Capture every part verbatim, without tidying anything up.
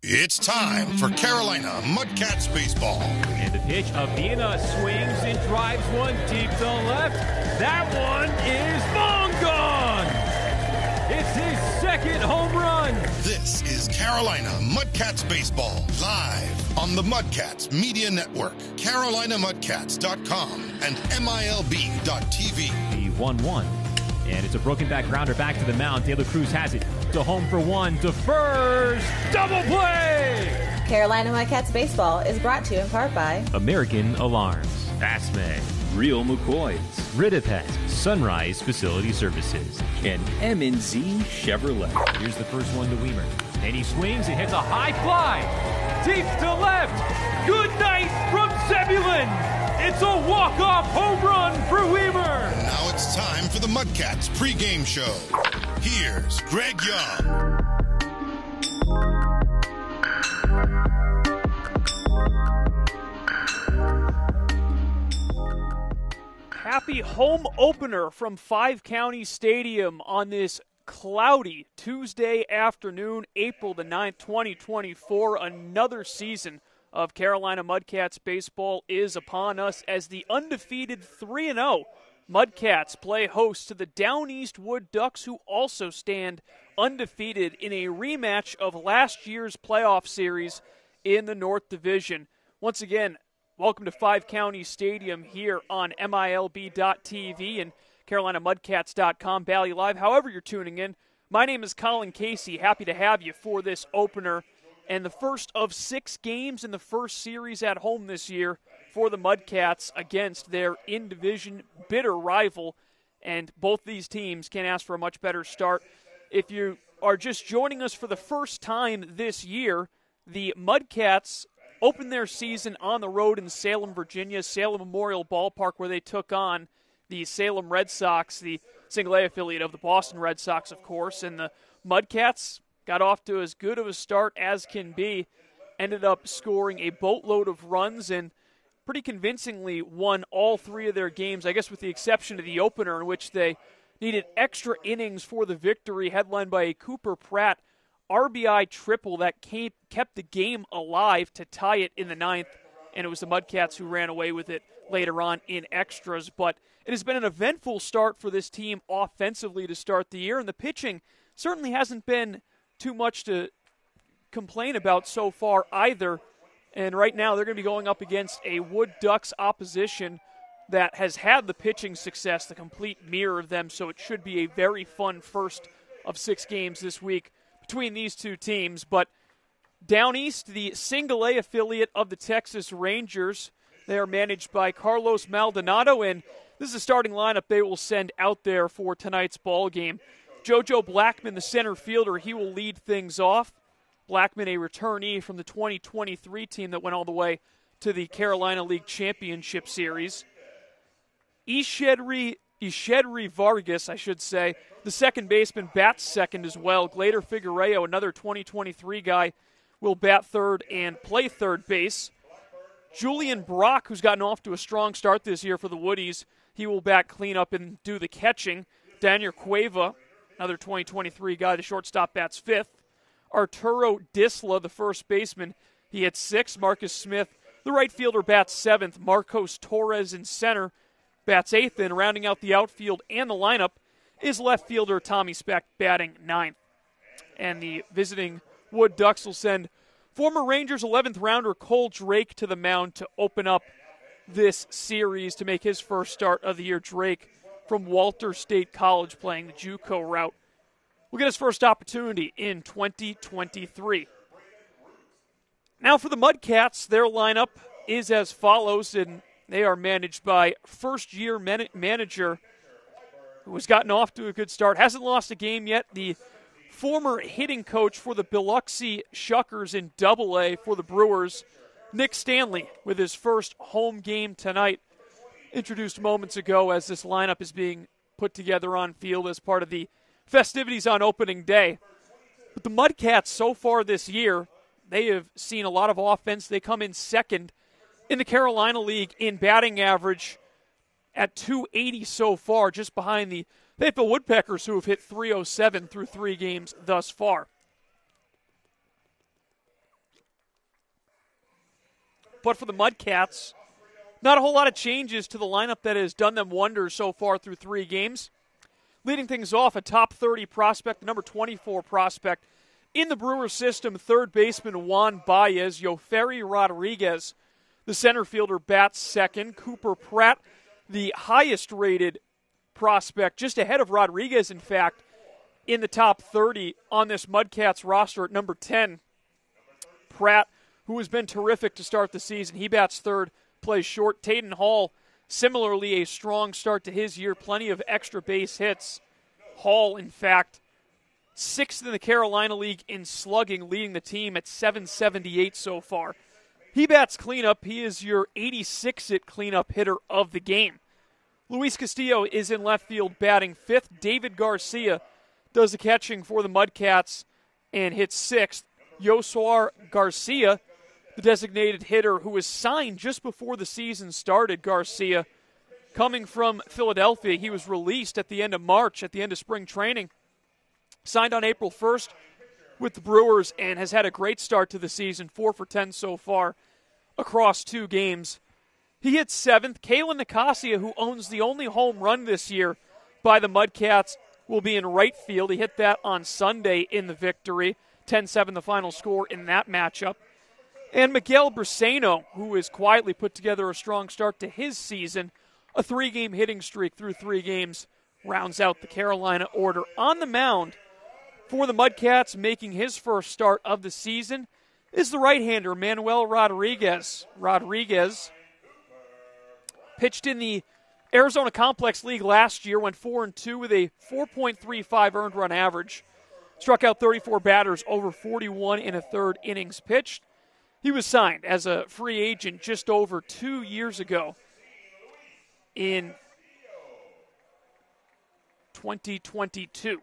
It's time for Carolina Mudcats baseball. And the pitch, Avina swings and drives one deep to the left. That one is long gone. It's his second home run. This is Carolina Mudcats baseball, live on the Mudcats Media Network, carolina mudcats dot com, and M I L B dot T V. The one one. And it's a broken back grounder back to the mound. De La Cruz has it to home for one, to first, double play! Carolina Mudcats baseball is brought to you in part by American Alarms, Fastmag, Real McCoys, Ridipet, Sunrise Facility Services, and M and Z Chevrolet. Here's the first one to Weimer. And he swings and hits a high fly. Deep to left. Good night from Zebulon. It's a walk-off home run for Weimer. Now it's time for the Mudcats pregame show. Here's Greg Young. Happy home opener from Five County Stadium on this cloudy Tuesday afternoon, April the ninth, twenty twenty-four. Another season of Carolina Mudcats baseball is upon us as the undefeated three and oh Mudcats play host to the Down East Wood Ducks, who also stand undefeated in a rematch of last year's playoff series in the North Division. Once again, welcome to Five County Stadium here on M I L B dot T V and carolina mudcats dot com, Bally Live. However you're tuning in, my name is Colin Casey. Happy to have you for this opener and the first of six games in the first series at home this year for the Mudcats against their in-division bitter rival. And both these teams can't ask for a much better start. If you are just joining us for the first time this year, the Mudcats opened their season on the road in Salem, Virginia, Salem Memorial Ballpark, where they took on the Salem Red Sox, the single A affiliate of the Boston Red Sox, of course. And the Mudcats got off to as good of a start as can be, ended up scoring a boatload of runs and pretty convincingly won all three of their games, I guess with the exception of the opener, in which they needed extra innings for the victory, headlined by a Cooper Pratt R B I triple that came, kept the game alive to tie it in the ninth, and it was the Mudcats who ran away with it later on in extras. But it has been an eventful start for this team offensively to start the year, and the pitching certainly hasn't been too much to complain about so far either. And right now they're going to be going up against a Wood Ducks opposition that has had the pitching success, the complete mirror of them, so it should be a very fun first of six games this week between these two teams. But down east, the single A affiliate of the Texas Rangers, they are managed by Carlos Maldonado, and this is a starting lineup they will send out there for tonight's ball game. JoJo Blackman, the center fielder, he will lead things off. Blackman, a returnee from the twenty twenty-three team that went all the way to the Carolina League Championship Series. Ishedri, Ishedri Vargas, I should say, the second baseman, bats second as well. Glader Figueiredo, another twenty twenty-three guy, will bat third and play third base. Julian Brock, who's gotten off to a strong start this year for the Woodies, he will bat cleanup and do the catching. Daniel Cueva, another twenty twenty-three guy, the shortstop, bats fifth. Arturo Disla, the first baseman, he hits sixth. Marcus Smith, the right fielder, bats seventh. Marcos Torres in center bats eighth. And rounding out the outfield and the lineup is left fielder Tommy Speck, batting ninth. And the visiting Wood Ducks will send former Rangers eleventh rounder Cole Drake to the mound to open up this series to make his first start of the year. Drake from Walter State College, playing the JUCO route, will get his first opportunity in twenty twenty-three. Now for the Mudcats, their lineup is as follows, and they are managed by first-year man- manager who has gotten off to a good start, hasn't lost a game yet, the former hitting coach for the Biloxi Shuckers in Double A for the Brewers, Nick Stanley, with his first home game tonight, introduced moments ago as this lineup is being put together on field as part of the festivities on opening day. But the Mudcats so far this year, they have seen a lot of offense. They come in second in the Carolina League in batting average at two eighty so far, just behind the Fayetteville Woodpeckers, who have hit three oh seven through three games thus far. But for the Mudcats, not a whole lot of changes to the lineup that has done them wonders so far through three games. Leading things off, a top thirty prospect, the number twenty-four prospect in the Brewers system, third baseman Juan Baez. Yoferi Rodriguez, the center fielder, bats second. Cooper Pratt, the highest-rated prospect, just ahead of Rodriguez, in fact, in the top thirty on this Mudcats roster at number ten. Pratt, who has been terrific to start the season, he bats third, plays short. Taden Hall, similarly a strong start to his year, plenty of extra base hits. Hall, in fact, sixth in the Carolina League in slugging, leading the team at seven seventy-eight so far. He bats cleanup. He is your eighty-sixth hit cleanup hitter of the game. Luis Castillo is in left field batting fifth. David Garcia does the catching for the Mudcats and hits sixth. Yosuar Garcia, the designated hitter who was signed just before the season started. Garcia, coming from Philadelphia, he was released at the end of March, at the end of spring training. Signed on April first with the Brewers and has had a great start to the season, four for ten so far across two games. He hits seventh. Kalen Nicasia, who owns the only home run this year by the Mudcats, will be in right field. He hit that on Sunday in the victory. ten seven the final score in that matchup. And Miguel Briseno, who has quietly put together a strong start to his season, a three-game hitting streak through three games, rounds out the Carolina order. On the mound for the Mudcats, making his first start of the season, is the right-hander Manuel Rodriguez. Rodriguez pitched in the Arizona Complex League last year, went four and two with a four point three five earned run average. Struck out thirty-four batters over forty-one in a third innings pitched. He was signed as a free agent just over two years ago in twenty twenty-two.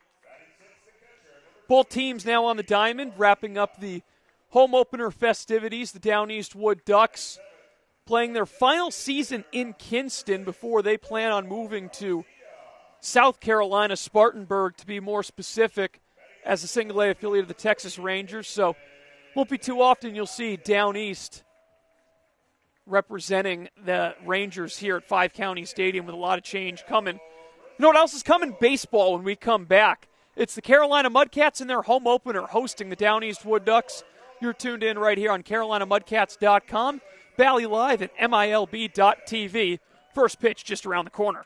Both teams now on the diamond, wrapping up the home opener festivities. The Down East Wood Ducks playing their final season in Kinston before they plan on moving to South Carolina, Spartanburg, to be more specific, as a single A affiliate of the Texas Rangers. So won't be too often you'll see Down East representing the Rangers here at Five County Stadium, with a lot of change coming. You know what else is coming? Baseball when we come back. It's the Carolina Mudcats in their home opener hosting the Down East Wood Ducks. You're tuned in right here on Carolina Mudcats dot com, Bally Live at M I L B dot T V. First pitch just around the corner.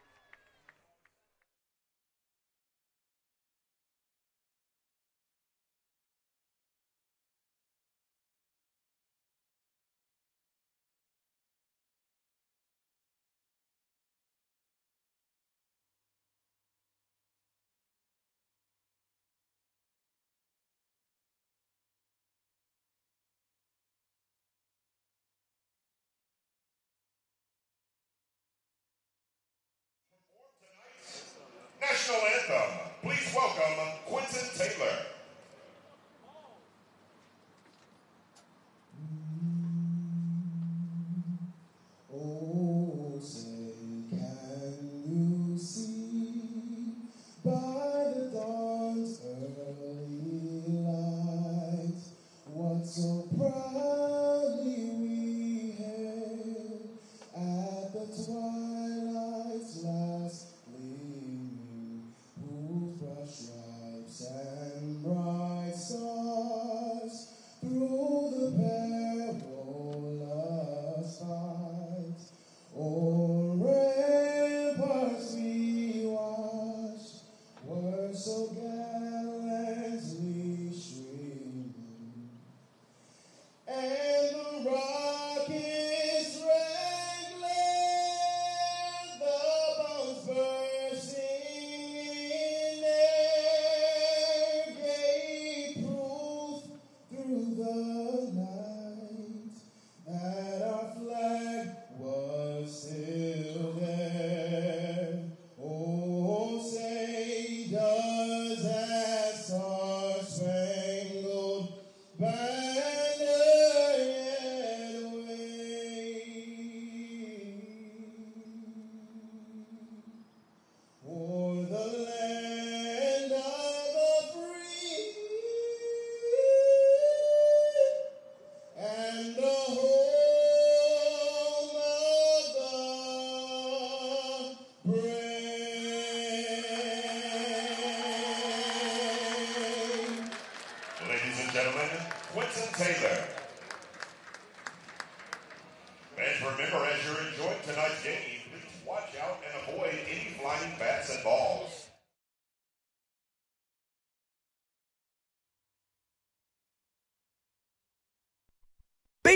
National Anthem. Please welcome Quentin Taylor. Oh, say, can you see by the dawn's early light what so proudly we hailed at the twilight's last gleaming, whose bright stripes and bright stars through the perilous fight, o'er rampart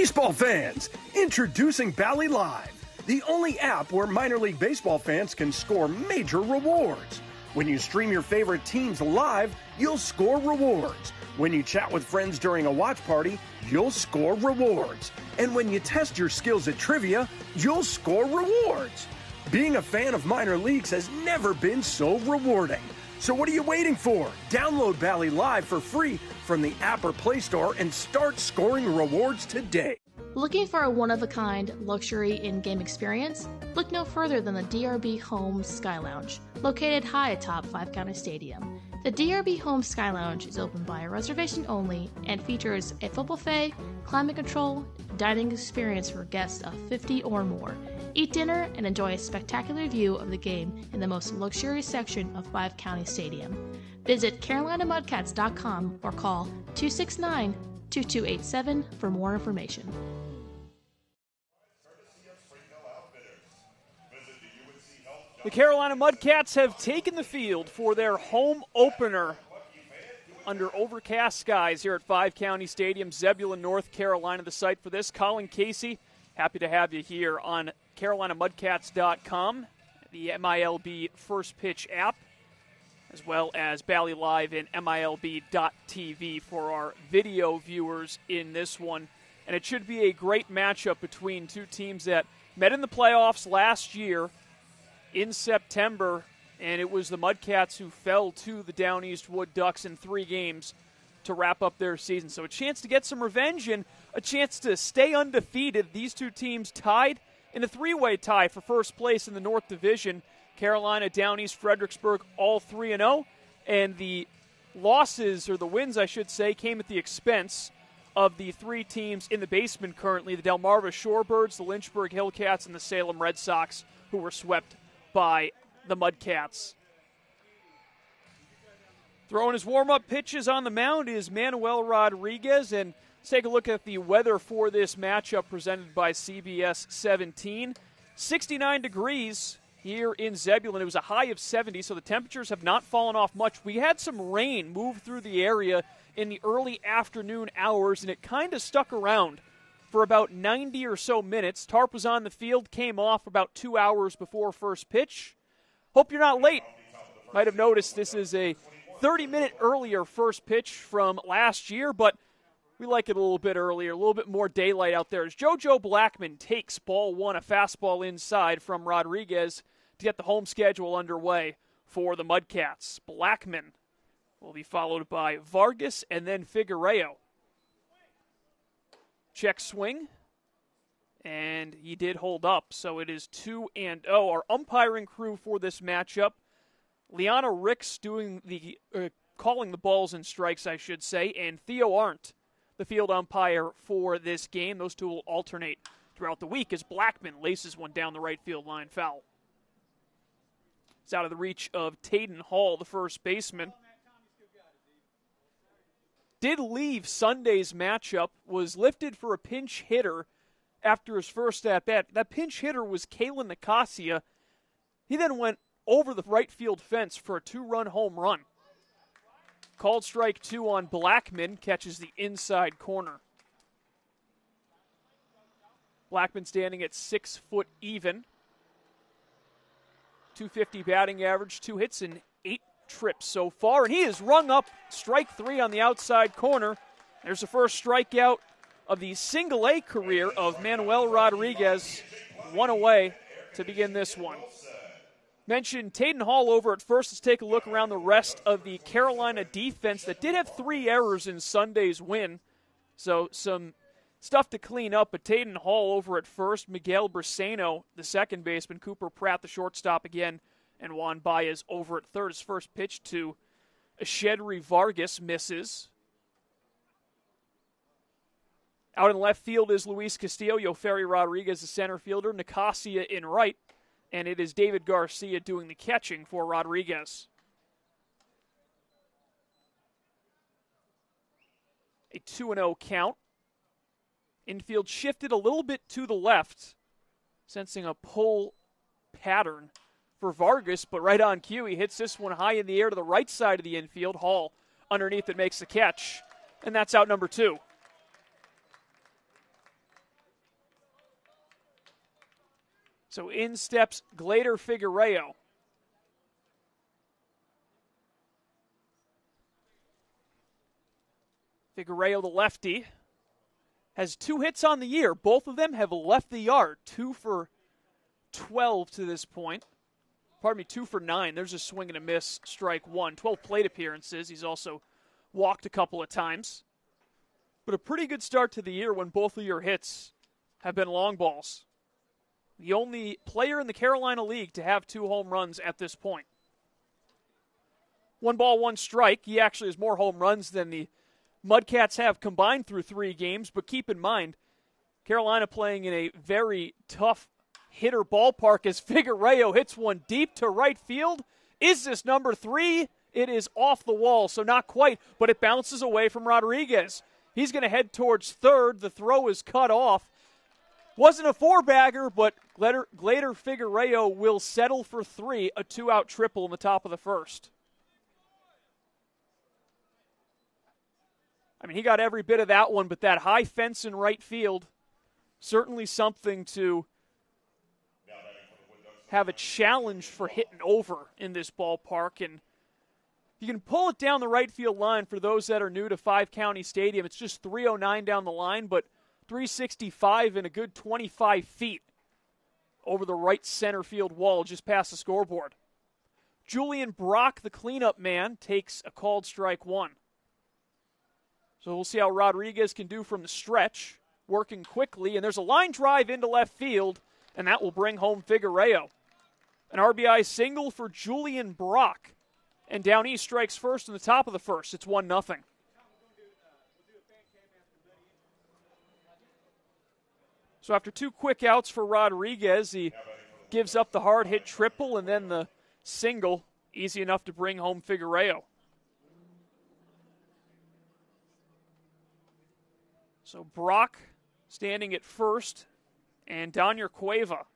Baseball fans, introducing Bally Live, the only app where minor league baseball fans can score major rewards. When you stream your favorite teams live, you'll score rewards. When you chat with friends during a watch party, you'll score rewards. And when you test your skills at trivia, you'll score rewards. Being a fan of minor leagues has never been so rewarding. So what are you waiting for? Download Bally Live for free from the app or Play Store and start scoring rewards today. Looking for a one-of-a-kind luxury in-game experience? Look no further than the D R B Homes Sky Lounge, located high atop Five County Stadium. The D R B Homes Sky Lounge is open by reservation only and features a full buffet, climate control, dining experience for guests of fifty or more. Eat dinner and enjoy a spectacular view of the game in the most luxurious section of Five County Stadium. Visit Carolina Mudcats dot com or call two six nine, two two eight seven for more information. The Carolina Mudcats have taken the field for their home opener under overcast skies here at Five County Stadium, Zebulon, North Carolina. The site for this, Colin Casey, happy to have you here on Carolina Mudcats dot com, the M I L B First Pitch app, as well as Bally Live and M I L B dot T V for our video viewers in this one. And it should be a great matchup between two teams that met in the playoffs last year in September, and it was the Mudcats who fell to the Down East Wood Ducks in three games to wrap up their season. So a chance to get some revenge and a chance to stay undefeated. These two teams tied in a three-way tie for first place in the North Division. Carolina, Down East, Fredericksburg, all three and oh. And the losses, or the wins, I should say, came at the expense of the three teams in the basement currently, the Delmarva Shorebirds, the Lynchburg Hillcats, and the Salem Red Sox, who were swept by the Mudcats. Throwing his warm-up pitches on the mound is Manuel Rodriguez, and let's take a look at the weather for this matchup presented by C B S seventeen. sixty-nine degrees here in Zebulon. It was a high of seventy, so the temperatures have not fallen off much. We had some rain move through the area in the early afternoon hours, and it kind of stuck around for about ninety or so minutes. Tarp was on the field, came off about two hours before first pitch. Hope you're not late. Might have noticed this is a thirty-minute earlier first pitch from last year, but we like it a little bit earlier, a little bit more daylight out there. As JoJo Blackman takes ball one, a fastball inside from Rodriguez to get the home schedule underway for the Mudcats. Blackman will be followed by Vargas and then Figueiredo. Check swing, and he did hold up, so it is two and oh. Our umpiring crew for this matchup, Liana Ricks doing the uh, calling the balls and strikes, I should say, and Theo Arndt, the field umpire for this game. Those two will alternate throughout the week as Blackman laces one down the right field line, foul. It's out of the reach of Tayden Hall, the first baseman. Did leave Sunday's matchup, was lifted for a pinch hitter after his first at-bat. That pinch hitter was Kalen Nicasia. He then went over the right field fence for a two-run home run. Called strike two on Blackman, catches the inside corner. Blackman standing at six foot even. two fifty batting average, two hits and eight trips so far, and he has rung up strike three on the outside corner. There's the first strikeout of the single A career of Manuel Rodriguez. One away to begin this one. Mentioned Tayden Hall over at first. Let's take a look around the rest of the Carolina defense that did have three errors in Sunday's win. So some stuff to clean up, but Tayden Hall over at first, Miguel Briseno, the second baseman, Cooper Pratt, the shortstop again, and Juan Baez over at third. His first pitch to Shedry Vargas misses. Out in left field is Luis Castillo, Yoferi Rodriguez, the center fielder, Nicasia in right, and it is David Garcia doing the catching for Rodriguez. A two and oh count. Infield shifted a little bit to the left, sensing a pull pattern for Vargas, but right on cue, he hits this one high in the air to the right side of the infield. Hall underneath it makes the catch, and that's out number two. So in steps Glader Figueiredo. Figueiredo, the lefty, has two hits on the year. Both of them have left the yard. Two for twelve to this point. Pardon me, two for nine. There's a swing and a miss, strike one. twelve plate appearances. He's also walked a couple of times. But a pretty good start to the year when both of your hits have been long balls. The only player in the Carolina League to have two home runs at this point. One ball, one strike. He actually has more home runs than the Mudcats have combined through three games, but keep in mind, Carolina playing in a very tough hitter ballpark as Figueiredo hits one deep to right field. Is this number three? It is off the wall, so not quite, but it bounces away from Rodriguez. He's going to head towards third. The throw is cut off. Wasn't a four-bagger, but Glader, Glader Figueiredo will settle for three, a two-out triple in the top of the first. I mean, he got every bit of that one, but that high fence in right field, certainly something to have a challenge for hitting over in this ballpark. And you can pull it down the right field line for those that are new to Five County Stadium. It's just three oh nine down the line, but three sixty-five and a good twenty-five feet over the right center field wall just past the scoreboard. Julian Brock, the cleanup man, takes a called strike one. So we'll see how Rodriguez can do from the stretch, working quickly. And there's a line drive into left field, and that will bring home Figueiredo. An R B I single for Julian Brock. And Down East strikes first in the top of the first. It's one nothing. So after two quick outs for Rodriguez, he gives up the hard hit triple and then the single. Easy enough to bring home Figueiredo. So Brock standing at first, and Daniel Cueva,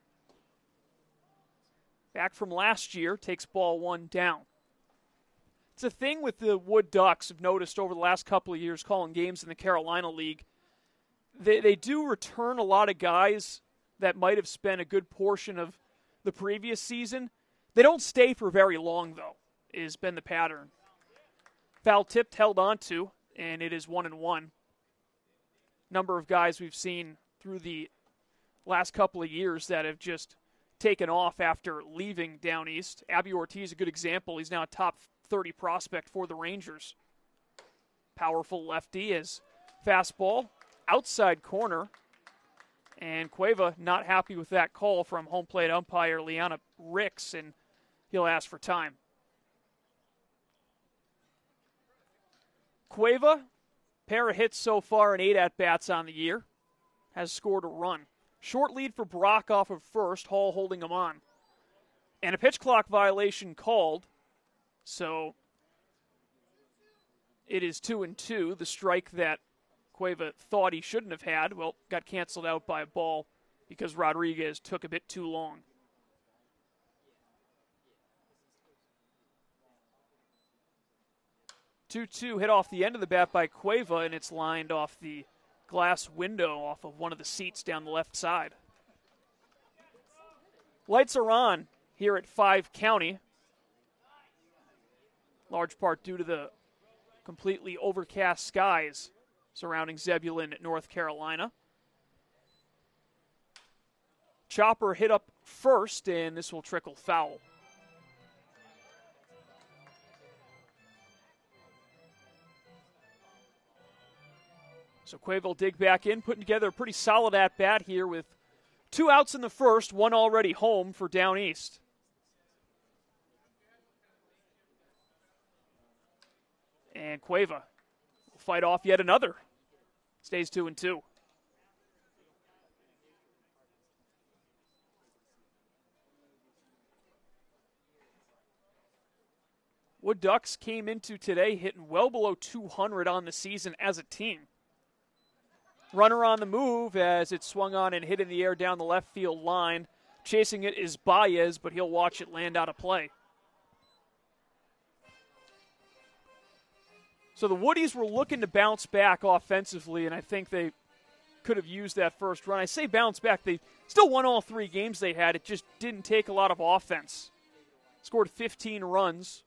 back from last year, takes ball one down. It's a thing with the Wood Ducks I've noticed over the last couple of years calling games in the Carolina League. They, they do return a lot of guys that might have spent a good portion of the previous season. They don't stay for very long, though, has been the pattern. Foul tipped, held on to, and it is one and one. Number of guys we've seen through the last couple of years that have just taken off after leaving Down East. Abby Ortiz, a good example. He's now a top thirty prospect for the Rangers. Powerful lefty as fastball, outside corner. And Cueva not happy with that call from home plate umpire Liana Ricks, and he'll ask for time. Cueva, pair of hits so far and eight at-bats on the year, has scored a run. Short lead for Brock off of first, Hall holding him on. And a pitch clock violation called, so it is two and two. The strike that Cueva thought he shouldn't have had, well, got canceled out by a ball because Rodriguez took a bit too long. two two hit off the end of the bat by Cueva, and it's lined off the glass window off of one of the seats down the left side. Lights are on here at Five County, large part due to the completely overcast skies surrounding Zebulon, North Carolina. Chopper hit up first, and this will trickle foul. So Cueva will dig back in, putting together a pretty solid at-bat here with two outs in the first, one already home for Down East. And Cueva will fight off yet another. Stays two and two. Wood Ducks came into today hitting well below two hundred on the season as a team. Runner on the move as it swung on and hit in the air down the left field line. Chasing it is Baez, but he'll watch it land out of play. So the Woodies were looking to bounce back offensively, and I think they could have used that first run. I say bounce back. They Still won all three games they had. It just didn't take a lot of offense. Scored fifteen runs.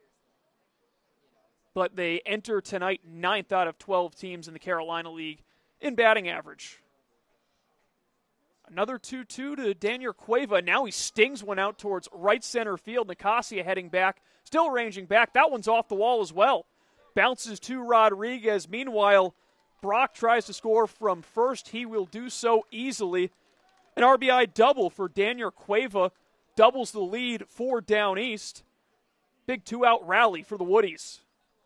But they enter tonight ninth out of twelve teams in the Carolina League in batting average. Another two two to Daniel Cueva. Now he stings one out towards right center field. Nicasia heading back, still ranging back. That one's off the wall as well. Bounces to Rodriguez. Meanwhile, Brock tries to score from first. He will do so easily. An R B I double for Daniel Cueva. Doubles the lead for Down East. Big two-out rally for the Woodies.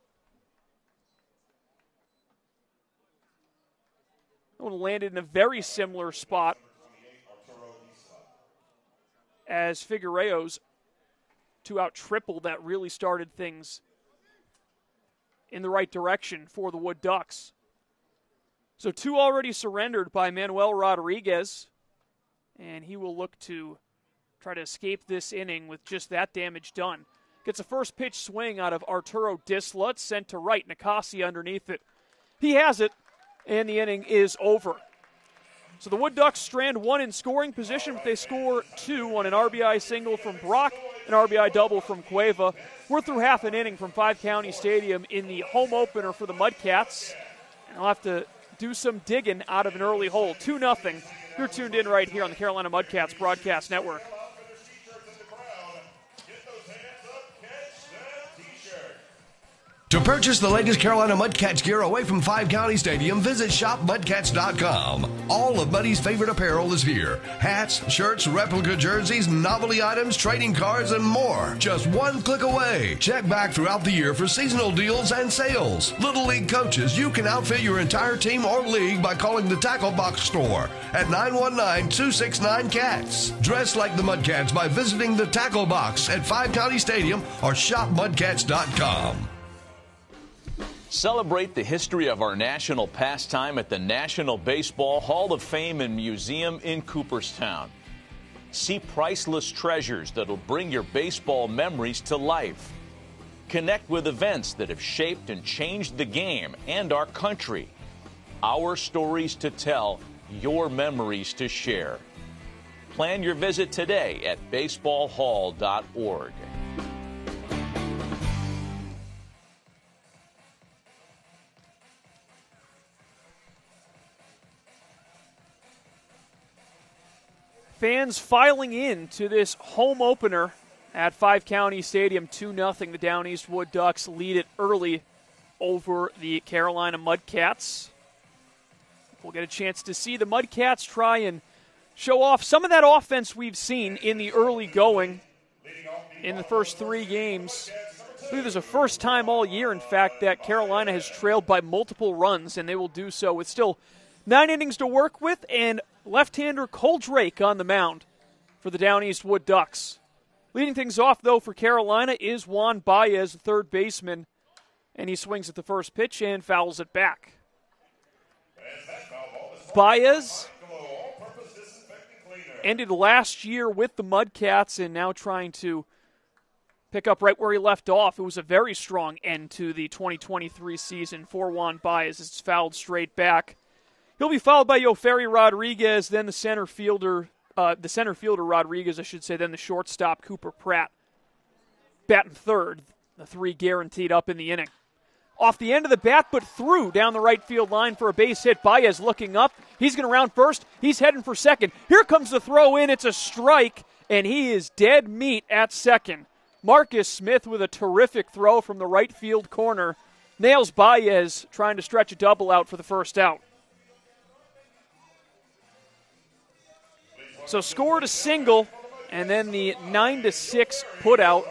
That one landed in a very similar spot as Figueroa's two-out triple that really started things in the right direction for the Wood Ducks. So two already surrendered by Manuel Rodriguez, and he will look to try to escape this inning with just that damage done. Gets a first pitch swing out of Arturo Disla. It's sent to right. Nicasia underneath it. He has it, and the inning is over. So the Wood Ducks strand one in scoring position, but they score two on an R B I single from Brock, an R B I double from Cueva. We're through half an inning from Five County Stadium in the home opener for the Mudcats. And I'll have to do some digging out of an early hole. two nothing. You're tuned in right here on the Carolina Mudcats Broadcast Network. To purchase the latest Carolina Mudcats gear away from Five County Stadium, visit shop mudcats dot com. All of Muddy's favorite apparel is here. Hats, shirts, replica jerseys, novelty items, trading cards, and more. Just one click away. Check back throughout the year for seasonal deals and sales. Little League coaches, you can outfit your entire team or league by calling the Tackle Box store at nine one nine, two six nine, CATS. Dress like the Mudcats by visiting the Tackle Box at Five County Stadium or shop mudcats dot com. Celebrate the history of our national pastime at the National Baseball Hall of Fame and Museum in Cooperstown. See priceless treasures that'll bring your baseball memories to life. Connect with events that have shaped and changed the game and our country. Our stories to tell, your memories to share. Plan your visit today at baseball hall dot org. Fans filing in to this home opener at Five County Stadium, two nothing. The Down East Wood Ducks lead it early over the Carolina Mudcats. We'll get a chance to see the Mudcats try and show off some of that offense we've seen in the early going in the first three games. I believe there's a first time all year, in fact, that Carolina has trailed by multiple runs, and they will do so with still nine innings to work with, and left-hander Cole Drake on the mound for the Down East Wood Ducks. Leading things off, though, for Carolina is Juan Baez, the third baseman, and he swings at the first pitch and fouls it back. Baez ended last year with the Mudcats and now trying to pick up right where he left off. It was a very strong end to the twenty twenty-three season for Juan Baez. It's fouled straight back. He'll be followed by Yoferi Rodriguez, then the center fielder, uh, the center fielder Rodriguez, I should say, then the shortstop Cooper Pratt. Batting third, the three guaranteed up in the inning. Off the end of the bat, but through down the right field line for a base hit. Baez looking up. He's going to round first. He's heading for second. Here comes the throw in. It's a strike, and he is dead meat at second. Marcus Smith with a terrific throw from the right field corner. Nails Baez trying to stretch a double out for the first out. So scored a single, and then the nine to six put out.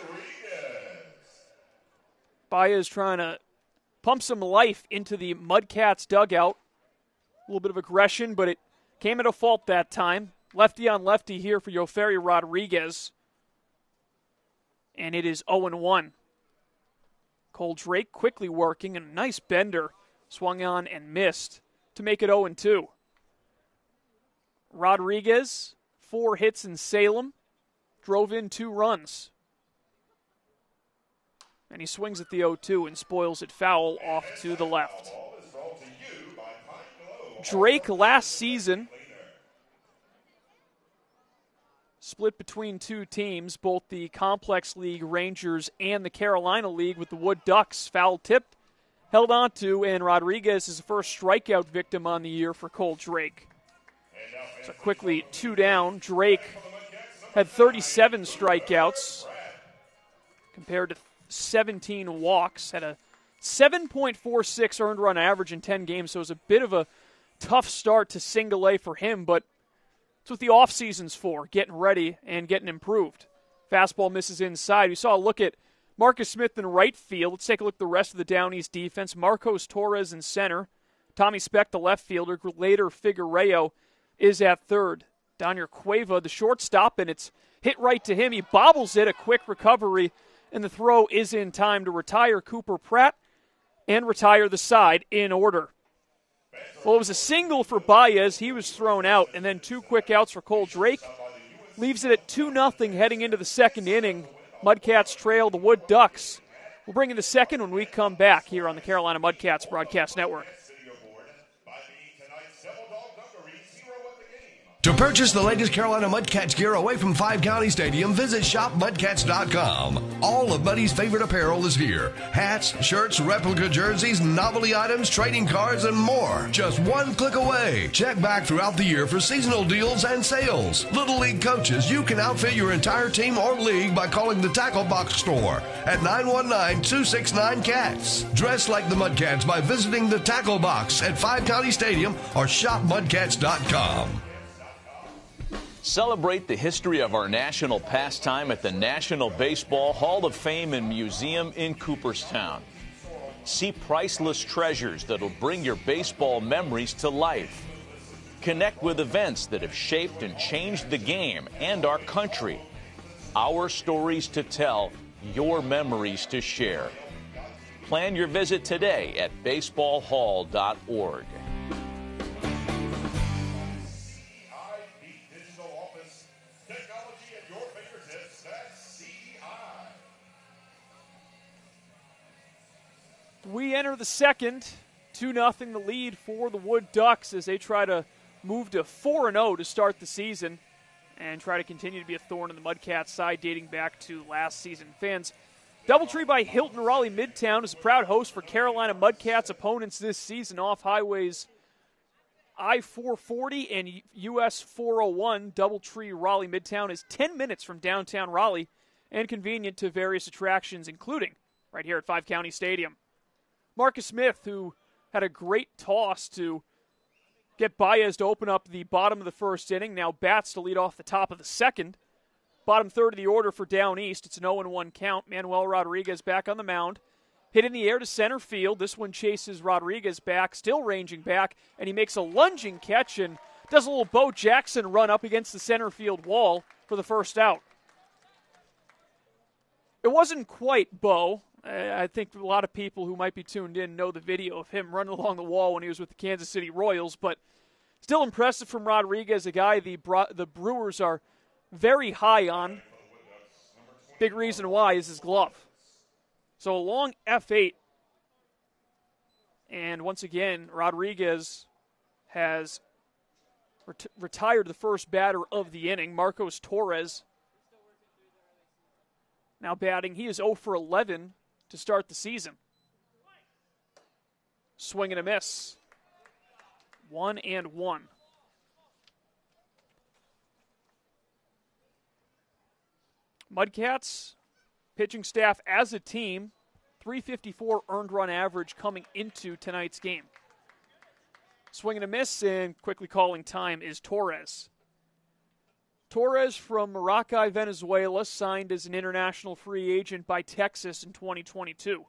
Baez trying to pump some life into the Mudcats dugout. A little bit of aggression, but it came at a fault that time. Lefty on lefty here for Yoferi Rodriguez. And it is oh and one. Cole Drake quickly working, and a nice bender swung on and missed to make it oh and two. Rodriguez, four hits in Salem, drove in two runs. And he swings at the oh two and spoils it foul off to the left. Drake last season split between two teams, both the Complex League Rangers and the Carolina League, with the Wood Ducks foul tipped, held on to, and Rodriguez is the first strikeout victim on the year for Cole Drake. So quickly, two down. Drake had thirty-seven strikeouts compared to seventeen walks, had a seven point four six earned run average in ten games, so it was a bit of a tough start to single A for him, but it's what the offseason's for, getting ready and getting improved. Fastball misses inside. We saw a look at Marcus Smith in right field. Let's take a look at the rest of the Down East defense. Marcos Torres in center. Tommy Speck, the left fielder. Later, Figueroa is at third. Daniel Cueva, the shortstop, and it's hit right to him. He bobbles it, a quick recovery, and the throw is in time to retire Cooper Pratt and retire the side in order. Well, it was a single for Baez. He was thrown out, and then two quick outs for Cole Drake. Leaves it at two nothing heading into the second inning. Mudcats trail the Wood Ducks. We'll bring in the second when we come back here on the Carolina Mudcats Broadcast Network. To purchase the latest Carolina Mudcats gear away from Five County Stadium, visit shop mudcats dot com. All of Muddy's favorite apparel is here. Hats, shirts, replica jerseys, novelty items, trading cards, and more. Just one click away. Check back throughout the year for seasonal deals and sales. Little League coaches, you can outfit your entire team or league by calling the Tackle Box store at nine one nine, two six nine, CATS. Dress like the Mudcats by visiting the Tackle Box at Five County Stadium or shop mudcats dot com. Celebrate the history of our national pastime at the National Baseball Hall of Fame and Museum in Cooperstown. See priceless treasures that'll bring your baseball memories to life. Connect with events that have shaped and changed the game and our country. Our stories to tell, your memories to share. Plan your visit today at baseball hall dot org. We enter the second, two nothing the lead for the Wood Ducks as they try to move to four and oh to start the season and try to continue to be a thorn in the Mudcats side dating back to last season. Fans, Doubletree by Hilton Raleigh Midtown is a proud host for Carolina Mudcats opponents this season off highways I four forty and U S four oh one. Doubletree Raleigh Midtown is ten minutes from downtown Raleigh and convenient to various attractions, including right here at Five County Stadium. Marcus Smith, who had a great toss to get Baez to open up the bottom of the first inning, now bats to lead off the top of the second. Bottom third of the order for Down East. It's an oh and one count. Manuel Rodriguez back on the mound. Hit in the air to center field. This one chases Rodriguez back, still ranging back, and he makes a lunging catch and does a little Bo Jackson run up against the center field wall for the first out. It wasn't quite Bo. I think a lot of people who might be tuned in know the video of him running along the wall when he was with the Kansas City Royals, but still impressive from Rodriguez, a guy the the Brewers are very high on. Big reason why is his glove. So a long F eight, and once again, Rodriguez has ret- retired the first batter of the inning, Marcos Torres. Now batting, he is oh for eleven to start the season. Swing and a miss. One and one. Mudcats, pitching staff as a team, three fifty-four earned run average coming into tonight's game. Swing and a miss, and quickly calling time is Torres. Torres from Maracay, Venezuela, signed as an international free agent by Texas in twenty twenty-two.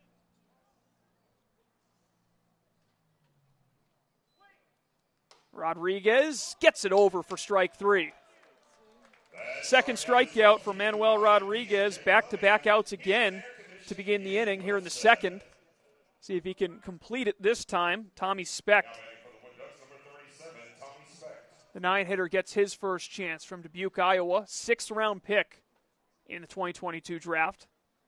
Rodriguez gets it over for strike three. Second strikeout for Manuel Rodriguez. Back-to-back outs again to begin the inning here in the second. See if he can complete it this time. Tommy Speck, the nine-hitter, gets his first chance from Dubuque, Iowa. Sixth-round pick in the twenty twenty-two draft.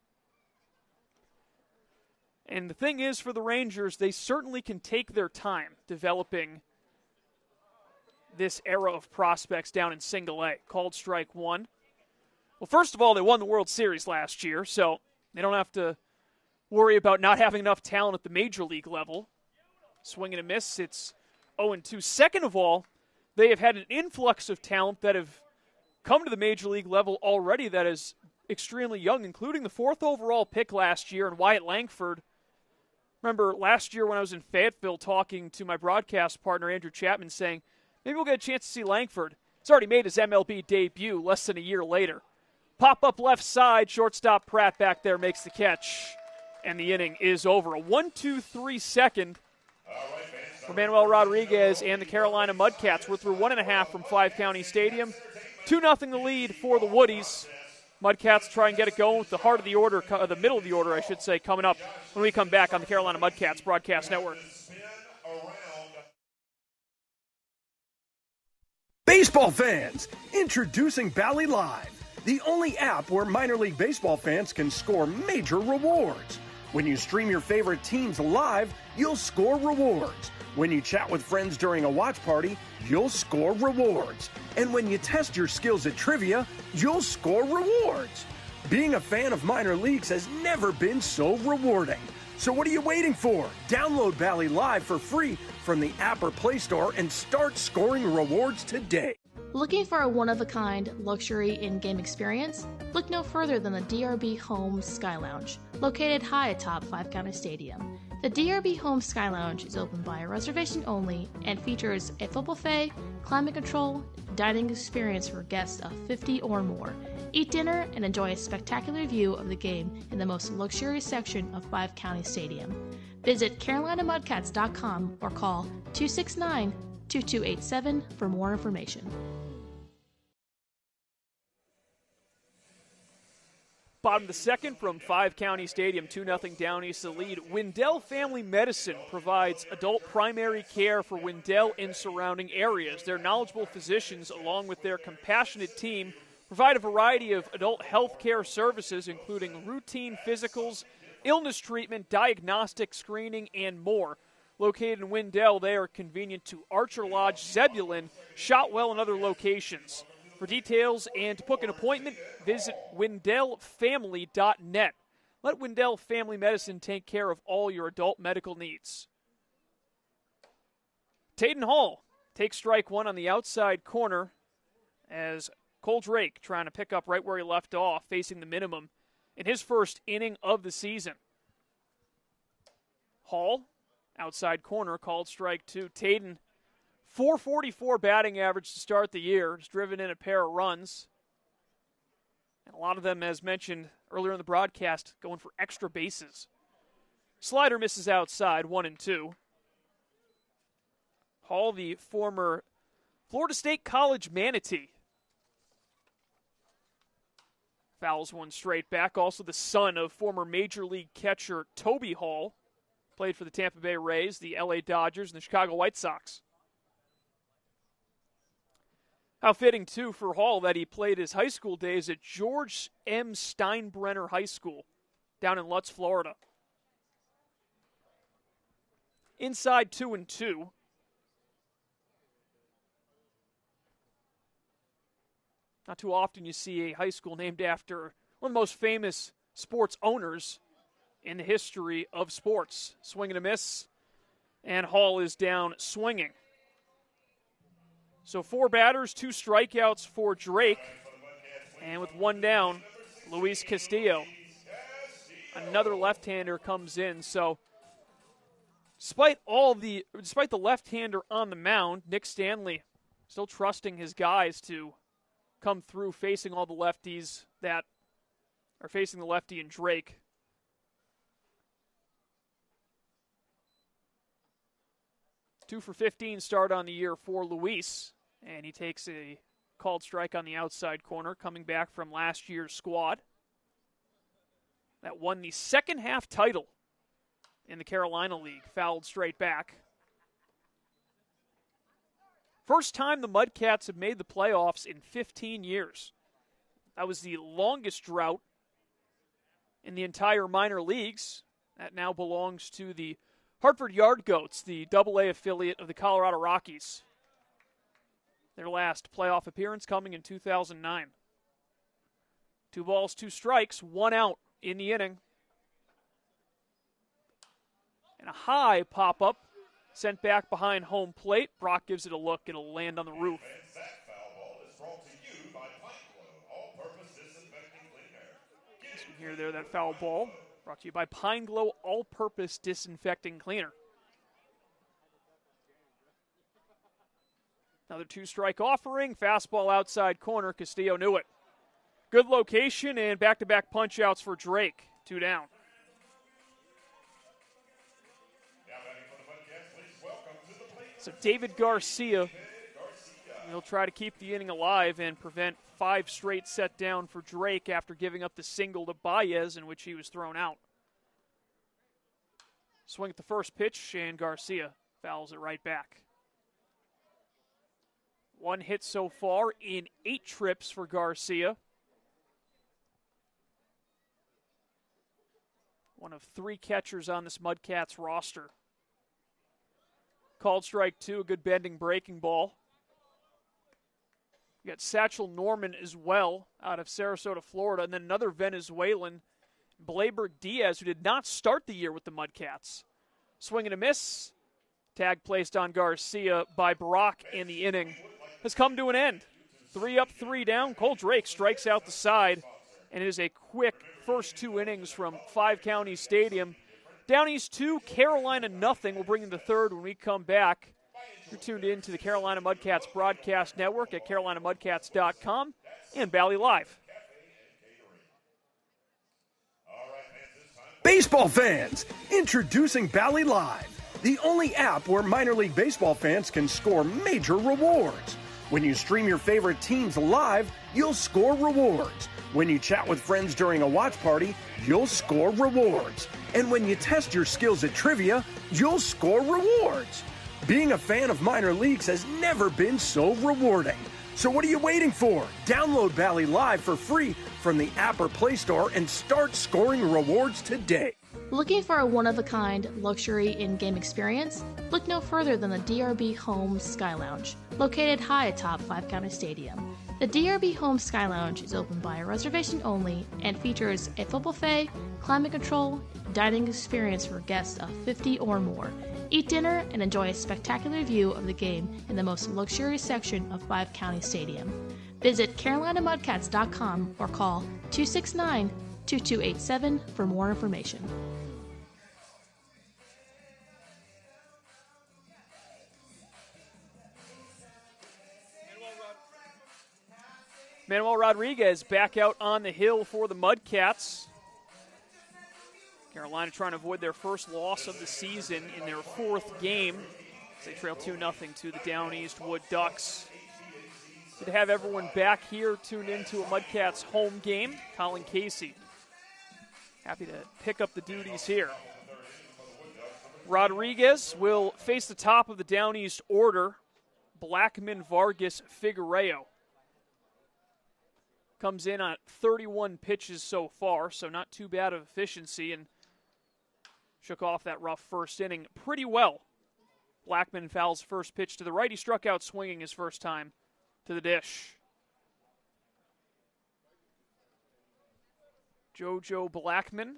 And the thing is, for the Rangers, they certainly can take their time developing this era of prospects down in single A. Called strike one. Well, first of all, they won the World Series last year, so they don't have to worry about not having enough talent at the major league level. Swing and a miss, it's oh and two. Second of all, they have had an influx of talent that have come to the major league level already that is extremely young, including the fourth overall pick last year and Wyatt Langford. Remember last year when I was in Fayetteville talking to my broadcast partner Andrew Chapman saying, maybe we'll get a chance to see Langford. He's already made his M L B debut less than a year later. Pop up left side, shortstop Pratt back there makes the catch, and the inning is over. A one two three second for Manuel Rodriguez and the Carolina Mudcats. We're through one and a half from Five County Stadium. two nothing the lead for the Woodies. Mudcats try and get it going with the heart of the order, uh, the middle of the order, I should say, coming up when we come back on the Carolina Mudcats Broadcast Network. Baseball fans, introducing Bally Live, the only app where minor league baseball fans can score major rewards. When you stream your favorite teams live, you'll score rewards. When you chat with friends during a watch party, you'll score rewards. And when you test your skills at trivia, you'll score rewards. Being a fan of minor leagues has never been so rewarding. So what are you waiting for? Download Bally Live for free from the app or Play Store and start scoring rewards today. Looking for a one-of-a-kind luxury in-game experience? Look no further than the D R B Home Sky Lounge, located high atop Five County Stadium. The D R B Home Sky Lounge is open by reservation only and features a full buffet, climate control, dining experience for guests of fifty or more. Eat dinner and enjoy a spectacular view of the game in the most luxurious section of Five County Stadium. Visit carolina mudcats dot com or call two six nine, two two eight seven for more information. Bottom of the second from Five County Stadium, two nothing down east the lead. Wendell Family Medicine provides adult primary care for Wendell and surrounding areas. Their knowledgeable physicians, along with their compassionate team, provide a variety of adult health care services, including routine physicals, illness treatment, diagnostic screening, and more. Located in Wendell, they are convenient to Archer Lodge, Zebulon, Shotwell, and other locations. For details and to book an appointment, visit wendell family dot net. Let Wendell Family Medicine take care of all your adult medical needs. Taden Hall takes strike one on the outside corner as Cole Drake trying to pick up right where he left off, facing the minimum in his first inning of the season. Hall, outside corner, called strike two. Taden, four forty-four batting average to start the year. Has driven in a pair of runs. And a lot of them, as mentioned earlier in the broadcast, going for extra bases. Slider misses outside, one and two. Hall, the former Florida State College Manatee, fouls one straight back. Also the son of former Major League catcher Toby Hall. Played for the Tampa Bay Rays, the L A Dodgers, and the Chicago White Sox. How fitting, too, for Hall that he played his high school days at George M. Steinbrenner High School down in Lutz, Florida. Inside two and two. Not too often you see a high school named after one of the most famous sports owners in the history of sports. Swing and a miss, and Hall is down swinging. So four batters, two strikeouts for Drake, and with one down, Luis Castillo. Another left-hander comes in. So despite all the, despite the left-hander on the mound, Nick Stanley still trusting his guys to come through, facing all the lefties that are facing the lefty and Drake. Two for fifteen start on the year for Luis, and he takes a called strike on the outside corner, coming back from last year's squad that won the second half title in the Carolina League. Fouled straight back. First time the Mudcats have made the playoffs in fifteen years. That was the longest drought in the entire minor leagues. That now belongs to the Hartford Yard Goats, the double A affiliate of the Colorado Rockies. Their last playoff appearance coming in two thousand nine. Two balls, two strikes, one out in the inning. And a high pop-up sent back behind home plate. Brock gives it a look. It'll land on the roof. As you can hear there, that foul ball brought to you by Pine Glow All-Purpose Disinfecting Cleaner. Another two-strike offering. Fastball outside corner. Castillo knew it. Good location and back-to-back punch-outs for Drake. Two down. So David Garcia, he'll try to keep the inning alive and prevent five straight set down for Drake after giving up the single to Baez in which he was thrown out. Swing at the first pitch, and Garcia fouls it right back. One hit so far in eight trips for Garcia. One of three catchers on this Mudcats roster. Called strike two, a good bending breaking ball. You got Satchel Norman as well out of Sarasota, Florida, and then another Venezuelan, Bleyberg Diaz, who did not start the year with the Mudcats. Swing and a miss. Tag placed on Garcia by Brock, and the inning has come to an end. Three up, three down. Cole Drake strikes out the side, and it is a quick first two innings from Five County Stadium. Down East two, Carolina nothing. We'll bring in the third when we come back. You're tuned in to the Carolina Mudcats Broadcast Network at carolina mudcats dot com and Bally Live. Baseball fans, introducing Bally Live, the only app where minor league baseball fans can score major rewards. When you stream your favorite teams live, you'll score rewards. When you chat with friends during a watch party, you'll score rewards. And when you test your skills at trivia, you'll score rewards. Being a fan of minor leagues has never been so rewarding. So what are you waiting for? Download Bally Live for free from the app or Play Store and start scoring rewards today. Looking for a one-of-a-kind luxury in-game experience? Look no further than the D R B Home Sky Lounge, located high atop Five County Stadium. The D R B Home Sky Lounge is open by reservation only and features a full buffet, climate control, dining experience for guests of fifty or more. Eat dinner and enjoy a spectacular view of the game in the most luxurious section of Five County Stadium. Visit carolina mudcats dot com or call two six nine, two two eight seven for more information. Manuel Rodriguez back out on the hill for the Mudcats. Carolina trying to avoid their first loss of the season in their fourth game as they trail two nothing to the Down East Wood Ducks. Good to have everyone back here tuned into a Mudcats home game. Colin Casey, happy to pick up the duties here. Rodriguez will face the top of the Down East order, Blackman, Vargas, Figueroa. Comes in on thirty-one pitches so far, so not too bad of efficiency, and shook off that rough first inning pretty well. Blackman fouls first pitch to the right. He struck out swinging his first time to the dish. JoJo Blackman,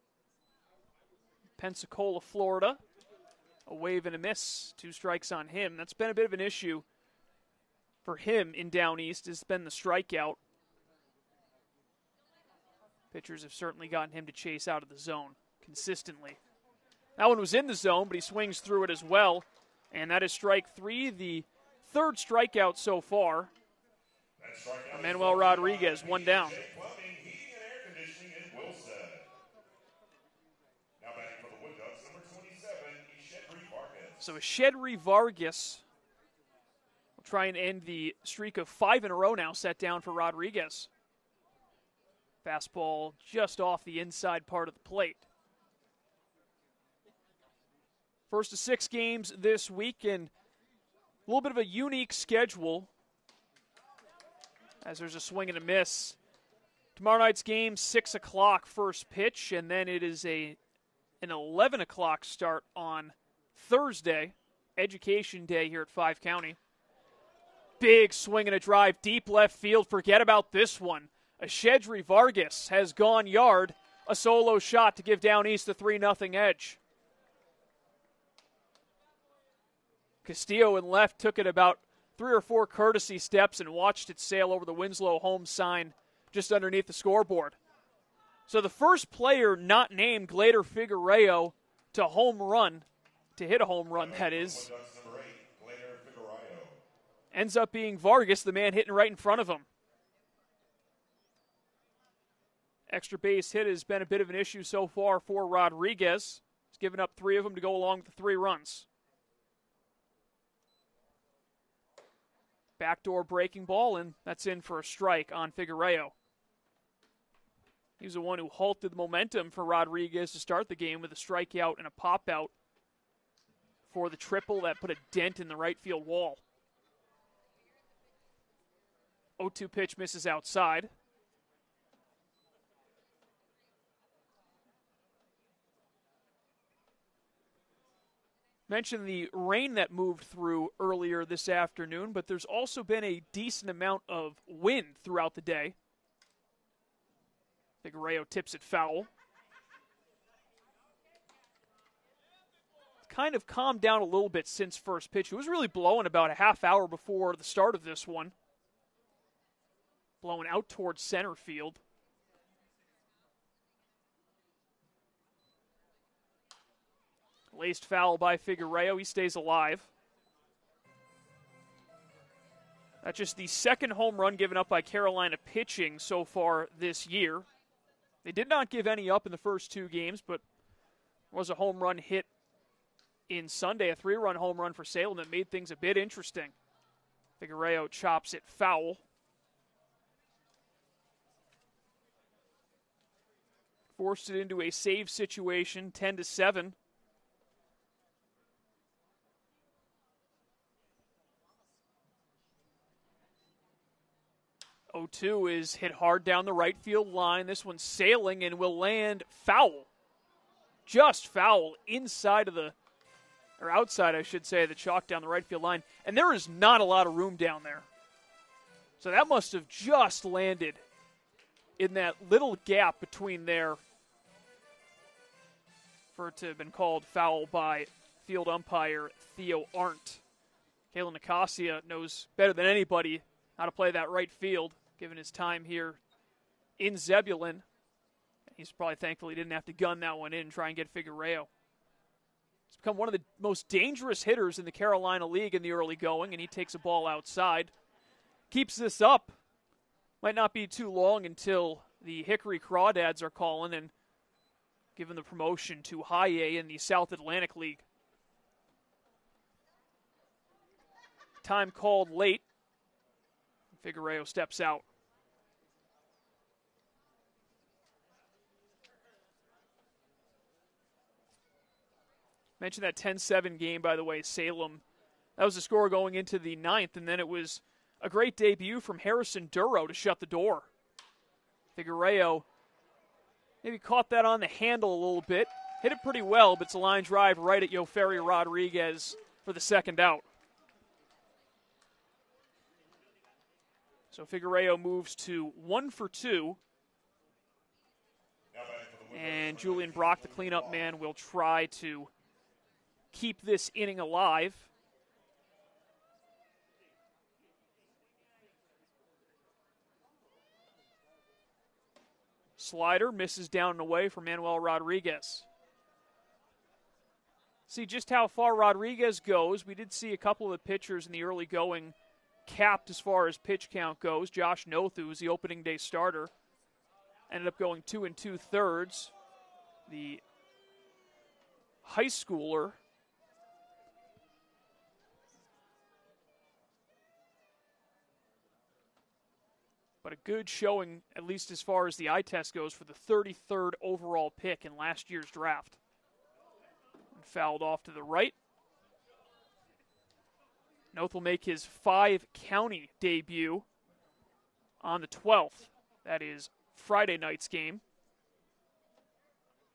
Pensacola, Florida. A wave and a miss, two strikes on him. That's been a bit of an issue for him in Down East, has been the strikeout. Pitchers have certainly gotten him to chase out of the zone consistently. That one was in the zone, but he swings through it as well. And that is strike three, the third strikeout so far. Manuel Rodriguez, one down. So Shedry Vargas will try and end the streak of five in a row now set down for Rodriguez. Fastball just off the inside part of the plate. First of six games this week, and a little bit of a unique schedule as there's a swing and a miss. Tomorrow night's game, six o'clock first pitch, and then it is a an eleven o'clock start on Thursday, Education Day here at Five County. Big swing and a drive, deep left field. Forget about this one. Ashedri Vargas has gone yard. A solo shot to give Down East the three nothing edge. Castillo in left took it about three or four courtesy steps and watched it sail over the Winslow home sign just underneath the scoreboard. So the first player not named, Glader Figueiredo, to home run, to hit a home run, that is, ends up being Vargas, the man hitting right in front of him. Extra base hit has been a bit of an issue so far for Rodriguez. He's given up three of them to go along with the three runs. Backdoor breaking ball, and that's in for a strike on Figueiredo. He's the one who halted the momentum for Rodriguez to start the game with a strikeout and a pop-out for the triple that put a dent in the right field wall. oh two pitch misses outside. Mentioned the rain that moved through earlier this afternoon, but there's also been a decent amount of wind throughout the day. Figueiredo tips it foul. It's kind of calmed down a little bit since first pitch. It was really blowing about a half hour before the start of this one. Blowing out towards center field. Laced foul by Figueiredo. He stays alive. That's just the second home run given up by Carolina pitching so far this year. They did not give any up in the first two games, but was a home run hit in Sunday, a three-run home run for Salem that made things a bit interesting. Figueiredo chops it foul. Forced it into a save situation, ten to seven. oh two is hit hard down the right field line. This one's sailing and will land foul. Just foul inside of the, or outside, I should say, the chalk down the right field line. And there is not a lot of room down there. So that must have just landed in that little gap between there for it to have been called foul by field umpire Theo Arndt. Kalen Nicosia knows better than anybody how to play that right field, given his time here in Zebulon. He's probably thankful he didn't have to gun that one in and try and get Figueiredo. He's become one of the most dangerous hitters in the Carolina League in the early going, and he takes a ball outside. Keeps this up. Might not be too long until the Hickory Crawdads are calling and given the promotion to High A in the South Atlantic League. Time called late. Figueiredo steps out. Mentioned that ten seven game, by the way, Salem. That was the score going into the ninth, and then it was a great debut from Harrison Duro to shut the door. Figueiredo maybe caught that on the handle a little bit. Hit it pretty well, but it's a line drive right at Yoferi Rodriguez for the second out. So Figueiredo moves to one for two. And Julian Brock, the cleanup man, will try to keep this inning alive. Slider misses down and away for Manuel Rodriguez. See just how far Rodriguez goes. We did see a couple of the pitchers in the early going capped as far as pitch count goes. Josh Noth, who was the opening day starter, ended up going two and two thirds. The high schooler but a good showing, at least as far as the eye test goes, for the thirty-third overall pick in last year's draft. And fouled off to the right. Noth will make his five-county debut on the twelfth. That is Friday night's game.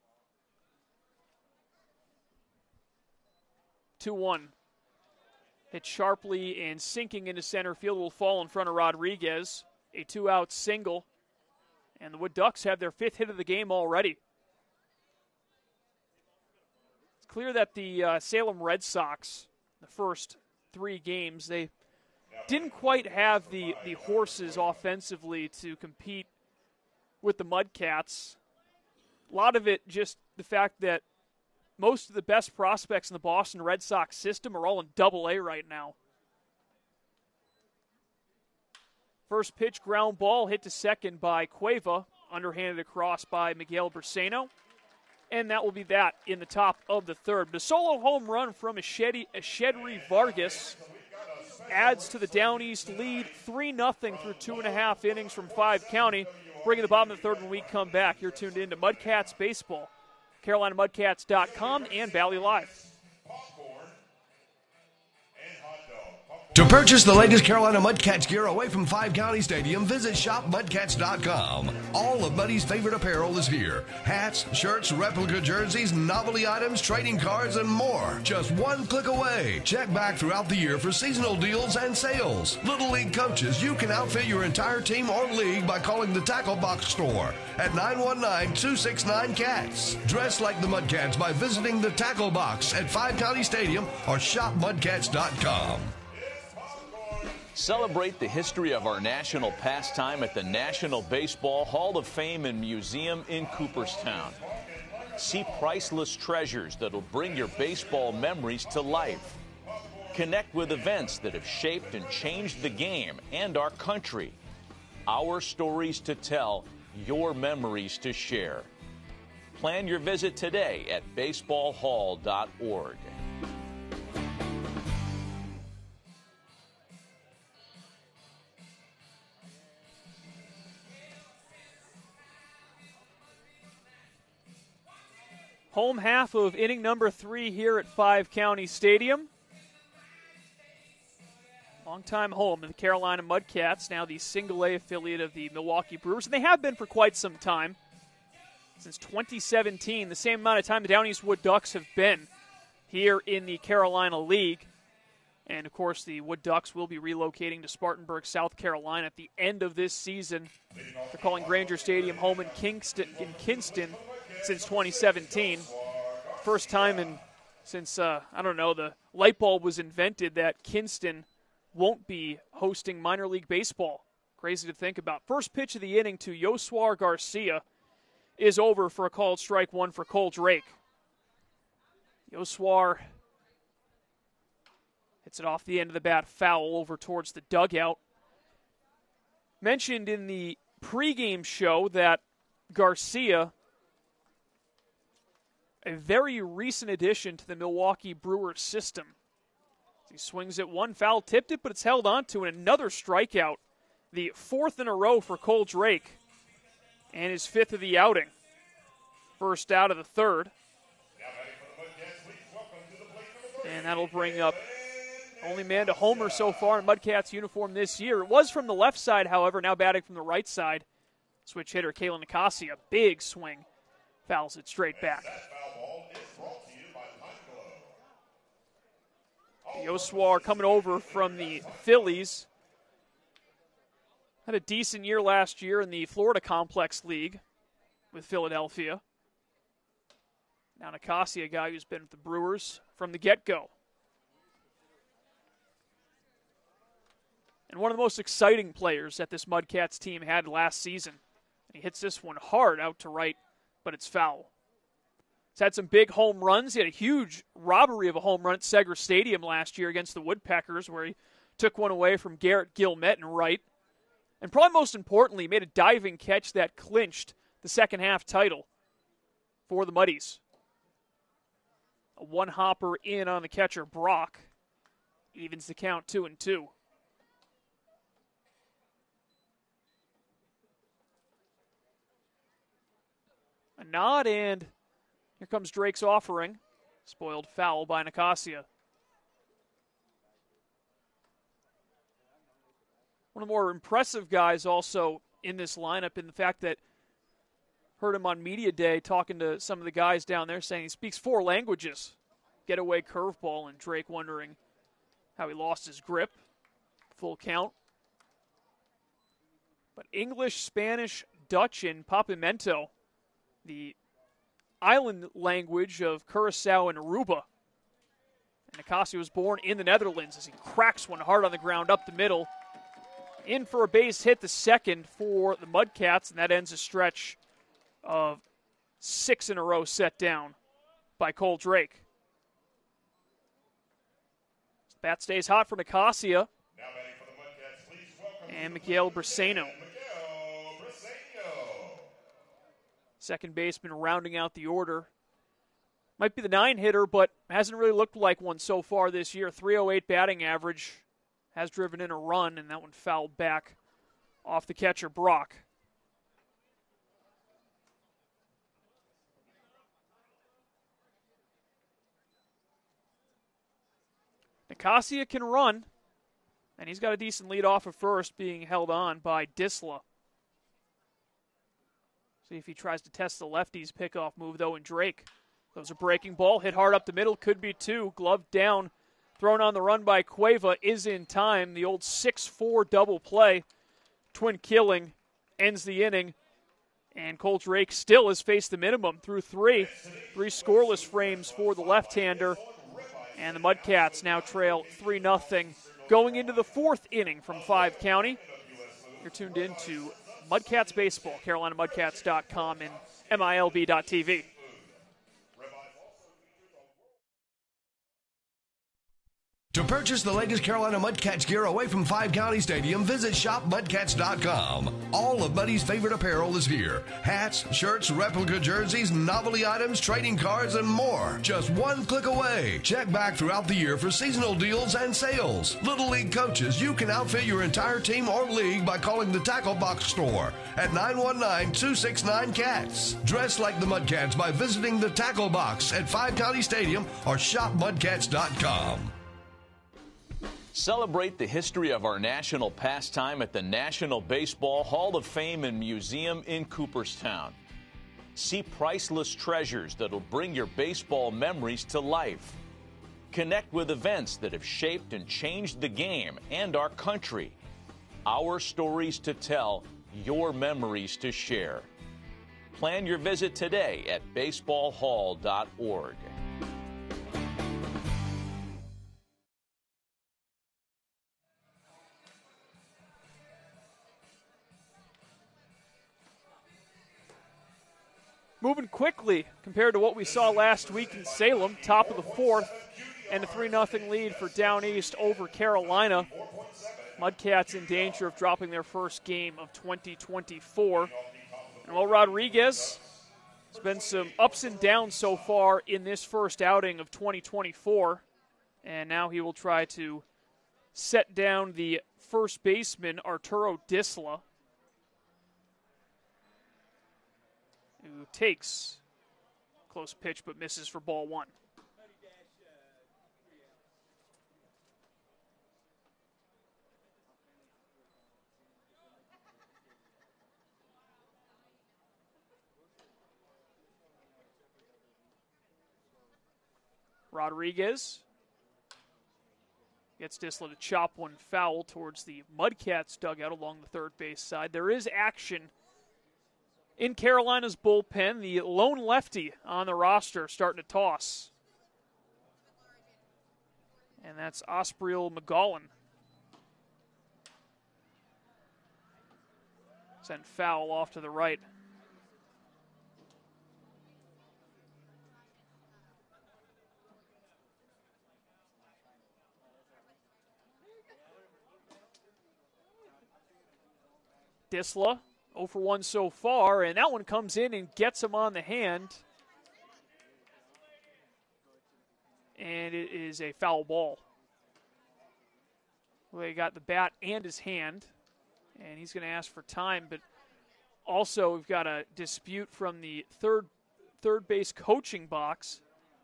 two one. hit sharply and sinking into center field, will fall in front of Rodriguez. A two-out single. And the Wood Ducks have their fifth hit of the game already. It's clear that the uh, Salem Red Sox, the first three games, they didn't quite have the, the horses offensively to compete with the Mudcats. A lot of it just the fact that most of the best prospects in the Boston Red Sox system are all in double A right now. First pitch, ground ball, hit to second by Cueva, underhanded across by Miguel Braceno. And that will be that in the top of the third. The solo home run from Eshedi, Eshedri Vargas adds to the Down East lead, three nothing through two and a half innings from Five County. Bringing the bottom of the third when we come back. You're tuned in to Mudcats Baseball, Carolina Mudcats dot com and Valley Live. To purchase the latest Carolina Mudcats gear away from Five County Stadium, visit shop mudcats dot com. All of Muddy's favorite apparel is here. Hats, shirts, replica jerseys, novelty items, trading cards, and more. Just one click away. Check back throughout the year for seasonal deals and sales. Little League coaches, you can outfit your entire team or league by calling the Tackle Box store at nine one nine, two six nine, CATS. Dress like the Mudcats by visiting the Tackle Box at Five County Stadium or shop mudcats dot com. Celebrate the history of our national pastime at the National Baseball Hall of Fame and Museum in Cooperstown. See priceless treasures that'll bring your baseball memories to life. Connect with events that have shaped and changed the game and our country. Our stories to tell, your memories to share. Plan your visit today at baseball hall dot org. Home half of inning number three here at Five County Stadium. Longtime home to the Carolina Mudcats, now the single-A affiliate of the Milwaukee Brewers. And they have been for quite some time. Since twenty seventeen, the same amount of time the Down East Wood Ducks have been here in the Carolina League. And, of course, the Wood Ducks will be relocating to Spartanburg, South Carolina at the end of this season. They're calling Granger Stadium home in Kingston, in Kinston since twenty seventeen. First time in since, uh, I don't know, the light bulb was invented that Kinston won't be hosting minor league baseball. Crazy to think about. First pitch of the inning to Yoswar Garcia is over for a called strike one for Cole Drake. Yoswar hits it off the end of the bat, foul over towards the dugout. Mentioned in the pregame show that Garcia, a very recent addition to the Milwaukee Brewers system. He swings at one, foul tipped it, but it's held on to, and another strikeout. The fourth in a row for Cole Drake, and his fifth of the outing. First out of the third. And that'll bring up only man to homer so far in Mudcats uniform this year. It was from the left side, however, now batting from the right side. Switch hitter Kalen Nicasia, big swing, fouls it straight back. Yoswar coming over from the Phillies. Had a decent year last year in the Florida Complex League with Philadelphia. Now Nicasia, a guy who's been with the Brewers from the get-go. And one of the most exciting players that this Mudcats team had last season. And he hits this one hard out to right, but it's foul. He's had some big home runs. He had a huge robbery of a home run at Segra Stadium last year against the Woodpeckers, where he took one away from Garrett Gilmet in right. And probably most importantly, he made a diving catch that clinched the second half title for the Muddies. A one-hopper in on the catcher, Brock. Evens the count two and two. A nod, and here comes Drake's offering. Spoiled foul by Nicasia. One of the more impressive guys also in this lineup, in the fact that heard him on media day talking to some of the guys down there saying he speaks four languages. Getaway curveball, and Drake wondering how he lost his grip. Full count. But English, Spanish, Dutch, and Papiamento, the island language of Curacao and Aruba. And Nicasio was born in the Netherlands as he cracks one hard on the ground up the middle. In for a base hit, the second for the Mudcats, and that ends a stretch of six in a row set down by Cole Drake. Bat stays hot for Nicasia. And Miguel Briseno. Second baseman rounding out the order. Might be the nine hitter, but hasn't really looked like one so far this year. three oh eight batting average. Has driven in a run, and that one fouled back off the catcher, Brock. Nicasia can run, and he's got a decent lead off of first, being held on by Disla. See if he tries to test the lefty's pickoff move, though, and Drake. That was a breaking ball, hit hard up the middle, could be two, gloved down. Thrown on the run by Cueva is in time. The old six four double play. Twin killing ends the inning. And Cole Drake still has faced the minimum through three. Three scoreless frames for the left-hander. And the Mudcats now trail three nothing going into the fourth inning from Five County. You're tuned in to Mudcats Baseball, Carolina Mudcats dot com and M I L B dot T V. To purchase the latest Carolina Mudcats gear away from Five County Stadium, visit shop mudcats dot com. All of Muddy's favorite apparel is here. Hats, shirts, replica jerseys, novelty items, trading cards, and more. Just one click away. Check back throughout the year for seasonal deals and sales. Little League coaches, you can outfit your entire team or league by calling the Tackle Box store at nine one nine, two six nine, CATS. Dress like the Mudcats by visiting the Tackle Box at Five County Stadium or shop mudcats dot com. Celebrate the history of our national pastime at the National Baseball Hall of Fame and Museum in Cooperstown. See priceless treasures that'll bring your baseball memories to life. Connect with events that have shaped and changed the game and our country. Our stories to tell, your memories to share. Plan your visit today at baseball hall dot org. Moving quickly compared to what we saw last week in Salem, top of the fourth, and a three nothing lead for Down East over Carolina. Mudcats in danger of dropping their first game of twenty twenty-four. And while Rodriguez has been some ups and downs so far in this first outing of twenty twenty-four, and now he will try to set down the first baseman, Arturo Disla, who takes close pitch but misses for ball one. Rodriguez gets Disla to chop one foul towards the Mudcats dugout along the third base side. There is action in Carolina's bullpen. The lone lefty on the roster starting to toss. And that's Ospriel McGowan. Sent foul off to the right. Disla, oh for one so far, and that one comes in and gets him on the hand. And it is a foul ball. Well, he got the bat and his hand, and he's going to ask for time, but also we've got a dispute from the third third base coaching box.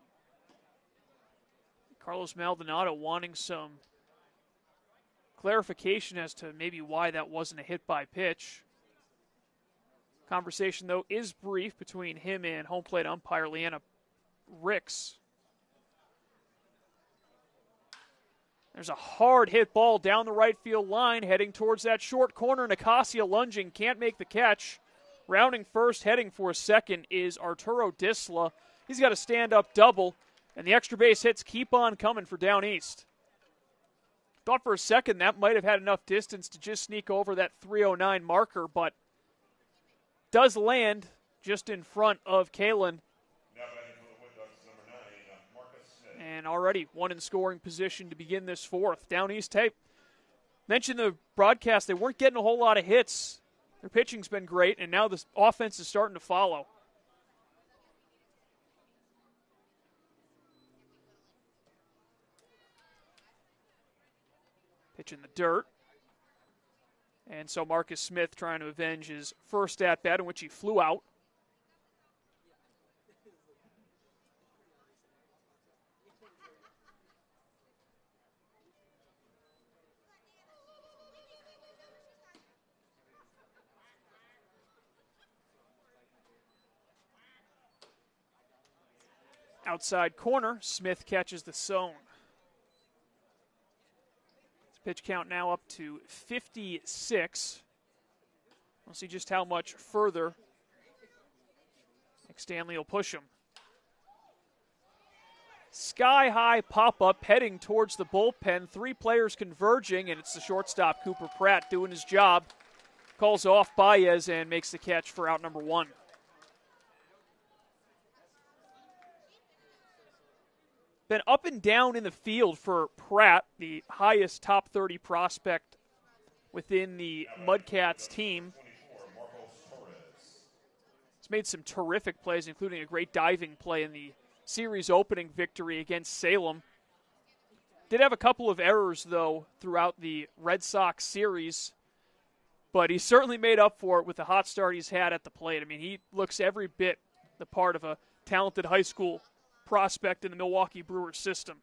Carlos Maldonado wanting some clarification as to maybe why that wasn't a hit by pitch. Conversation, though, is brief between him and home plate umpire Leanna Ricks. There's a hard hit ball down the right field line heading towards that short corner. Nicosia lunging, can't make the catch. Rounding first, heading for second is Arturo Disla. He's got a stand-up double, and the extra base hits keep on coming for Down East. Thought for a second that might have had enough distance to just sneak over that three oh nine marker, but does land just in front of Kalen. And already one in scoring position to begin this fourth. Down East tape. Mentioned the broadcast, they weren't getting a whole lot of hits. Their pitching's been great, and now the offense is starting to follow. Pitch in the dirt. And so Marcus Smith trying to avenge his first at-bat in which he flew out. Outside corner, Smith catches the zone. Pitch count now up to fifty-six. We'll see just how much further Stanley will push him. Sky-high pop-up heading towards the bullpen. Three players converging, and it's the shortstop, Cooper Pratt, doing his job. Calls off Baez and makes the catch for out number one. Been up and down in the field for Pratt, the highest top thirty prospect within the Mudcats team. He's made some terrific plays, including a great diving play in the series opening victory against Salem. Did have a couple of errors, though, throughout the Red Sox series, but he certainly made up for it with the hot start he's had at the plate. I mean, he looks every bit the part of a talented high school prospect in the Milwaukee Brewers system.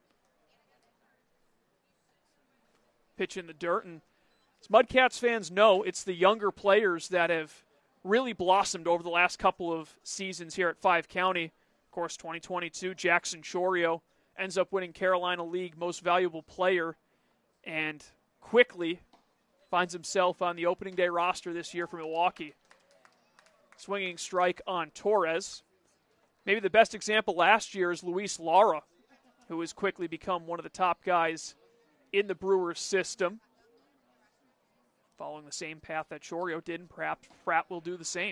Pitch in the dirt, and as Mudcats fans know, it's the younger players that have really blossomed over the last couple of seasons here at Five County. Of course, twenty twenty-two, Jackson Chorio ends up winning Carolina League Most Valuable Player and quickly finds himself on the opening day roster this year for Milwaukee. Swinging strike on Torres. Maybe the best example last year is Luis Lara, who has quickly become one of the top guys in the Brewers system. Following the same path that Chorio did, and perhaps Pratt will do the same.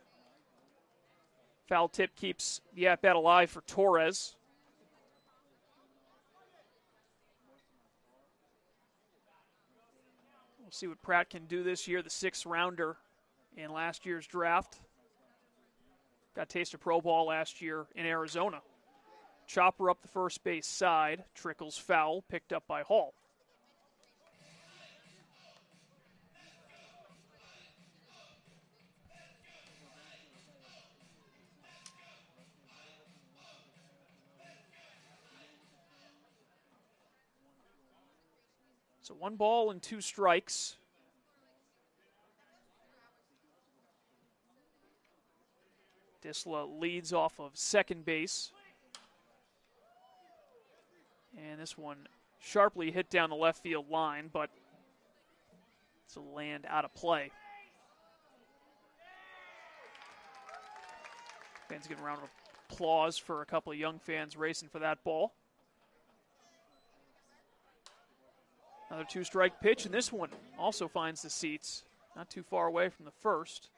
Foul tip keeps the at-bat alive for Torres. We'll see what Pratt can do this year, the sixth rounder in last year's draft. Got a taste of pro ball last year in Arizona. Chopper up the first base side. Trickles foul, picked up by Hall. So one ball and two strikes. Disla leads off of second base. And this one sharply hit down the left field line, but it's a land out of play. Fans getting a round of applause for a couple of young fans racing for that ball. Another two-strike pitch, and this one also finds the seats. Not too far away from the first.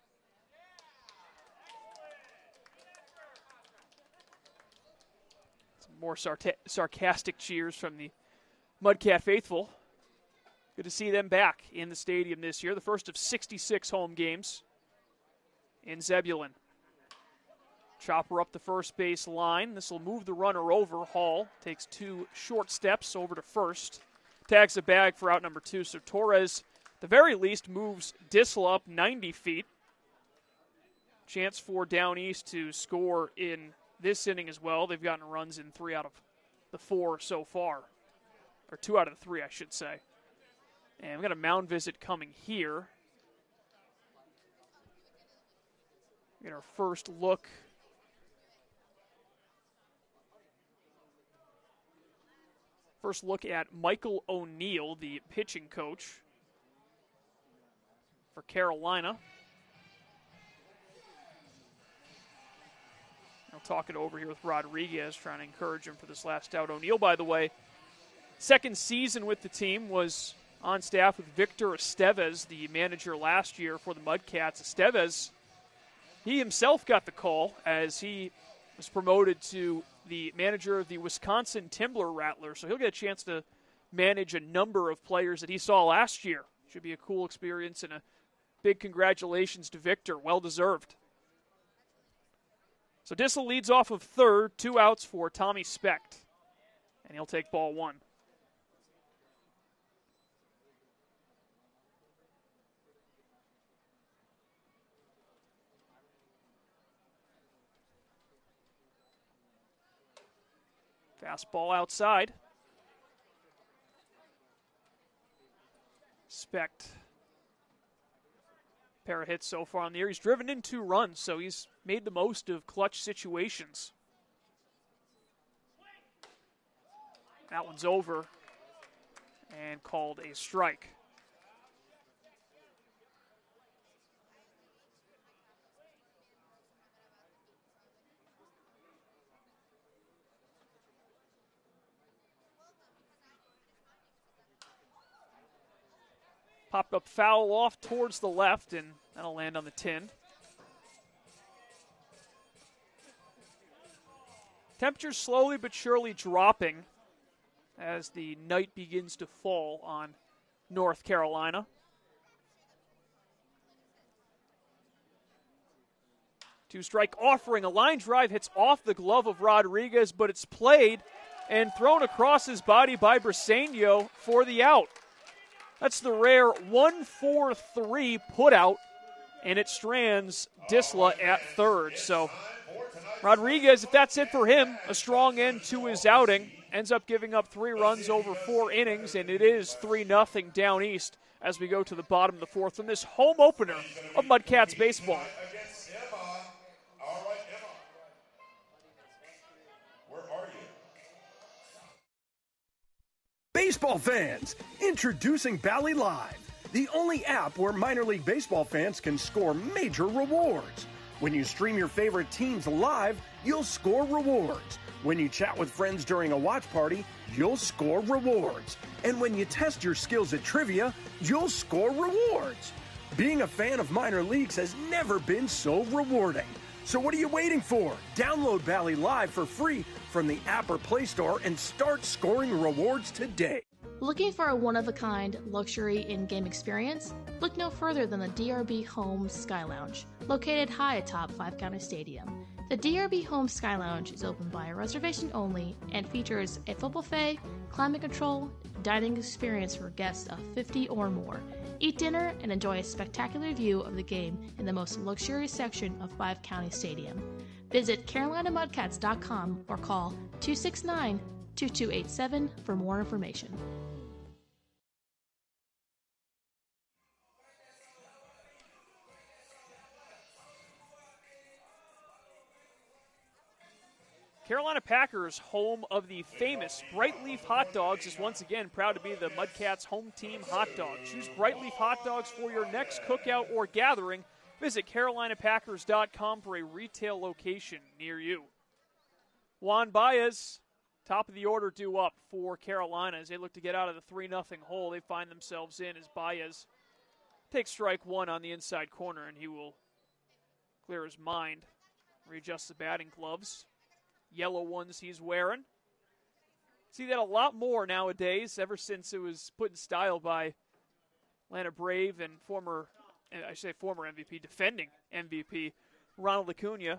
More sarta- sarcastic cheers from the Mudcat faithful. Good to see them back in the stadium this year. The first of sixty-six home games in Zebulon. Chopper up the first base line. This will move the runner over. Hall takes two short steps over to first. Tags the bag for out number two. So Torres, at the very least, moves Disla up ninety feet. Chance for Down East to score in this inning as well. They've gotten runs in three out of the four so far. Or two out of the three, I should say. And we've got a mound visit coming here. We get our first look First look at Michael O'Neill, the pitching coach for Carolina. I'll talk it over here with Rodriguez, trying to encourage him for this last out. O'Neill, by the way, second season with the team, was on staff with Victor Estevez, the manager last year for the Mudcats. Estevez, he himself got the call as he was promoted to the manager of the Wisconsin Timber Rattlers, so he'll get a chance to manage a number of players that he saw last year. Should be a cool experience, and a big congratulations to Victor. Well-deserved. So Dissel leads off of third, two outs for Tommy Specht, and he'll take ball one. Fastball outside. Specht. Pair of hits so far on the year. He's driven in two runs, so he's made the most of clutch situations. That one's over and called a strike. Popped up foul off towards the left, and that'll land on the tin. Temperatures slowly but surely dropping as the night begins to fall on North Carolina. Two-strike offering. A line drive hits off the glove of Rodriguez, but it's played and thrown across his body by Briseño for the out. That's the rare one four three putout, and it strands Disla at third. So Rodriguez, if that's it for him, a strong end to his outing, ends up giving up three runs over four innings, and it is three nothing down east as we go to the bottom of the fourth in this home opener of Mudcats baseball. Baseball fans, introducing Bally Live, the only app where minor league baseball fans can score major rewards. When you stream your favorite teams live, you'll score rewards. When you chat with friends during a watch party, you'll score rewards. And when you test your skills at trivia, you'll score rewards. Being a fan of minor leagues has never been so rewarding. So what are you waiting for? Download Bally Live for free from the app or Play Store and start scoring rewards today. Looking for a one-of-a-kind luxury in-game experience? Look no further than the D R B Home Sky Lounge, located high atop Five County Stadium. The D R B Home Sky Lounge is open by reservation only and features a full buffet, climate control, dining experience for guests of fifty or more. Eat dinner and enjoy a spectacular view of the game in the most luxurious section of Five County Stadium. Visit Carolina Mudcats dot com or call two six nine, two two eight seven for more information. Carolina Packers, home of the famous Bright Leaf Hot Dogs, is once again proud to be the Mudcats' home team hot dog. Choose Bright Leaf Hot Dogs for your next cookout or gathering. Visit Carolina Packers dot com for a retail location near you. Juan Baez, top of the order due up for Carolina as they look to get out of the three nothing hole they find themselves in as Baez takes strike one on the inside corner, and he will clear his mind, readjust the batting gloves. Yellow ones he's wearing. See that a lot more nowadays, ever since it was put in style by Atlanta Brave and former, I should say former M V P, defending M V P, Ronald Acuna.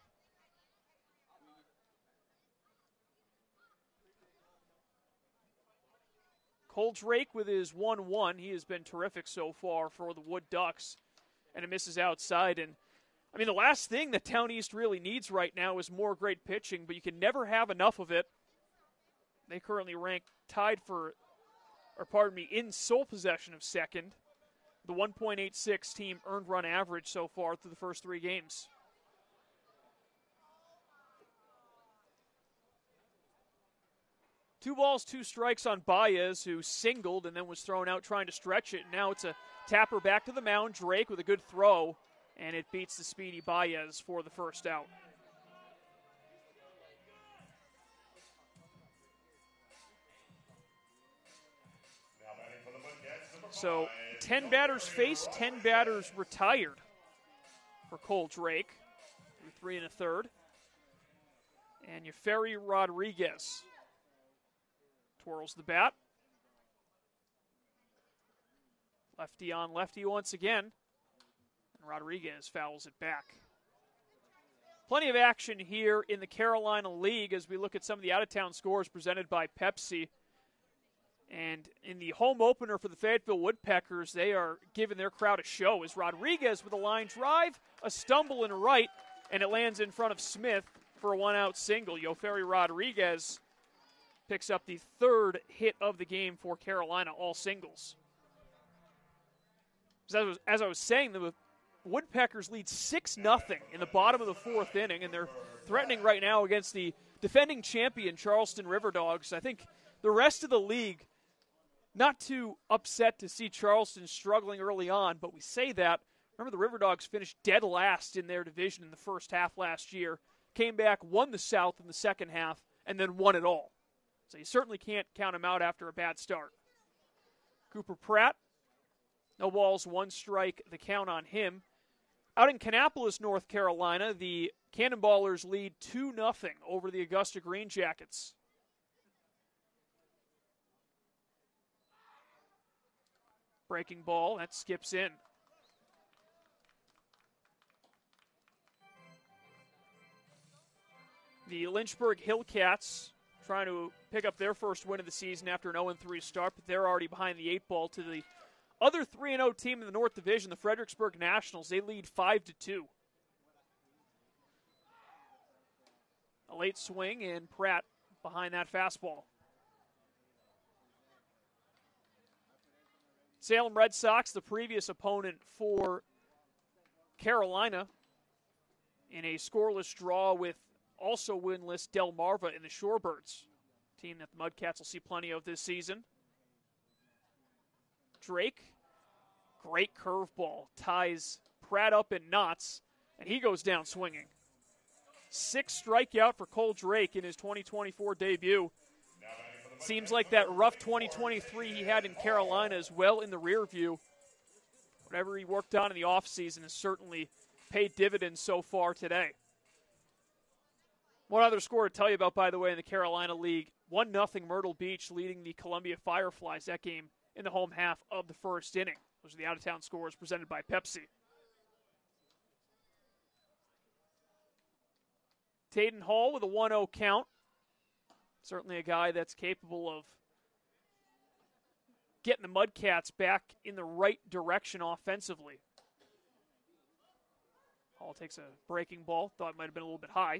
Coldrake with his one one. He has been terrific so far for the Wood Ducks, and it misses outside. And I mean, the last thing that Town East really needs right now is more great pitching, but you can never have enough of it. They currently rank tied for, or pardon me, in sole possession of second. The one point eight six team earned run average so far through the first three games. Two balls, two strikes on Baez, who singled and then was thrown out trying to stretch it. Now it's a tapper back to the mound. Drake with a good throw, and it beats the speedy Baez for the first out. So ten batters faced, ten batters retired for Cole Drake through three and a third. And Yeferi Rodriguez twirls the bat. Lefty on lefty once again. And Rodriguez fouls it back. Plenty of action here in the Carolina League as we look at some of the out-of-town scores presented by Pepsi. And in the home opener for the Fayetteville Woodpeckers, they are giving their crowd a show as Rodriguez with a line drive, a stumble and right, and it lands in front of Smith for a one-out single. Yeferi Rodriguez picks up the third hit of the game for Carolina, all singles. As I was, as I was saying, the Woodpeckers lead six nothing in the bottom of the fourth inning, and they're threatening right now against the defending champion Charleston River Dogs. I think the rest of the league, not too upset to see Charleston struggling early on, but we say that. Remember, the River Dogs finished dead last in their division in the first half last year, came back, won the South in the second half, and then won it all. So you certainly can't count them out after a bad start. Cooper Pratt, no balls, one strike, the count on him. Out in Kannapolis, North Carolina, the Cannonballers lead two nothing over the Augusta Green Jackets. Breaking ball, that skips in. The Lynchburg Hillcats trying to pick up their first win of the season after an oh and three start, but they're already behind the eight ball to the other three and oh team in the North Division, the Fredericksburg Nationals. They lead five to two. A late swing, and Pratt behind that fastball. Salem Red Sox, the previous opponent for Carolina, in a scoreless draw with also winless Delmarva in the Shorebirds, team that the Mudcats will see plenty of this season. Drake, great curveball, ties Pratt up in knots, and he goes down swinging. Six strikeout for Cole Drake in his twenty twenty-four debut. Seems like that rough twenty twenty-three he had in Carolina is well in the rear view. Whatever he worked on in the offseason has certainly paid dividends so far today. One other score to tell you about, by the way, in the Carolina League. one nothing Myrtle Beach leading the Columbia Fireflies. That game in the home half of the first inning. Those are the out-of-town scores presented by Pepsi. Taden Hall with a one oh count. Certainly a guy that's capable of getting the Mudcats back in the right direction offensively. Hall takes a breaking ball. Thought it might have been a little bit high.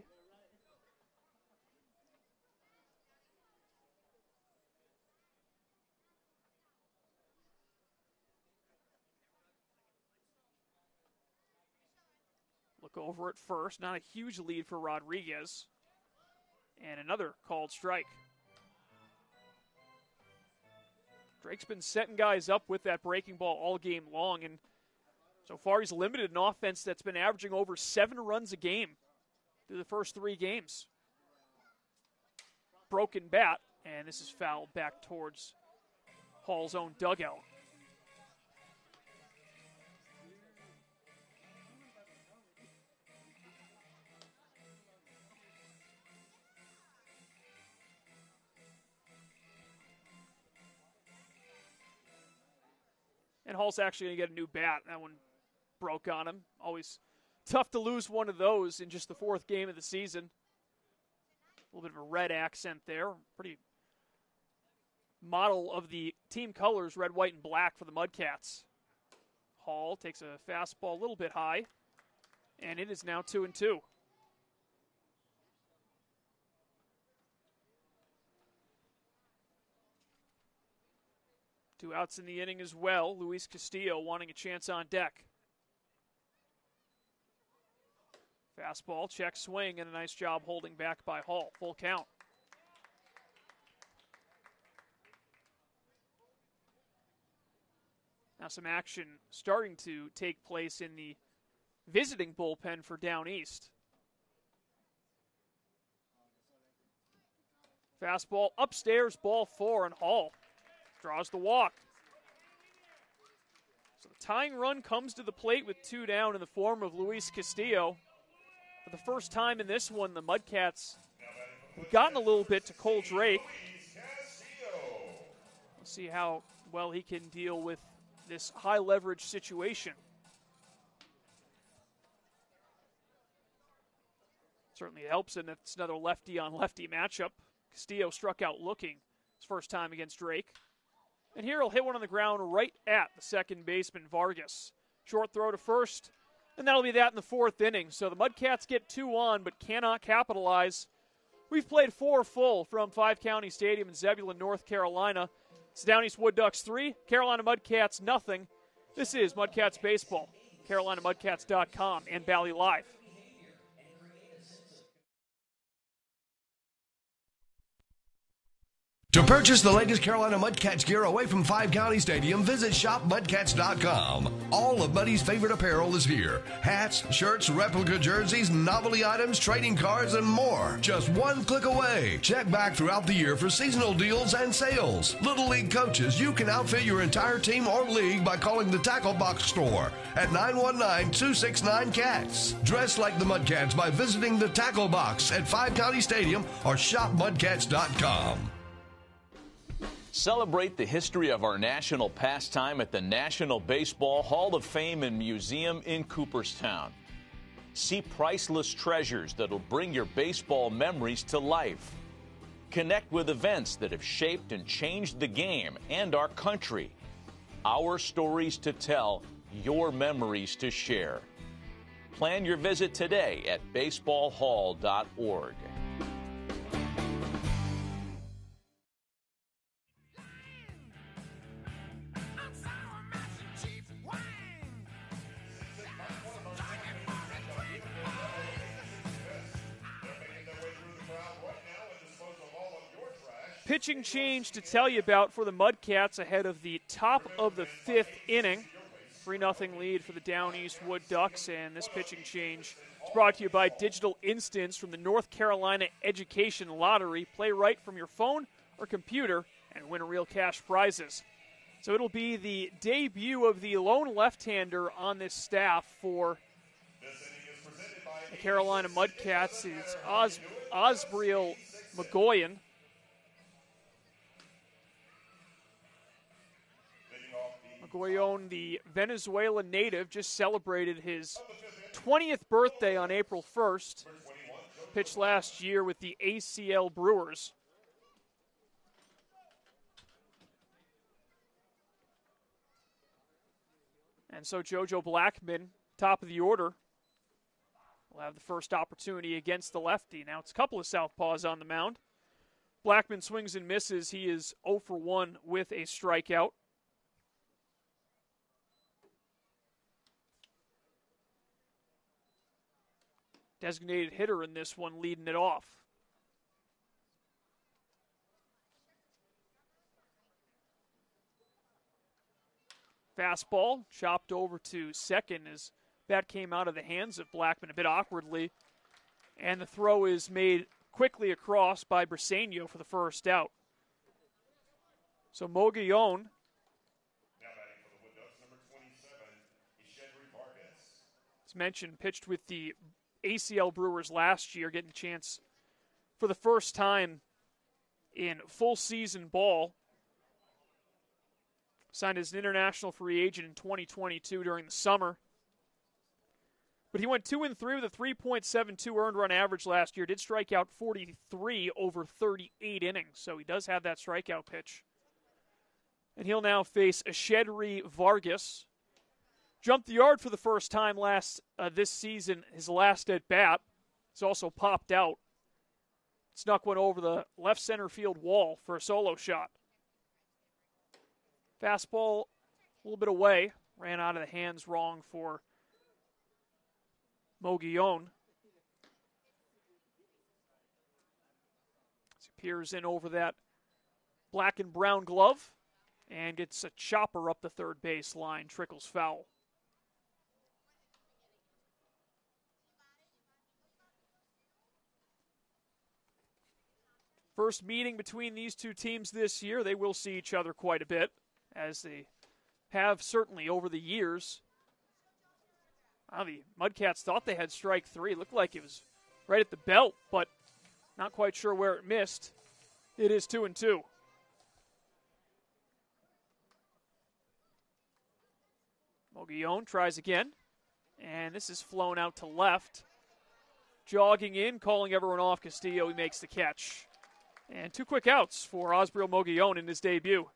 Look over at first. Not a huge lead for Rodriguez. And another called strike. Drake's been setting guys up with that breaking ball all game long, and so far he's limited an offense that's been averaging over seven runs a game through the first three games. Broken bat, and this is fouled back towards Hall's own dugout. And Hall's actually going to get a new bat. That one broke on him. Always tough to lose one of those in just the fourth game of the season. A little bit of a red accent there. Pretty model of the team colors, red, white, and black for the Mudcats. Hall takes a fastball a little bit high, and it is now two and two. Two outs in the inning as well. Luis Castillo wanting a chance on deck. Fastball, check swing, and a nice job holding back by Hall. Full count. Now some action starting to take place in the visiting bullpen for Down East. Fastball upstairs, ball four, and Hall draws the walk. So the tying run comes to the plate with two down in the form of Luis Castillo. For the first time in this one, the Mudcats have gotten a little bit to Cole Drake. We'll see how well he can deal with this high leverage situation. Certainly helps him if it's another lefty on lefty matchup. Castillo struck out looking his first time against Drake. And here he'll hit one on the ground right at the second baseman, Vargas. Short throw to first, and that'll be that in the fourth inning. So the Mudcats get two on but cannot capitalize. We've played four full from Five County Stadium in Zebulon, North Carolina. It's Down East Wood Ducks three, Carolina Mudcats nothing. This is Mudcats Baseball, Carolina Mudcats dot com and Bally Live. To purchase the latest Carolina Mudcats gear away from Five County Stadium, visit shop mudcats dot com. All of Muddy's favorite apparel is here. Hats, shirts, replica jerseys, novelty items, trading cards, and more. Just one click away. Check back throughout the year for seasonal deals and sales. Little League coaches, you can outfit your entire team or league by calling the Tackle Box store at nine one nine, two six nine, CATS. Dress like the Mudcats by visiting the Tackle Box at Five County Stadium or shop mudcats dot com. Celebrate the history of our national pastime at the National Baseball Hall of Fame and Museum in Cooperstown. See priceless treasures that'll bring your baseball memories to life. Connect with events that have shaped and changed the game and our country. Our stories to tell, your memories to share. Plan your visit today at baseball hall dot org. Pitching change to tell you about for the Mudcats ahead of the top of the fifth inning. three nothing lead for the Down East Wood Ducks, and this pitching change is brought to you by Digital Instants from the North Carolina Education Lottery. Play right from your phone or computer and win real cash prizes. So it'll be the debut of the lone left-hander on this staff for the Carolina Mudcats. It's Os- Osbriel McGoyan. Goyon, the Venezuelan native, just celebrated his twentieth birthday on April first. Pitched last year with the A C L Brewers. And so JoJo Blackman, top of the order, will have the first opportunity against the lefty. Now it's a couple of southpaws on the mound. Blackman swings and misses. He is oh for one with a strikeout. Designated hitter in this one, leading it off. Fastball chopped over to second as that came out of the hands of Blackman a bit awkwardly. And the throw is made quickly across by Briseño for the first out. So Mogollon, as mentioned, pitched with the A C L Brewers last year, getting a chance for the first time in full season ball. Signed as an international free agent in twenty twenty-two during the summer. But he went two and three with a three point seven two earned run average last year. Did strike out forty-three over thirty-eight innings, so he does have that strikeout pitch. And he'll now face Ashedri Vargas. Jumped the yard for the first time last uh, this season, his last at bat. He's also popped out. Snuck one over the left center field wall for a solo shot. Fastball a little bit away. Ran out of the hands wrong for Mogollon. He peers in over that black and brown glove. and gets a chopper up the third base line, trickles foul. First meeting between these two teams this year. They will see each other quite a bit, as they have certainly over the years. Wow, the Mudcats thought they had strike three. Looked like it was right at the belt, but not quite sure where it missed. It is two and two. Mogollon tries again, and this is flown out to left. Jogging in, calling everyone off. Castillo, he makes the catch. And two quick outs for Osbriel Mogollon in his debut.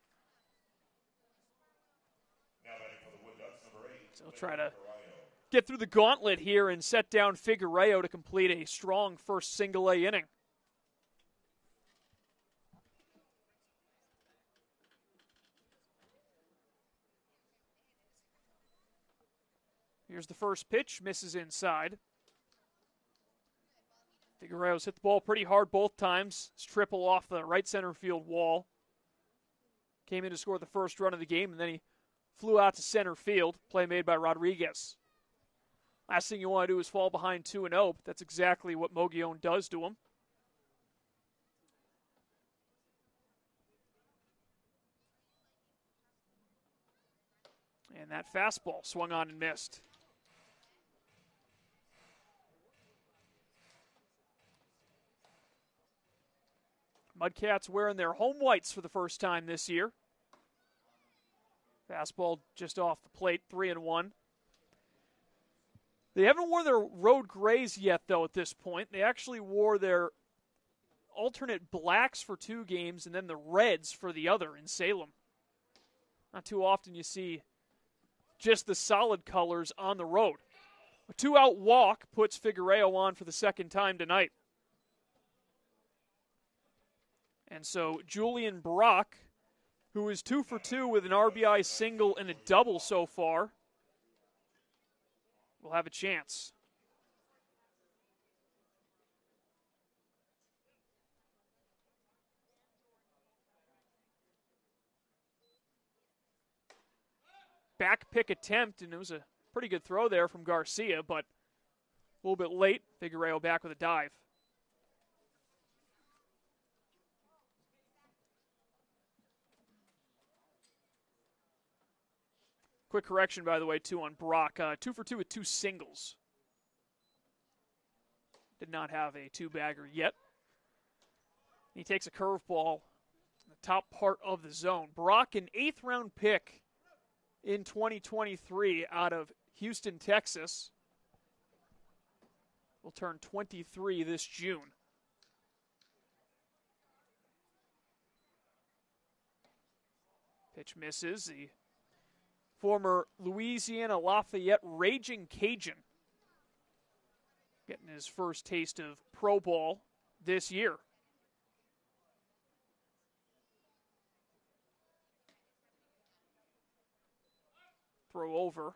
So he'll try to get through the gauntlet here and set down Figueroa to complete a strong first single-A inning. Here's the first pitch, misses inside. Figueroa's hit the ball pretty hard both times. It's triple off the right center field wall. Came in to score the first run of the game, and then he flew out to center field. Play made by Rodriguez. Last thing you want to do is fall behind two and oh, but that's exactly what Mogollon does to him. And that fastball swung on and missed. Mudcats wearing their home whites for the first time this year. Fastball just off the plate, three and one. They haven't worn their road grays yet, though, at this point. They actually wore their alternate blacks for two games and then the reds for the other in Salem. Not too often you see just the solid colors on the road. A two-out walk puts Figueroa on for the second time tonight. And so Julian Brock, who is two for two with an R B I single and a double so far, will have a chance. Back pick attempt, and it was a pretty good throw there from Garcia, but a little bit late. Figueroa back with a dive. Quick correction, by the way, too, on Brock. Uh, two for two with two singles. Did not have a two-bagger yet. He takes a curveball in the top part of the zone. Brock, an eighth-round pick in twenty twenty-three out of Houston, Texas. Will turn twenty-three this June. Pitch misses. The former Louisiana Lafayette Raging Cajun getting his first taste of pro ball this year. Throw over.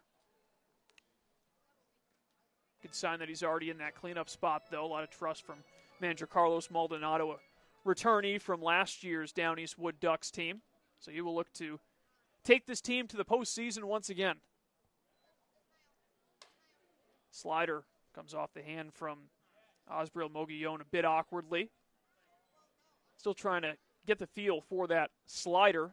Good sign that he's already in that cleanup spot, though. A lot of trust from manager Carlos Maldonado, a returnee from last year's Down East Wood Ducks team. So he will look to take this team to the postseason once again. Slider comes off the hand from Osbriel Mogollon a bit awkwardly. Still trying to get the feel for that slider.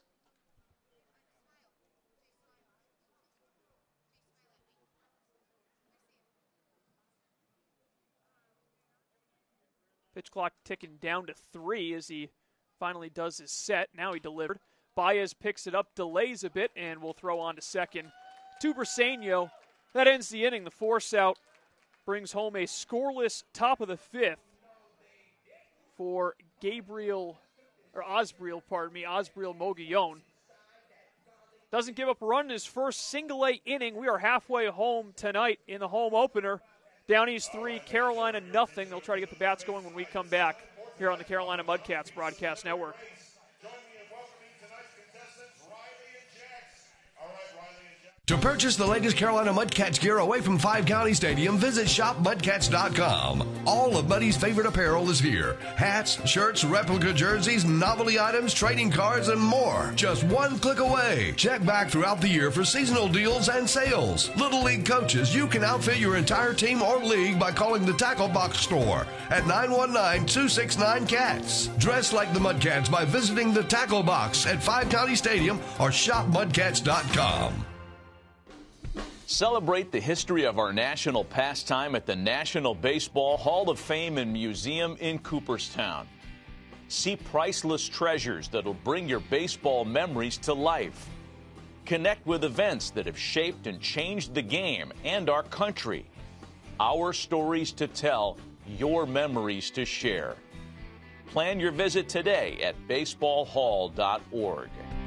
Pitch clock ticking down to three as he finally does his set. Now he delivered. Baez picks it up, delays a bit, and will throw on to second. To Briseño. That ends the inning. The force out brings home a scoreless top of the fifth for Gabriel, or Osbriel, pardon me, Osbriel Mogollon. Doesn't give up a run in his first single-A inning. We are halfway home tonight in the home opener. Down East three, Carolina nothing. They'll try to get the bats going when we come back here on the Carolina Mudcats Broadcast Network. To purchase the latest Carolina Mudcats gear away from Five County Stadium, visit shop mudcats dot com. All of Muddy's favorite apparel is here. Hats, shirts, replica jerseys, novelty items, trading cards, and more. Just one click away. Check back throughout the year for seasonal deals and sales. Little League coaches, you can outfit your entire team or league by calling the Tackle Box store at nine one nine, two six nine, CATS. Dress like the Mudcats by visiting the Tackle Box at Five County Stadium or shop mudcats dot com. Celebrate the history of our national pastime at the National Baseball Hall of Fame and Museum in Cooperstown. See priceless treasures that'll bring your baseball memories to life. Connect with events that have shaped and changed the game and our country. Our stories to tell, your memories to share. Plan your visit today at baseball hall dot org.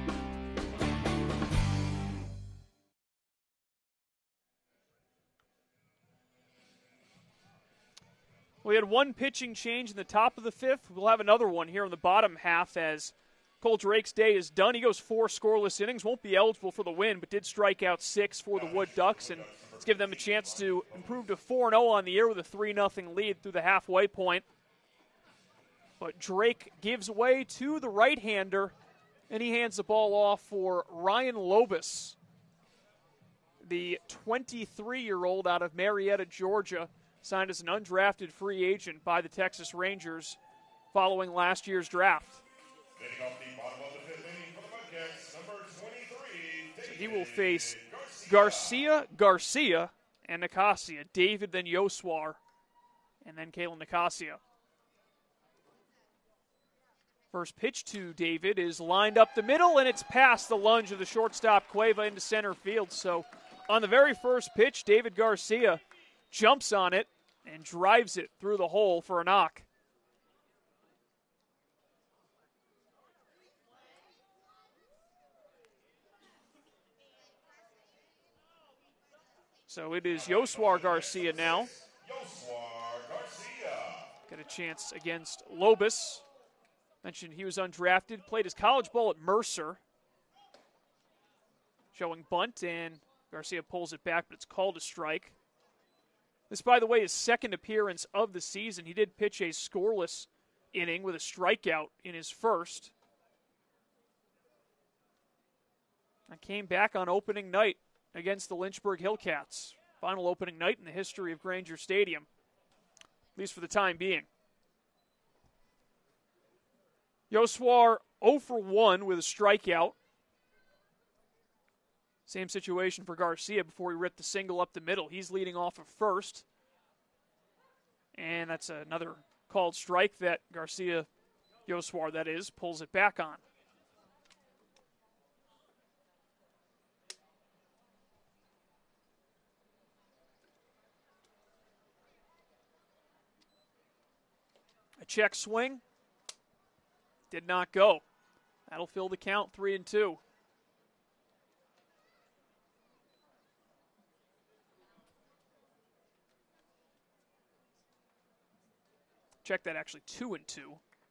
We had one pitching change in the top of the fifth. We'll have another one here in the bottom half as Cole Drake's day is done. He goes four scoreless innings, won't be eligible for the win, but did strike out six for the Wood Ducks, and let's give them a chance to improve to four and oh on the year with a three nothing lead through the halfway point. But Drake gives way to the right-hander, and he hands the ball off for Ryan Lobus, the twenty-three-year-old out of Marietta, Georgia, signed as an undrafted free agent by the Texas Rangers following last year's draft. So he will face Garcia, Garcia, and Nicasia. David, then Yoswar, and then Kalen Nicasia. First pitch to David is lined up the middle, and it's past the lunge of the shortstop Cueva into center field. So on the very first pitch, David Garcia jumps on it and drives it through the hole for a knock. So it is Yoswar Garcia now. Got a chance against Lobus. Mentioned he was undrafted, played his college ball at Mercer. Showing bunt, and Garcia pulls it back, but it's called a strike. This, by the way, is second appearance of the season. He did pitch a scoreless inning with a strikeout in his first. I came back on opening night against the Lynchburg Hillcats. Final opening night in the history of Granger Stadium, at least for the time being. Yoswar oh for one with a strikeout. Same situation for Garcia before he ripped the single up the middle. He's leading off of first. And that's another called strike that Garcia, Yoswar that is, pulls it back on. A check swing. Did not go. That'll fill the count, three and two. Check that, actually, two and two.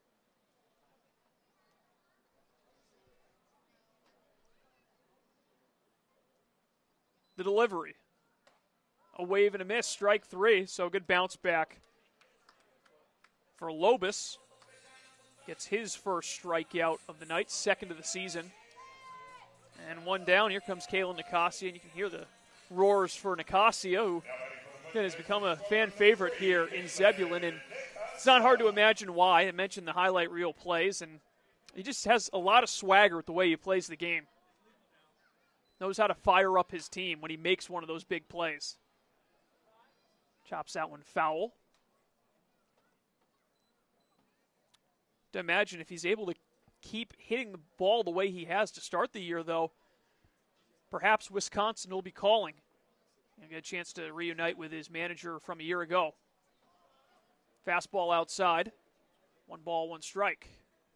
The delivery. A wave and a miss, strike three, so good bounce back for Lobus. Gets his first strikeout of the night, second of the season. And one down, here comes Kalen Nicasia, and you can hear the roars for Nicasia, who again, has become a fan favorite here in Zebulon, and it's not hard to imagine why. I mentioned the highlight reel plays, and he just has a lot of swagger with the way he plays the game. Knows how to fire up his team when he makes one of those big plays. Chops that one foul. To imagine if he's able to keep hitting the ball the way he has to start the year, though, perhaps Wisconsin will be calling. He'll get a chance to reunite with his manager from a year ago. Fastball outside. One ball, one strike.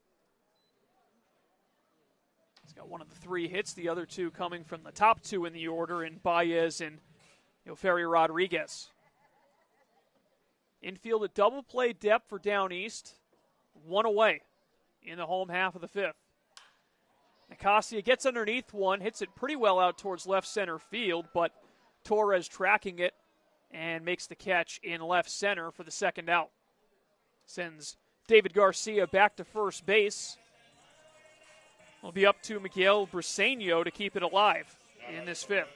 He's got one of the three hits, the other two coming from the top two in the order in Baez and Yoferi Rodriguez. Infield at double play depth for Down East. One away in the home half of the fifth. Nicasia gets underneath one, hits it pretty well out towards left center field, but Torres tracking it and makes the catch in left center for the second out. Sends David Garcia back to first base. Will be up to Miguel Briseño to keep it alive in this fifth.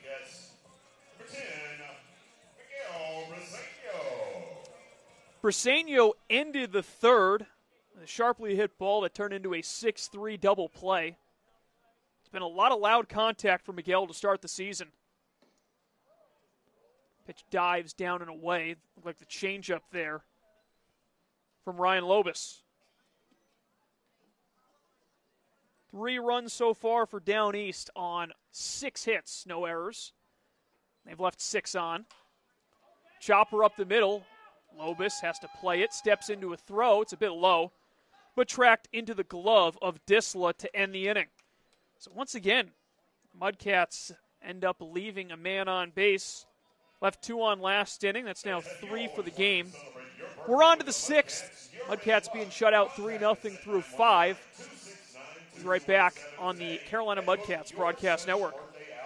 Briseño ended the third with a sharply hit ball that turned into a six three double play. It's been a lot of loud contact for Miguel to start the season. Pitch dives down and away. Looked like the changeup there from Ryan Lobus. Three runs so far for Down East on six hits, no errors. They've left six on. Chopper up the middle. Lobus has to play it, steps into a throw. It's a bit low, but tracked into the glove of Disla to end the inning. So once again, Mudcats end up leaving a man on base. Left two on last inning. That's now three for the game. We're on to the sixth. Mudcats being shut out three nothing through five. We'll be right back on the Carolina Mudcats Broadcast Network.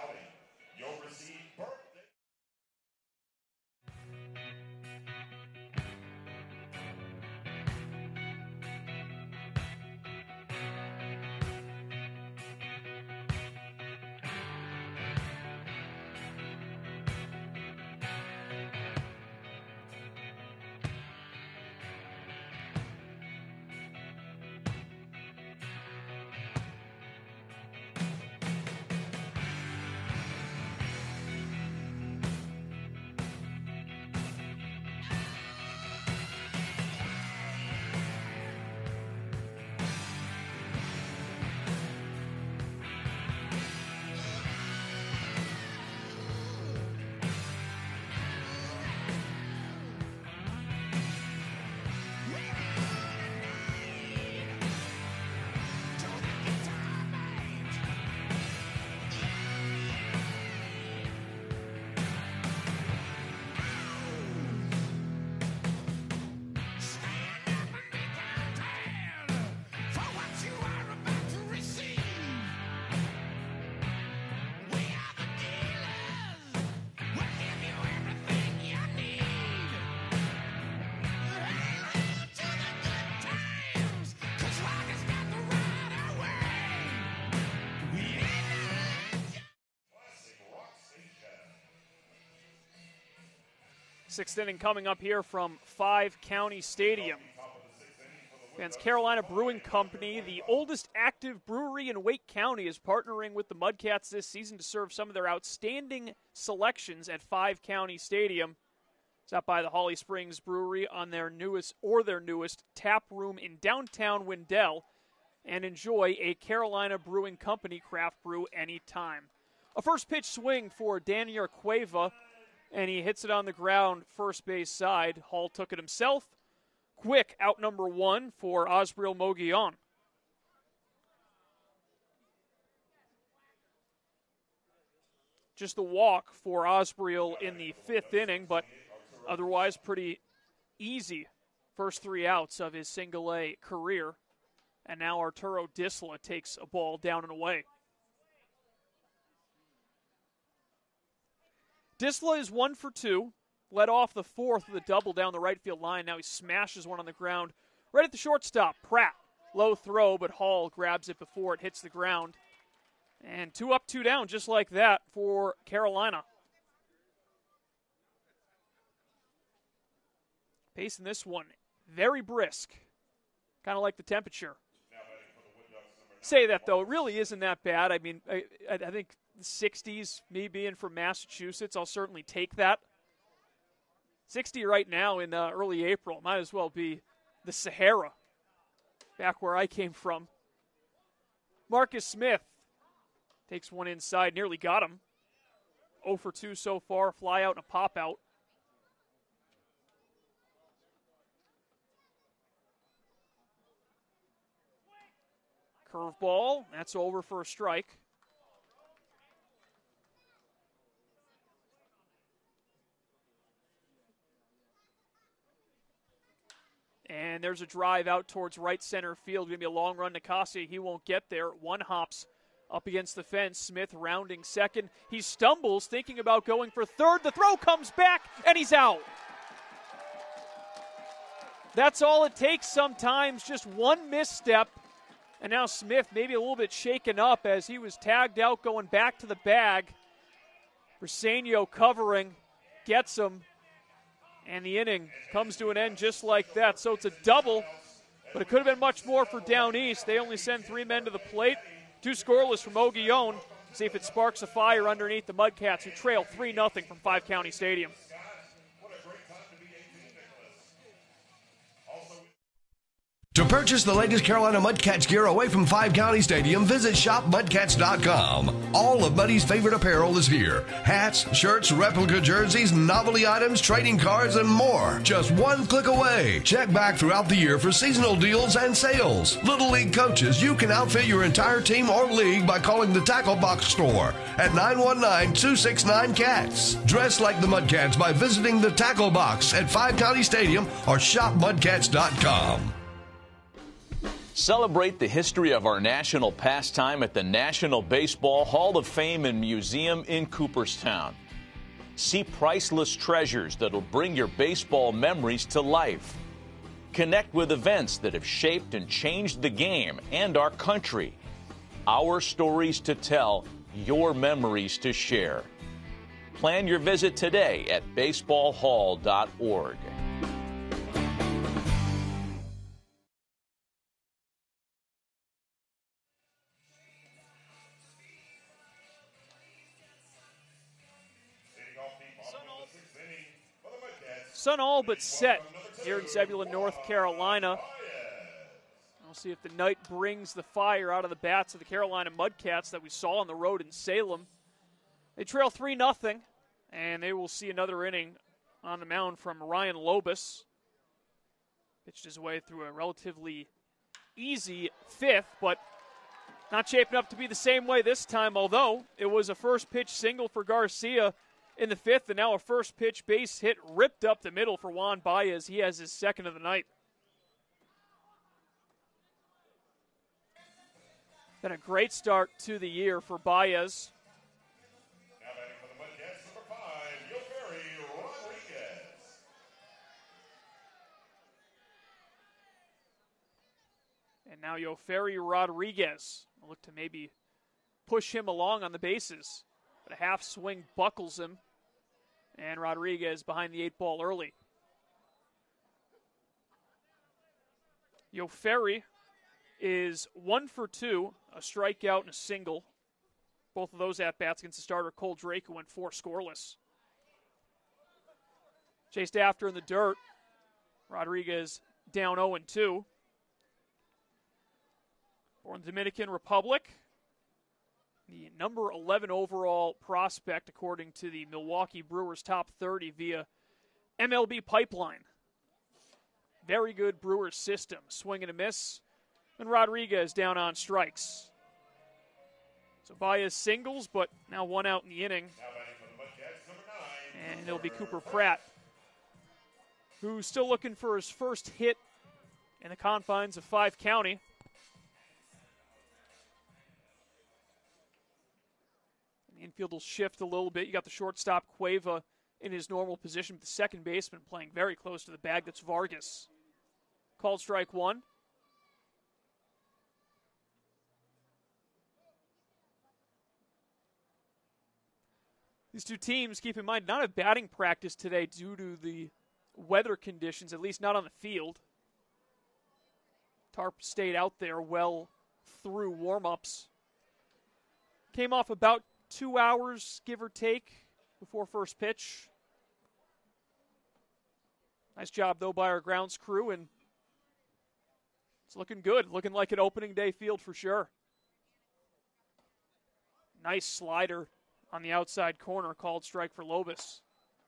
Sixth inning coming up here from Five County Stadium. Against Carolina Brewing Company, the oldest active brewery in Wake County, is partnering with the Mudcats this season to serve some of their outstanding selections at Five County Stadium. It's out by the Holly Springs Brewery on their newest or their newest tap room in downtown Wendell, and enjoy a Carolina Brewing Company craft brew anytime. A first pitch swing for Daniel Cueva, and he hits it on the ground, first base side. Hall took it himself. Quick out number one for Osbriel Moguillon. Just the walk for Osbriel in the fifth inning, but otherwise pretty easy first three outs of his single A career. And now Arturo Disla takes a ball down and away. Disla is one for two. Led off the fourth with a double down the right field line. Now he smashes one on the ground right at the shortstop. Pratt, low throw, but Hall grabs it before it hits the ground. And two up, two down, just like that for Carolina. Pace in this one, very brisk. Kind of like the temperature. Say that, though, it really isn't that bad. I mean, I, I think the sixties, me being from Massachusetts, I'll certainly take that. sixty right now in uh, early April. Might as well be the Sahara, back where I came from. Marcus Smith takes one inside, nearly got him. oh for two so far, fly out and a pop out. Curveball, that's over for a strike. And there's a drive out towards right center field. Going to be a long run. Nicasia, he won't get there. One hops Up against the fence, Smith rounding second. He stumbles, thinking about going for third. The throw comes back, and he's out. That's all it takes sometimes, just one misstep. And now Smith maybe a little bit shaken up as he was tagged out going back to the bag. Briseno covering, gets him, and the inning comes to an end just like that. So it's a double, but it could have been much more for Down East. They only send three men to the plate. Two scoreless from Oguion. See if it sparks a fire underneath the Mudcats, who trail three nothing from Five County Stadium. To purchase the latest Carolina Mudcats gear away from Five County Stadium, visit shop mudcats dot com. All of Muddy's favorite apparel is here. Hats, shirts, replica jerseys, novelty items, trading cards, and more. Just one click away. Check back throughout the year for seasonal deals and sales. Little League coaches, you can outfit your entire team or league by calling the Tackle Box store at nine one nine, two six nine, CATS. Dress like the Mudcats by visiting the Tackle Box at Five County Stadium or shop mudcats dot com. Celebrate the history of our national pastime at the National Baseball Hall of Fame and Museum in Cooperstown. See priceless treasures that'll bring your baseball memories to life. Connect with events that have shaped and changed the game and our country. Our stories to tell, your memories to share. Plan your visit today at baseball hall dot org. Sun all but set here in Zebulon, North Carolina. We'll see if the night brings the fire out of the bats of the Carolina Mudcats that we saw on the road in Salem. They trail three nothing, and they will see another inning on the mound from Ryan Lobus. Pitched his way through a relatively easy fifth, but not shaping up to be the same way this time, although it was a first pitch single for Garcia in the fifth, and now a first pitch base hit ripped up the middle for Juan Baez. He has his second of the night. Been a great start to the year for Baez. Now batting for the Mudcats, number five, Yoferi Rodriguez. And now Yoferi Rodriguez will look to maybe push him along on the bases. But a half swing buckles him. And Rodriguez behind the eight ball early. Yoferi is one for two, a strikeout and a single. Both of those at-bats against the starter Cole Drake, who went four scoreless. Chased after in the dirt. Rodriguez down oh and two. Born in the Dominican Republic. The number eleven overall prospect, according to the Milwaukee Brewers top thirty via M L B Pipeline. Very good Brewers system. Swing and a miss. And Rodriguez down on strikes. So Baez singles, but now one out in the inning. And it'll be Cooper Pratt, who's still looking for his first hit in the confines of Five County. The infield will shift a little bit. You got the shortstop, Cueva, in his normal position, with the second baseman playing very close to the bag. That's Vargas. Called strike one. These two teams, keep in mind, not a batting practice today due to the weather conditions, at least not on the field. Tarp stayed out there well through warm-ups. Came off about two hours, give or take, before first pitch. Nice job, though, by our grounds crew, and it's looking good. Looking like an opening day field for sure. Nice slider on the outside corner, called strike for Lobus.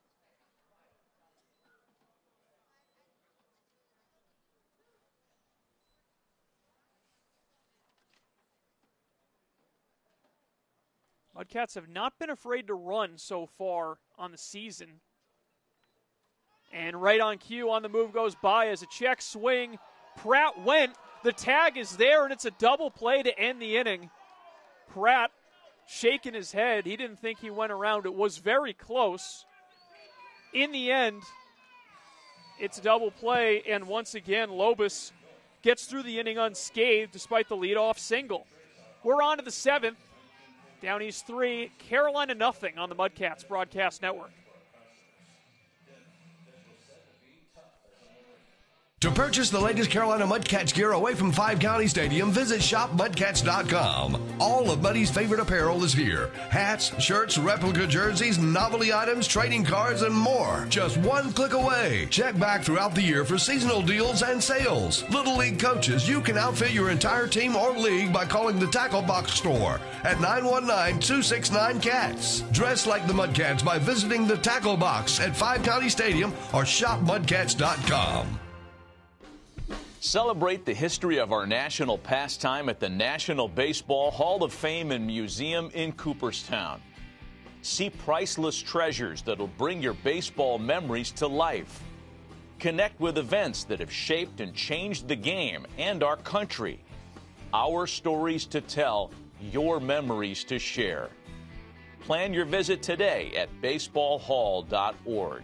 Mudcats have not been afraid to run so far on the season. And right on cue, on the move goes Baez. A check swing. Pratt went. The tag is there, and it's a double play to end the inning. Pratt shaking his head. He didn't think he went around. It was very close. In the end, it's a double play, and once again, Lobos gets through the inning unscathed despite the leadoff single. We're on to the seventh. Down East three, Carolina nothing on the Mudcats Broadcast Network. To purchase the latest Carolina Mudcats gear away from Five County Stadium, visit shop mudcats dot com. All of Muddy's favorite apparel is here. Hats, shirts, replica jerseys, novelty items, trading cards, and more. Just one click away. Check back throughout the year for seasonal deals and sales. Little League coaches, you can outfit your entire team or league by calling the Tackle Box store at nine one nine, two six nine, CATS. Dress like the Mudcats by visiting the Tackle Box at Five County Stadium or shop mudcats dot com. Celebrate the history of our national pastime at the National Baseball Hall of Fame and Museum in Cooperstown. See priceless treasures that'll bring your baseball memories to life. Connect with events that have shaped and changed the game and our country. Our stories to tell, your memories to share. Plan your visit today at baseball hall dot org.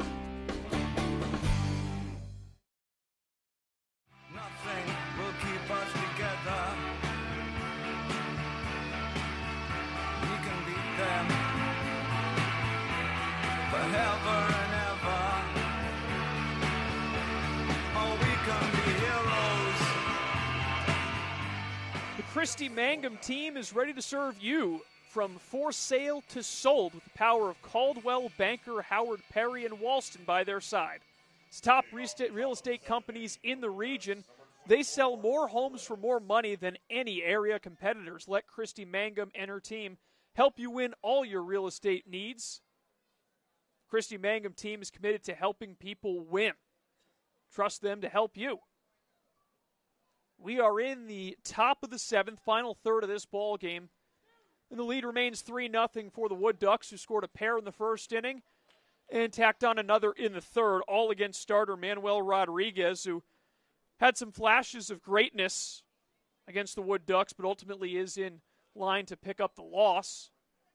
Christy Mangum team is ready to serve you from for sale to sold with the power of Caldwell Banker, Howard Perry, and Walston by their side. It's top real estate companies in the region. They sell more homes for more money than any area competitors. Let Christy Mangum and her team help you win all your real estate needs. Christy Mangum team is committed to helping people win. Trust them to help you. We are in the top of the seventh, final third of this ball game, and the lead remains three nothing for the Wood Ducks, who scored a pair in the first inning and tacked on another in the third, all against starter Manuel Rodriguez, who had some flashes of greatness against the Wood Ducks, but ultimately is in line to pick up the loss.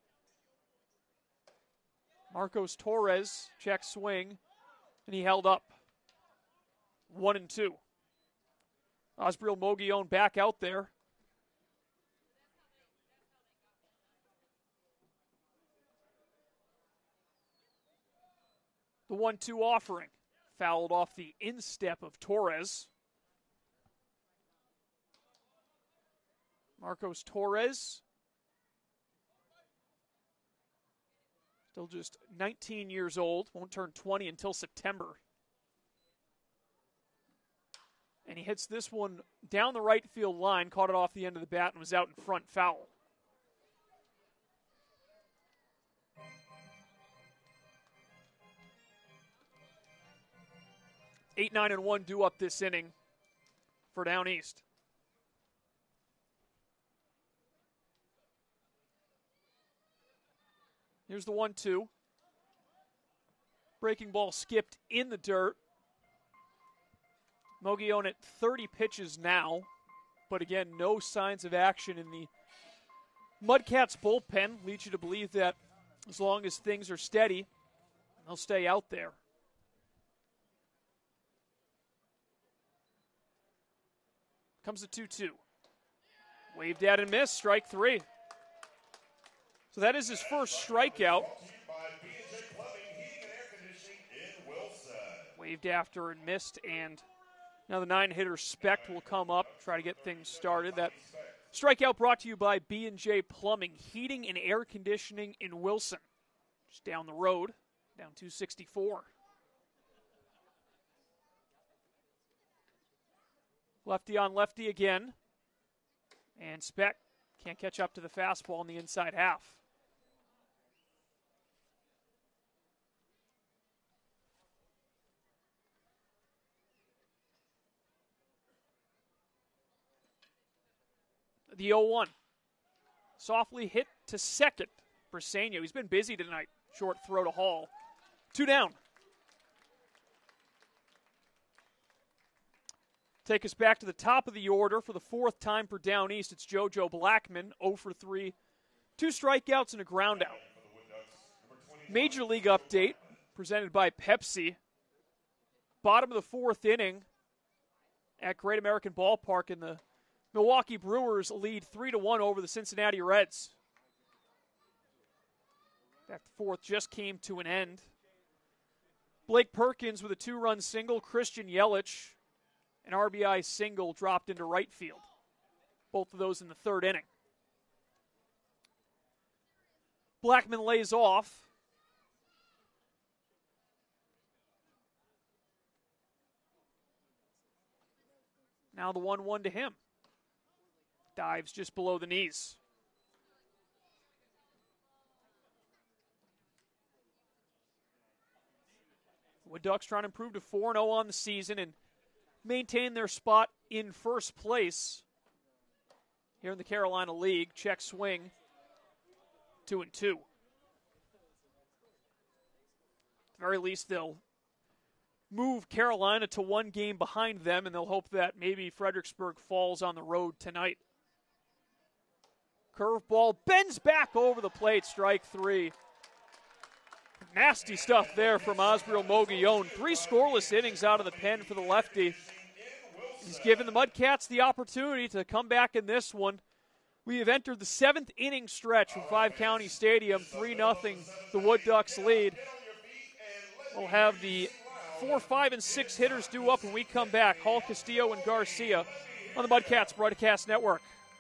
Marcos Torres check swing, and he held up one and two. Osbriel Mogione back out there. The one two offering. Fouled off the instep of Torres. Marcos Torres. Still just nineteen years old. Won't turn twenty until September. And he hits this one down the right field line, caught it off the end of the bat, and was out in front foul. Eight, nine, and one due up this inning for Down East. Here's the one two. Breaking ball skipped in the dirt. Mogione at thirty pitches now, but again, no signs of action in the Mudcats bullpen. Leads you to believe that as long as things are steady, they'll stay out there. Comes the two two. Waved at and missed, strike three. So that is his first strikeout. Waved after and missed, and now the nine-hitter Specht will come up, try to get things started. That strikeout brought to you by B and J Plumbing, Heating and Air Conditioning in Wilson. Just down the road, down two sixty-four. Lefty on lefty again. And Specht can't catch up to the fastball in the inside half. The oh one. Softly hit to second. Briseño, he's been busy tonight. Short throw to Hall. Two down. Take us back to the top of the order for the fourth time for Down East. It's JoJo Blackman, oh for three. Two strikeouts and a groundout. Major League update presented by Pepsi. Bottom of the fourth inning at Great American Ballpark, and the Milwaukee Brewers lead three to one over the Cincinnati Reds. That fourth just came to an end. Blake Perkins with a two-run single. Christian Yelich, an R B I single, dropped into right field. Both of those in the third inning. Blackman lays off. Now the one one to him. Dives just below the knees. Wood Ducks trying to improve to four and oh on the season and maintain their spot in first place here in the Carolina League. Check swing, two and two. At the very least, they'll move Carolina to one game behind them, and they'll hope that maybe Fredericksburg falls on the road tonight. Curveball bends back over the plate, strike three. Nasty stuff there from Osbriel Mogollon. Three scoreless innings out of the pen for the lefty. He's given the Mudcats the opportunity to come back in this one. We have entered the seventh inning stretch from Five County Stadium. three nothing the Wood Ducks lead. We'll have the four, five, and six hitters due up when we come back. Hall, Castillo, and Garcia on the Mudcats Broadcast Network.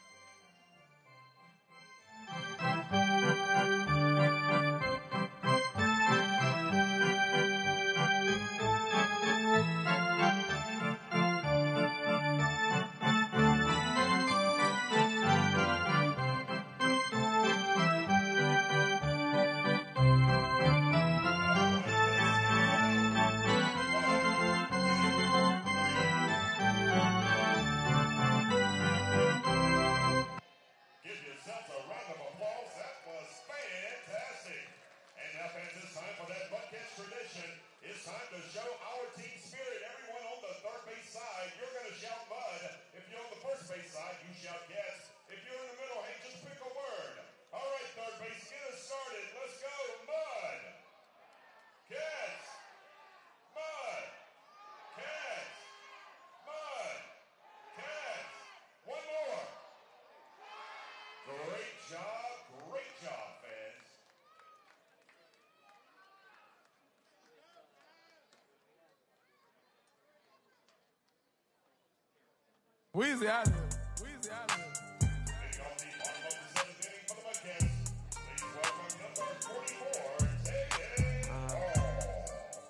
Weezy out here. Weezy out here. Leading off the bottom of the seventh inning for the Mudcats. Please welcome number forty-four, Taden Hall.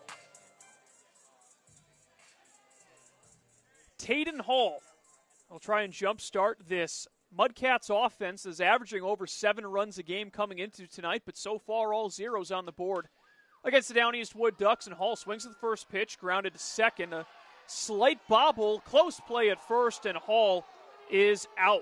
Taden Hall will try and jumpstart this Mudcats offense, is averaging over seven runs a game coming into tonight, but so far all zeros on the board against the Down East Wood Ducks. And Hall swings at the first pitch, grounded to second. A slight bobble, close play at first, and Hall is out.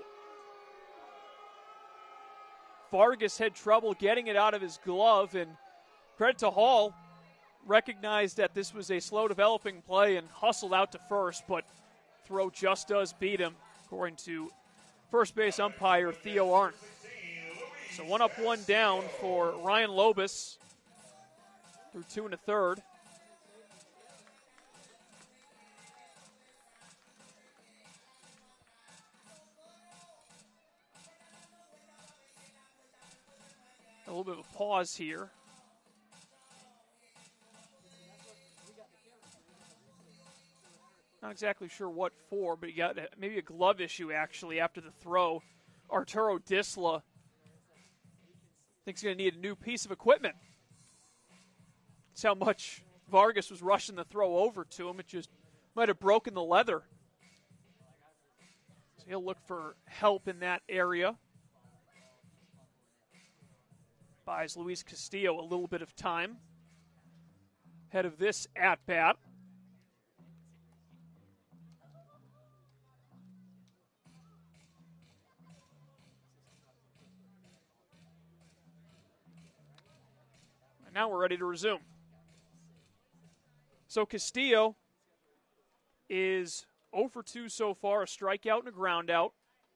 Vargas had trouble getting it out of his glove, and credit to Hall, recognized that this was a slow developing play and hustled out to first, but throw just does beat him, according to first base umpire Theo Arndt. So one up, one down for Ryan Lobus through two and a third. A little bit of a pause here. Not exactly sure what for, but you got maybe a glove issue actually after the throw. Arturo Disla thinks he's going to need a new piece of equipment. That's how much Vargas was rushing the throw over to him. It just might have broken the leather. So he'll look for help in that area. Buys Luis Castillo a little bit of time ahead of this at-bat. And now we're ready to resume. So Castillo is oh for two so far, a strikeout and a ground out.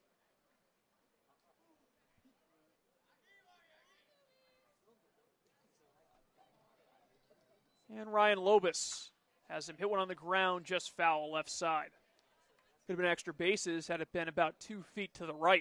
And Ryan Lobus has him hit one on the ground, just foul left side. Could have been extra bases had it been about two feet to the right.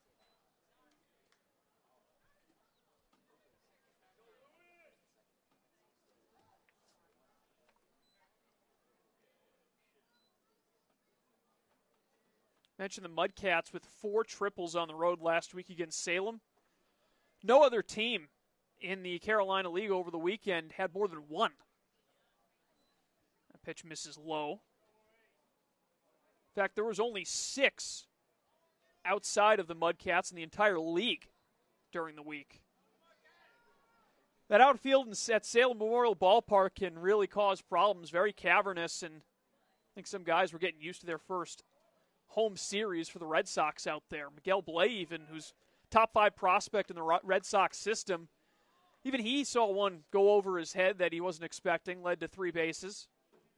Mentioned the Mudcats with four triples on the road last week against Salem. No other team in the Carolina League over the weekend had more than one. That pitch misses low. In fact, there was only six outside of the Mudcats in the entire league during the week. That outfield at Salem Memorial Ballpark can really cause problems. Very cavernous, and I think some guys were getting used to their first home series for the Red Sox out there. Miguel Blay, even, who's top five prospect in the Red Sox system, even he saw one go over his head that he wasn't expecting, led to three bases.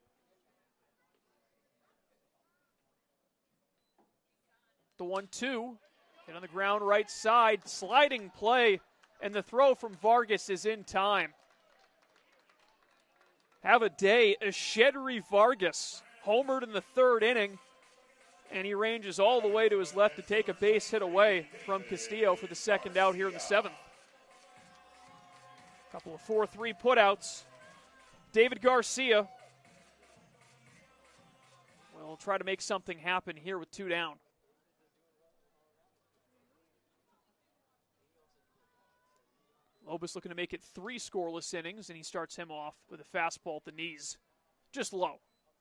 The one two, hit on the ground right side, sliding play, and the throw from Vargas is in time. Have a day, Eshedri Vargas homered in the third inning, and he ranges all the way to his left to take a base hit away from Castillo for the second out here in the seventh. A couple of four three putouts. David Garcia will try to make something happen here with two down. Lobus looking to make it three scoreless innings, and he starts him off with a fastball at the knees. Just low.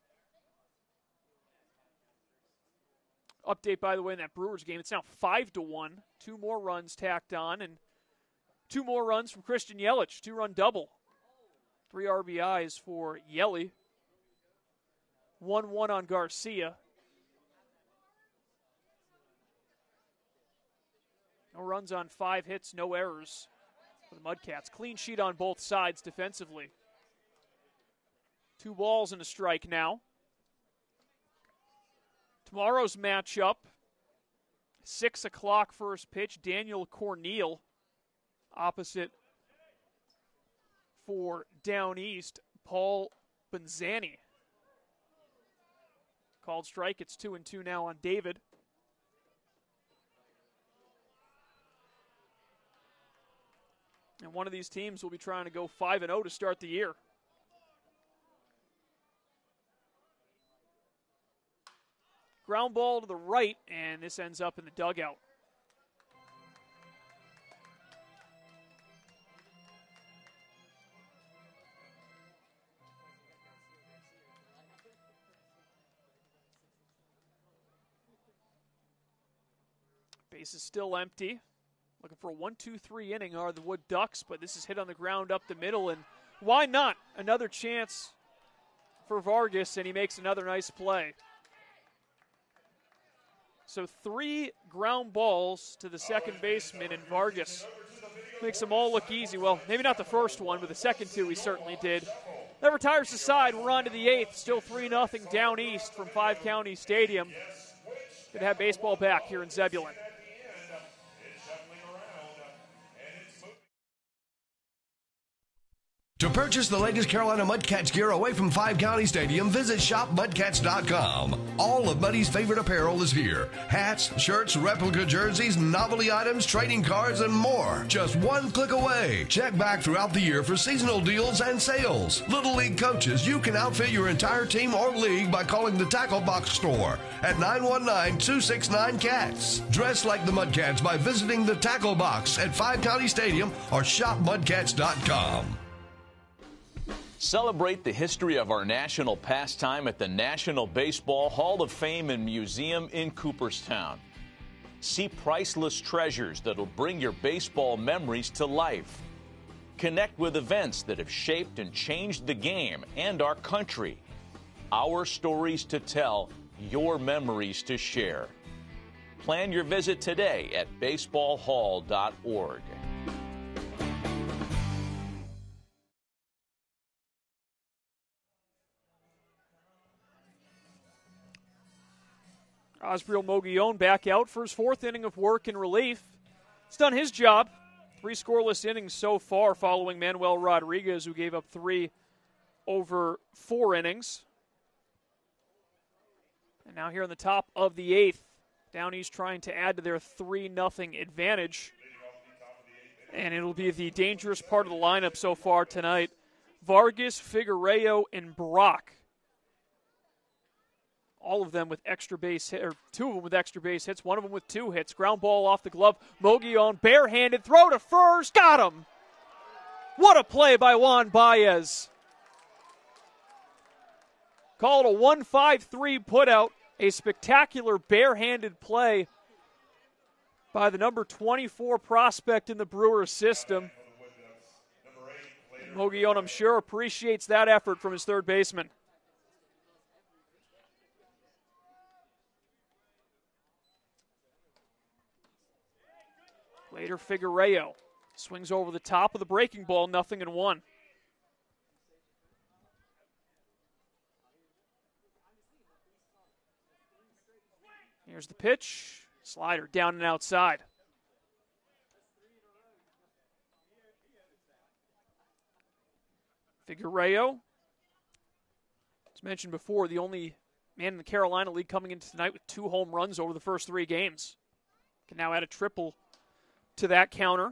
Update, by the way, in that Brewers game, it's now five to one. Two more runs tacked on, and two more runs from Christian Yelich. Two-run double. Three R B Is for Yelly. one one on Garcia. No runs on five hits, no errors for the Mudcats. Clean sheet on both sides defensively. Two balls and a strike now. Tomorrow's matchup, six o'clock first pitch, Daniel Corneal opposite for Down East, Paul Benzani. Called strike, it's two and two now on David. And one of these teams will be trying to go five and oh to start the year. Ground ball to the right, and this ends up in the dugout. Base is still empty. Looking for a one two three inning are the Wood Ducks, but this is hit on the ground up the middle, and why not? Another chance for Vargas, and he makes another nice play. So three ground balls to the second baseman, and Vargas makes them all look easy. Well, maybe not the first one, but the second two he certainly did. That retires the side. We're on to the eighth. Still three nothing Down East from Five County Stadium. Good to have baseball back here in Zebulon. To purchase the latest Carolina Mudcats gear away from Five County Stadium, visit shop mudcats dot com. All of Muddy's favorite apparel is here. Hats, shirts, replica jerseys, novelty items, trading cards, and more. Just one click away. Check back throughout the year for seasonal deals and sales. Little League coaches, you can outfit your entire team or league by calling the Tackle Box store at nine one nine, two six nine, CATS. Dress like the Mudcats by visiting the Tackle Box at Five County Stadium or shop mudcats dot com. Celebrate the history of our national pastime at the National Baseball Hall of Fame and Museum in Cooperstown. See priceless treasures that'll bring your baseball memories to life. Connect with events that have shaped and changed the game and our country. Our stories to tell, your memories to share. Plan your visit today at baseball hall dot org. Osbriel Mogollon back out for his fourth inning of work in relief. He's done his job. Three scoreless innings so far following Manuel Rodriguez, who gave up three over four innings. And now here in the top of the eighth, Down East trying to add to their three nothing advantage. And it'll be the dangerous part of the lineup so far tonight. Vargas, Figueiredo, and Brock. All of them with extra base hit, or two of them with extra base hits, one of them with two hits. Ground ball off the glove. Mogollon barehanded, throw to first, got him. What a play by Juan Baez. Called a one five three putout, a spectacular barehanded play by the number twenty-four prospect in the Brewers system. Mogollon, I'm sure, appreciates that effort from his third baseman. Later, Figueiredo swings over the top of the breaking ball, nothing in one. Here's the pitch. Slider down and outside. Figueiredo, as mentioned before, the only man in the Carolina League coming into tonight with two home runs over the first three games. Can now add a triple to that counter.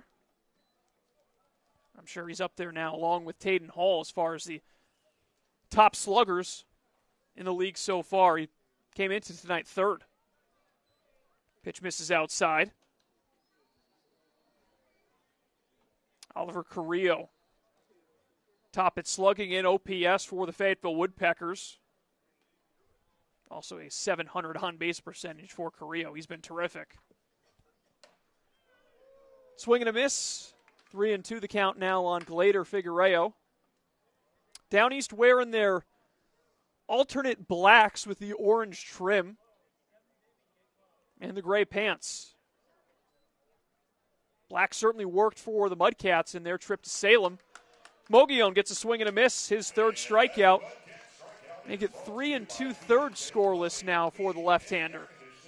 I'm sure he's up there now along with Taden Hall as far as the top sluggers in the league so far. He came into tonight third. Pitch misses outside. Oliver Carrillo top at slugging in O P S for the Fayetteville Woodpeckers. Also a seven hundred on-base percentage for Carrillo. He's been terrific. Swing and a miss. Three and two the count now on Glader Figueiredo. Down East wearing their alternate blacks with the orange trim and the gray pants. Black certainly worked for the Mudcats in their trip to Salem. Mogollon gets a swing and a miss, his third strikeout. Make it three and two-thirds scoreless now for the left-hander.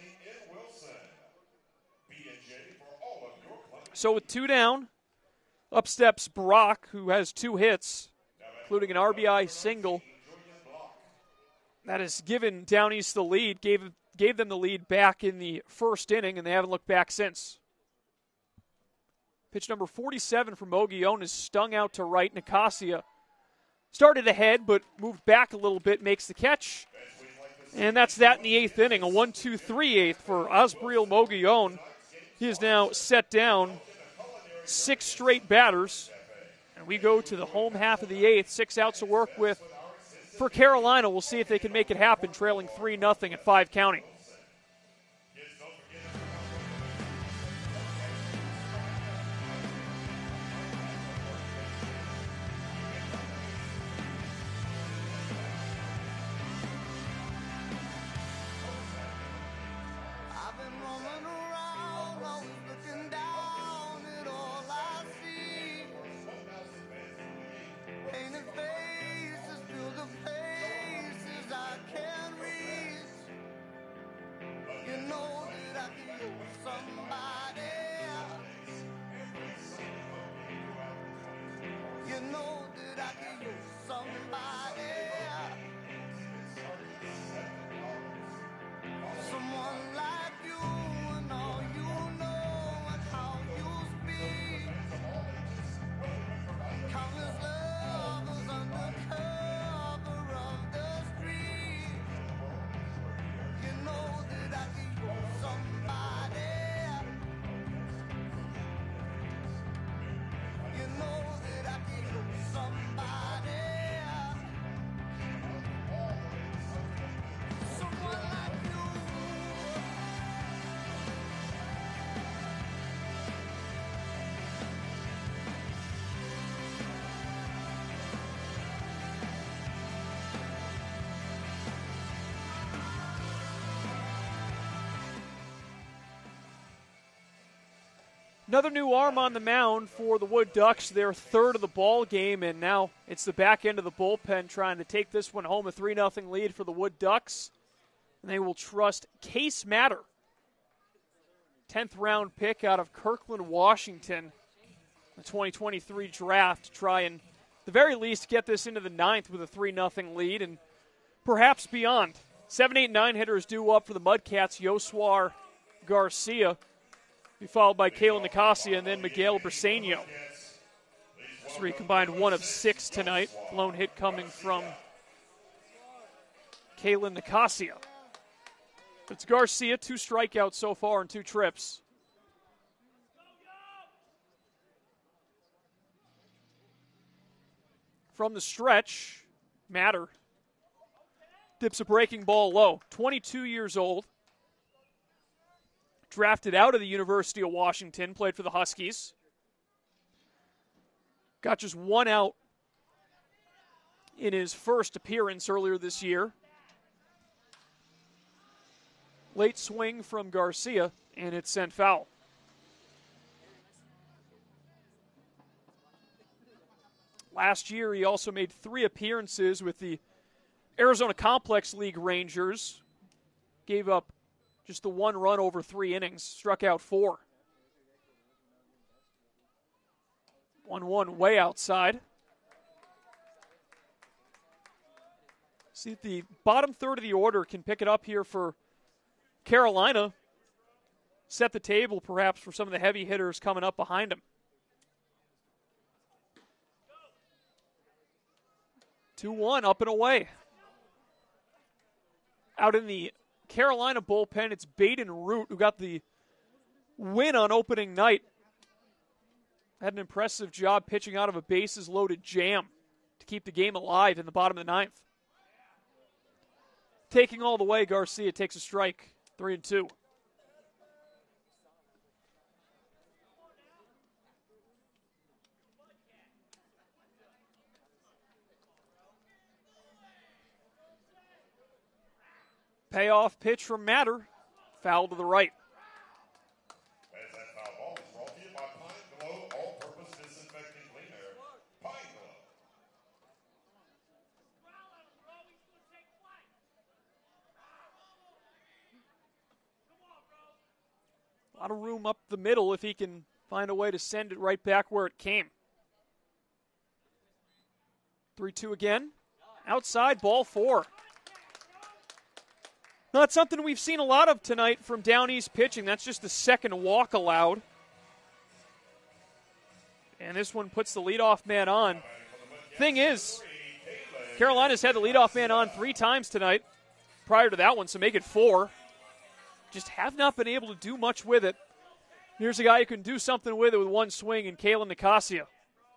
So with two down, up steps Brock, who has two hits, including an R B I single. That has given Down East the lead, gave, gave them the lead back in the first inning, and they haven't looked back since. Pitch number forty-seven from Mogollon is stung out to right. Nicasia started ahead, but moved back a little bit, makes the catch. And that's that in the eighth inning, a one two three eighth for Osbriel Mogollon. He is now set down six straight batters. And we go to the home half of the eighth. Six outs to work with for Carolina. We'll see if they can make it happen, trailing three nothing at Five County. Another new arm on the mound for the Wood Ducks, their third of the ball game, and now it's the back end of the bullpen trying to take this one home, a three nothing lead for the Wood Ducks. And they will trust Case Matter, tenth round pick out of Kirkland, Washington, the twenty twenty-three draft, to try and, at the very least, get this into the ninth with a three nothing lead and perhaps beyond. seven, eight, nine hitters due up for the Mudcats. Yoswar Garcia, be followed by Kalen Nicasia and then Miguel Briseño. Three combined one of six tonight. Lone hit coming from Kalen Nicasia. It's Garcia, two strikeouts so far in two trips. From the stretch, Matter dips a breaking ball low. twenty-two years old. Drafted out of the University of Washington, played for the Huskies. Got just one out in his first appearance earlier this year. Late swing from Garcia, and it's sent foul. Last year, he also made three appearances with the Arizona Complex League Rangers. Gave up just the one run over three innings, struck out four. one one way outside. See if the bottom third of the order can pick it up here for Carolina. Set the table perhaps for some of the heavy hitters coming up behind him. two one, up and away. Out in the Carolina bullpen, it's Baden Root who got the win on opening night. Had an impressive job pitching out of a bases-loaded jam to keep the game alive in the bottom of the ninth. Taking all the way, Garcia takes a strike, three and two. Payoff pitch from Matter, foul to the right. As that foul ball is brought to you by Pine Glow All-Purpose Disinfecting Cleaner. Pine Glow. A lot of room up the middle if he can find a way to send it right back where it came. three two again. Outside, ball four. Not something we've seen a lot of tonight from Down East pitching. That's just the second walk allowed. And this one puts the leadoff man on. Thing is, Carolina's had the leadoff man on three times tonight prior to that one, so make it four. Just have not been able to do much with it. Here's a guy who can do something with it with one swing in Kalen Nicasia.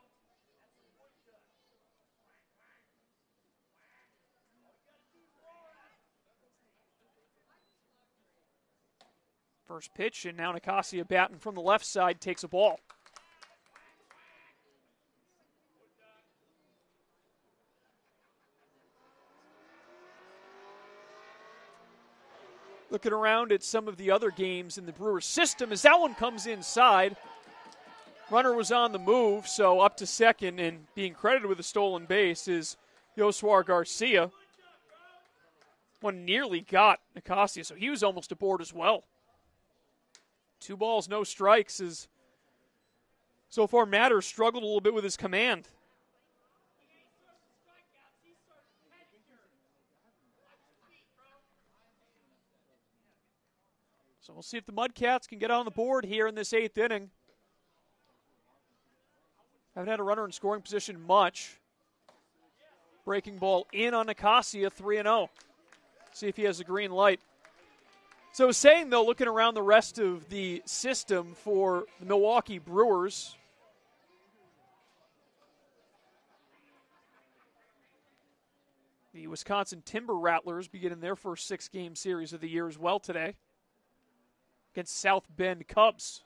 First pitch, and now Nicasia batting from the left side takes a ball. Looking around at some of the other games in the Brewers system as that one comes inside. Runner was on the move, so up to second and being credited with a stolen base is Yoswar Garcia. One nearly got Nicasia, so he was almost aboard as well. Two balls, no strikes as so far Matter struggled a little bit with his command. So we'll see if the Mudcats can get on the board here in this eighth inning. Haven't had a runner in scoring position much. Breaking ball in on Nicasia, three and oh. See if he has a green light. So I was saying, though, looking around the rest of the system for the Milwaukee Brewers, the Wisconsin Timber Rattlers beginning their first six-game series of the year as well today against South Bend Cubs.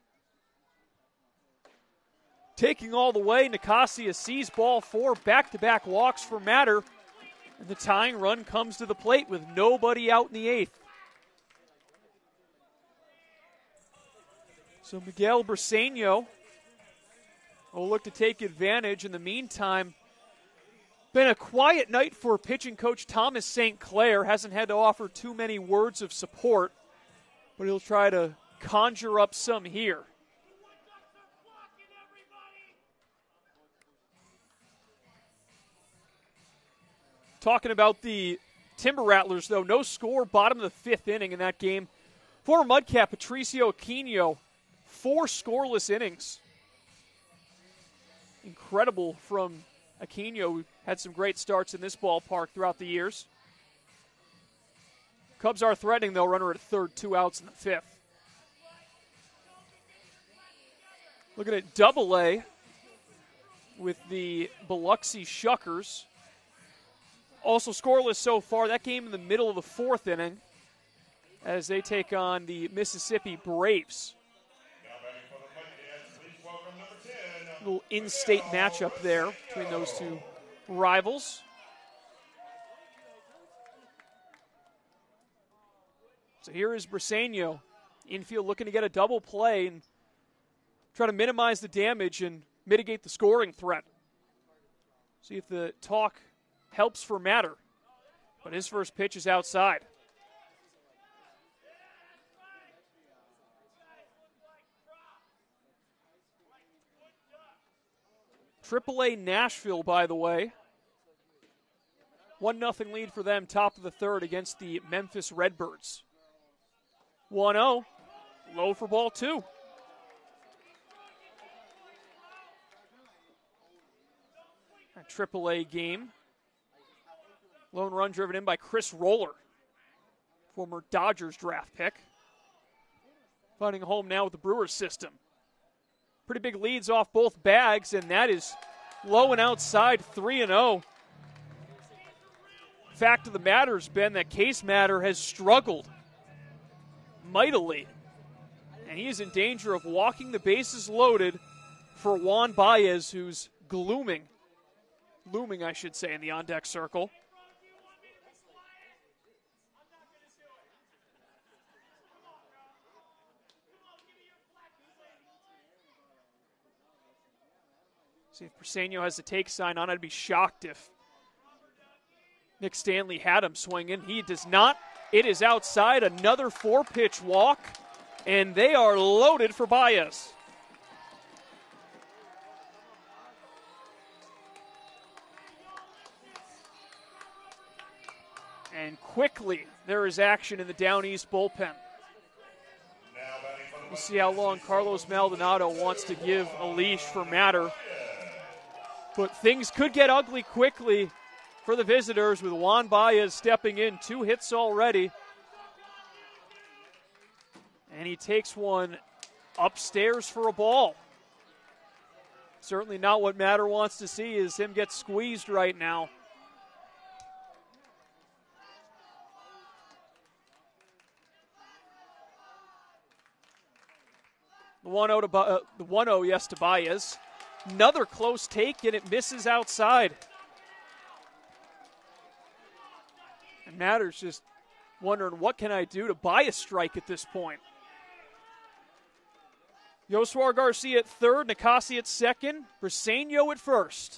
Taking all the way, Nicasia sees ball four, back-to-back walks for Matter, and the tying run comes to the plate with nobody out in the eighth. So Miguel Briseño will look to take advantage. In the meantime, Been a quiet night for pitching coach Thomas Saint Clair. Hasn't had to offer too many words of support, but he'll try to conjure up some here. Talking about the Timber Rattlers, though, no score, bottom of the fifth inning in that game. Former Mudcat Patricio Aquino, four scoreless innings. Incredible from Aquino, who had some great starts in this ballpark throughout the years. Cubs are threatening, though, runner at third, two outs in the fifth. Looking at Double A with the Biloxi Shuckers. Also scoreless so far. That game in the middle of the fourth inning as they take on the Mississippi Braves. A little in-state matchup there between those two rivals. So here is Briseño, infield looking to get a double play and try to minimize the damage and mitigate the scoring threat. See if the talk helps for Matter. But his first pitch is outside. Triple A Nashville, by the way. one nothing lead for them, top of the third against the Memphis Redbirds. one oh, low for ball two. A Triple A game. Lone run driven in by Chris Roller, former Dodgers draft pick. Finding a home now with the Brewers system. Pretty big leads off both bags, and that is low and outside, three and oh. Fact of the matter has been that Case Matter has struggled mightily, and he is in danger of walking the bases loaded for Juan Baez, who's glooming, looming, I should say, in the on-deck circle. See if Briseño has the take sign on. I'd be shocked if Nick Stanley had him swinging. He does not. It is outside. Another four-pitch walk, and they are loaded for Baez. And quickly, there is action in the Down East bullpen. We'll see how long Carlos Maldonado wants to give a leash for Matter. But things could get ugly quickly for the visitors with Juan Baez stepping in. Two hits already. And he takes one upstairs for a ball. Certainly not what Matter wants to see is him get squeezed right now. The one oh to uh, the one oh, yes, to Baez. Another close take, and it misses outside. And Matter's just wondering, what can I do to buy a strike at this point? Yosuar Garcia at third, Nicasi at second, Briseño at first.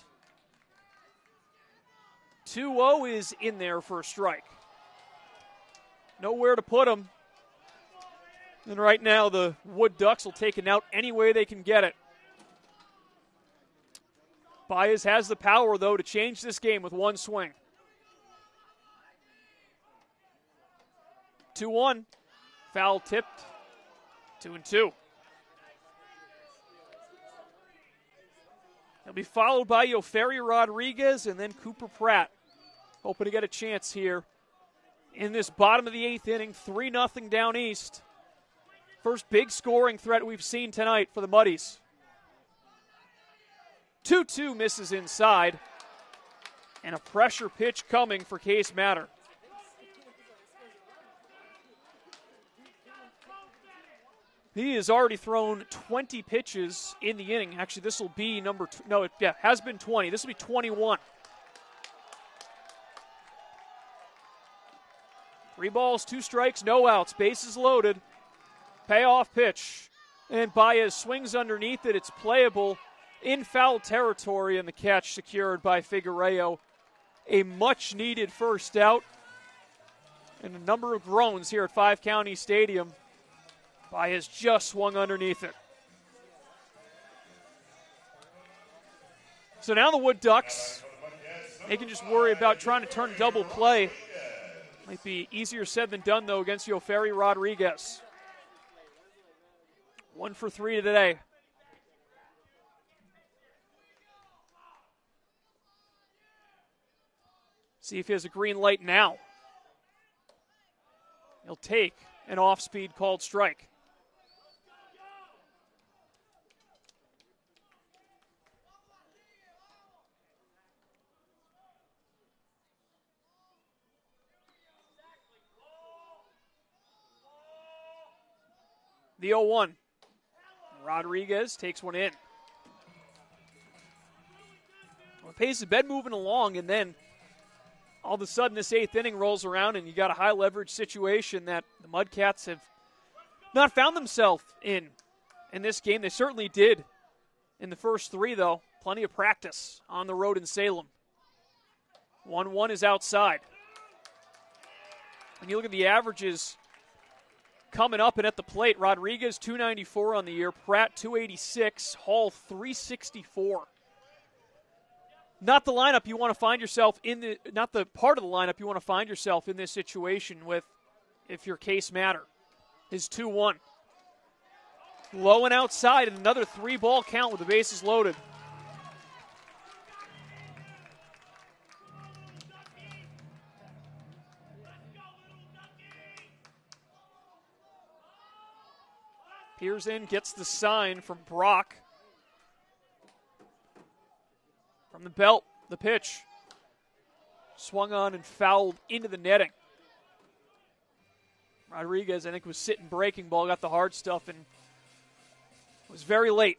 two oh is in there for a strike. Nowhere to put him. And right now the Wood Ducks will take it out any way they can get it. Baez has the power, though, to change this game with one swing. two one. Foul tipped. two and two. He'll be followed by Yoferi Rodriguez and then Cooper Pratt. Hoping to get a chance here in this bottom of the eighth inning. three nothing down east. First big scoring threat we've seen tonight for the Muddies. two two misses inside. And a pressure pitch coming for Case Matter. He has already thrown twenty pitches in the inning. Actually, this will be number two. No, it yeah, has been twenty. This will be twenty-one. Three balls, two strikes, no outs. Bases loaded. Payoff pitch. And Baez swings underneath it. It's playable in foul territory, and the catch secured by Figueiredo a much-needed first out. And a number of groans here at Five County Stadium. By has just swung underneath it. So now the Wood Ducks, they can just worry about trying to turn a double play. Might be easier said than done, though, against Yoferi Rodriguez. One for three today. See if he has a green light now. He'll take an off-speed called strike. The oh one. Rodriguez takes one in. Well, the pace of bed moving along, and then all of a sudden this eighth inning rolls around and you got a high leverage situation that the Mudcats have not found themselves in in this game. They certainly did in the first three, though. Plenty of practice on the road in Salem. one one is outside. And you look at the averages coming up and at the plate. Rodriguez, two ninety-four on the year. Pratt, two eighty-six. Hall, three sixty-four. Not the lineup you want to find yourself in the, not the part of the lineup you want to find yourself in this situation with, if your case matter, is two one. Low and outside, and another three ball count with the bases loaded. Peers in, gets the sign from Brock. From the belt, the pitch. Swung on and fouled into the netting. Rodriguez, I think, was sitting breaking ball, got the hard stuff, and was very late.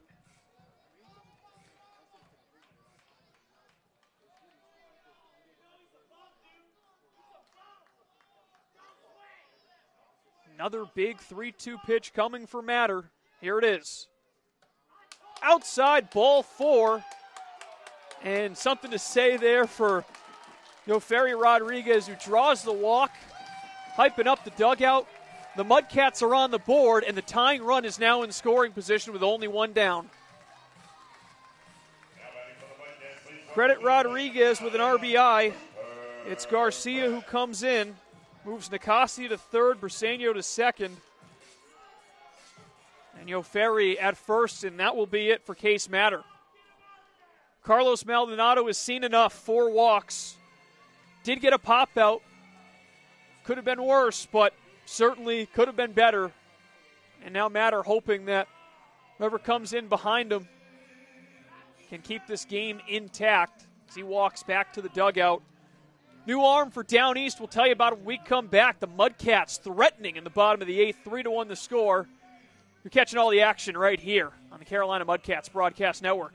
Another big three two pitch coming for Matter. Here it is. Outside, ball four. And something to say there for Yoferi Rodriguez, who draws the walk, hyping up the dugout. The Mudcats are on the board, and the tying run is now in scoring position with only one down. Credit Rodriguez with an R B I. It's Garcia who comes in. Moves Nicasio to third, Briseño to second. And Yoferi at first, and that will be it for Case Matter. Carlos Maldonado has seen enough. Four walks. Did get a pop out. Could have been worse, but certainly could have been better. And now Matter hoping that whoever comes in behind him can keep this game intact as he walks back to the dugout. New arm for Down East. We'll tell you about it when we come back. The Mudcats threatening in the bottom of the eighth, three to one the score. You're catching all the action right here on the Carolina Mudcats Broadcast Network.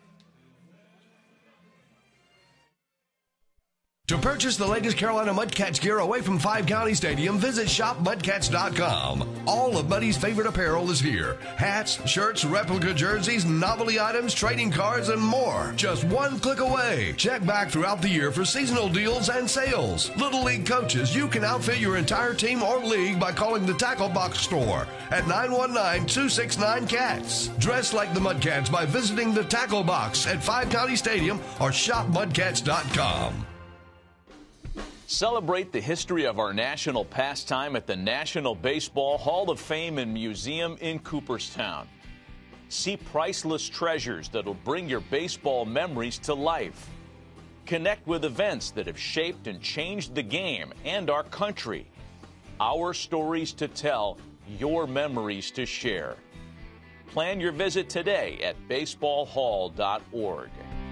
To purchase the latest Carolina Mudcats gear away from Five County Stadium, visit shop mudcats dot com. All of Muddy's favorite apparel is here. Hats, shirts, replica jerseys, novelty items, trading cards, and more. Just one click away. Check back throughout the year for seasonal deals and sales. Little League coaches, you can outfit your entire team or league by calling the Tackle Box store at nine one nine, two six nine, CATS. Dress like the Mudcats by visiting the Tackle Box at Five County Stadium or shop mudcats dot com. Celebrate the history of our national pastime at the National Baseball Hall of Fame and Museum in Cooperstown. See priceless treasures that'll bring your baseball memories to life. Connect with events that have shaped and changed the game and our country. Our stories to tell, your memories to share. Plan your visit today at baseball hall dot org.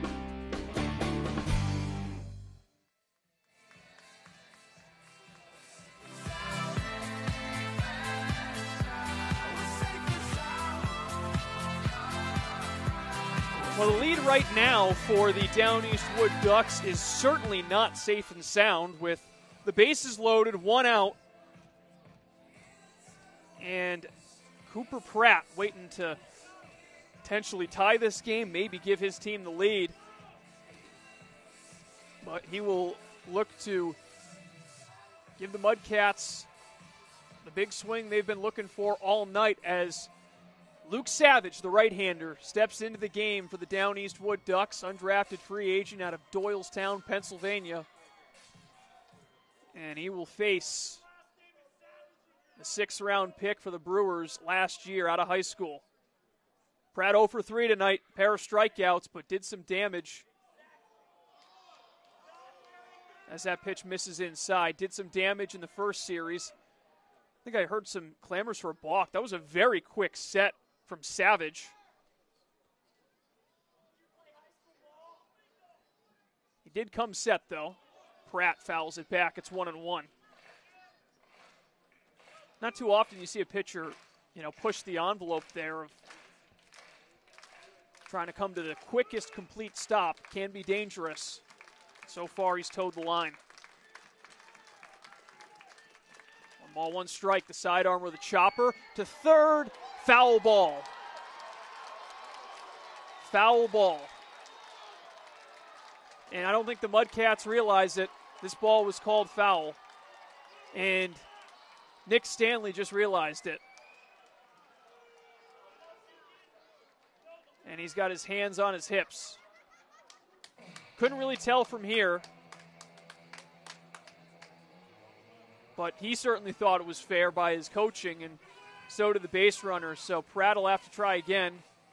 Well, the lead right now for the Down East Wood Ducks is certainly not safe and sound with the bases loaded, one out. And Cooper Pratt waiting to potentially tie this game, maybe give his team the lead. But he will look to give the Mudcats the big swing they've been looking for all night as Luke Savage, the right-hander, steps into the game for the Down East Wood Ducks, undrafted free agent out of Doylestown, Pennsylvania. And he will face the sixth-round pick for the Brewers last year out of high school. Pratt oh for three tonight, pair of strikeouts, but did some damage as that pitch misses inside. Did some damage in the first series. I think I heard some clamors for a balk. That was a very quick set from Savage. He did come set, though. Pratt fouls it back. It's one and one. Not too often you see a pitcher, you know, push the envelope there of trying to come to the quickest complete stop. Can be dangerous. So far, he's towed the line. One ball, one strike. The sidearm with a chopper to third. Foul ball. Foul ball. And I don't think the Mudcats realize it. This ball was called foul. And Nick Stanley just realized it. And he's got his hands on his hips. Couldn't really tell from here. But he certainly thought it was fair by his coaching, and so did the base runner. So Pratt will have to try again.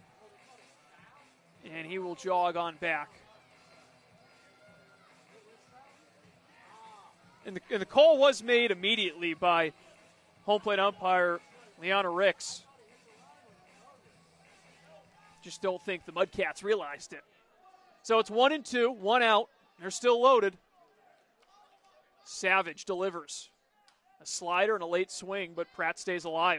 And he will jog on back. And the, and the call was made immediately by home plate umpire Liana Ricks. Just don't think the Mudcats realized it. So it's one and two, one out. They're still loaded. Savage delivers. A slider and a late swing, but Pratt stays alive.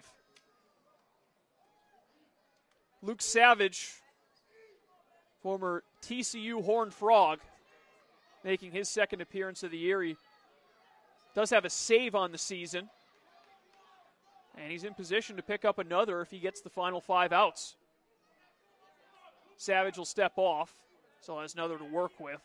Luke Savage, former T C U Horned Frog, making his second appearance of the year. He does have a save on the season. And he's in position to pick up another if he gets the final five outs. Savage will step off, so has another to work with.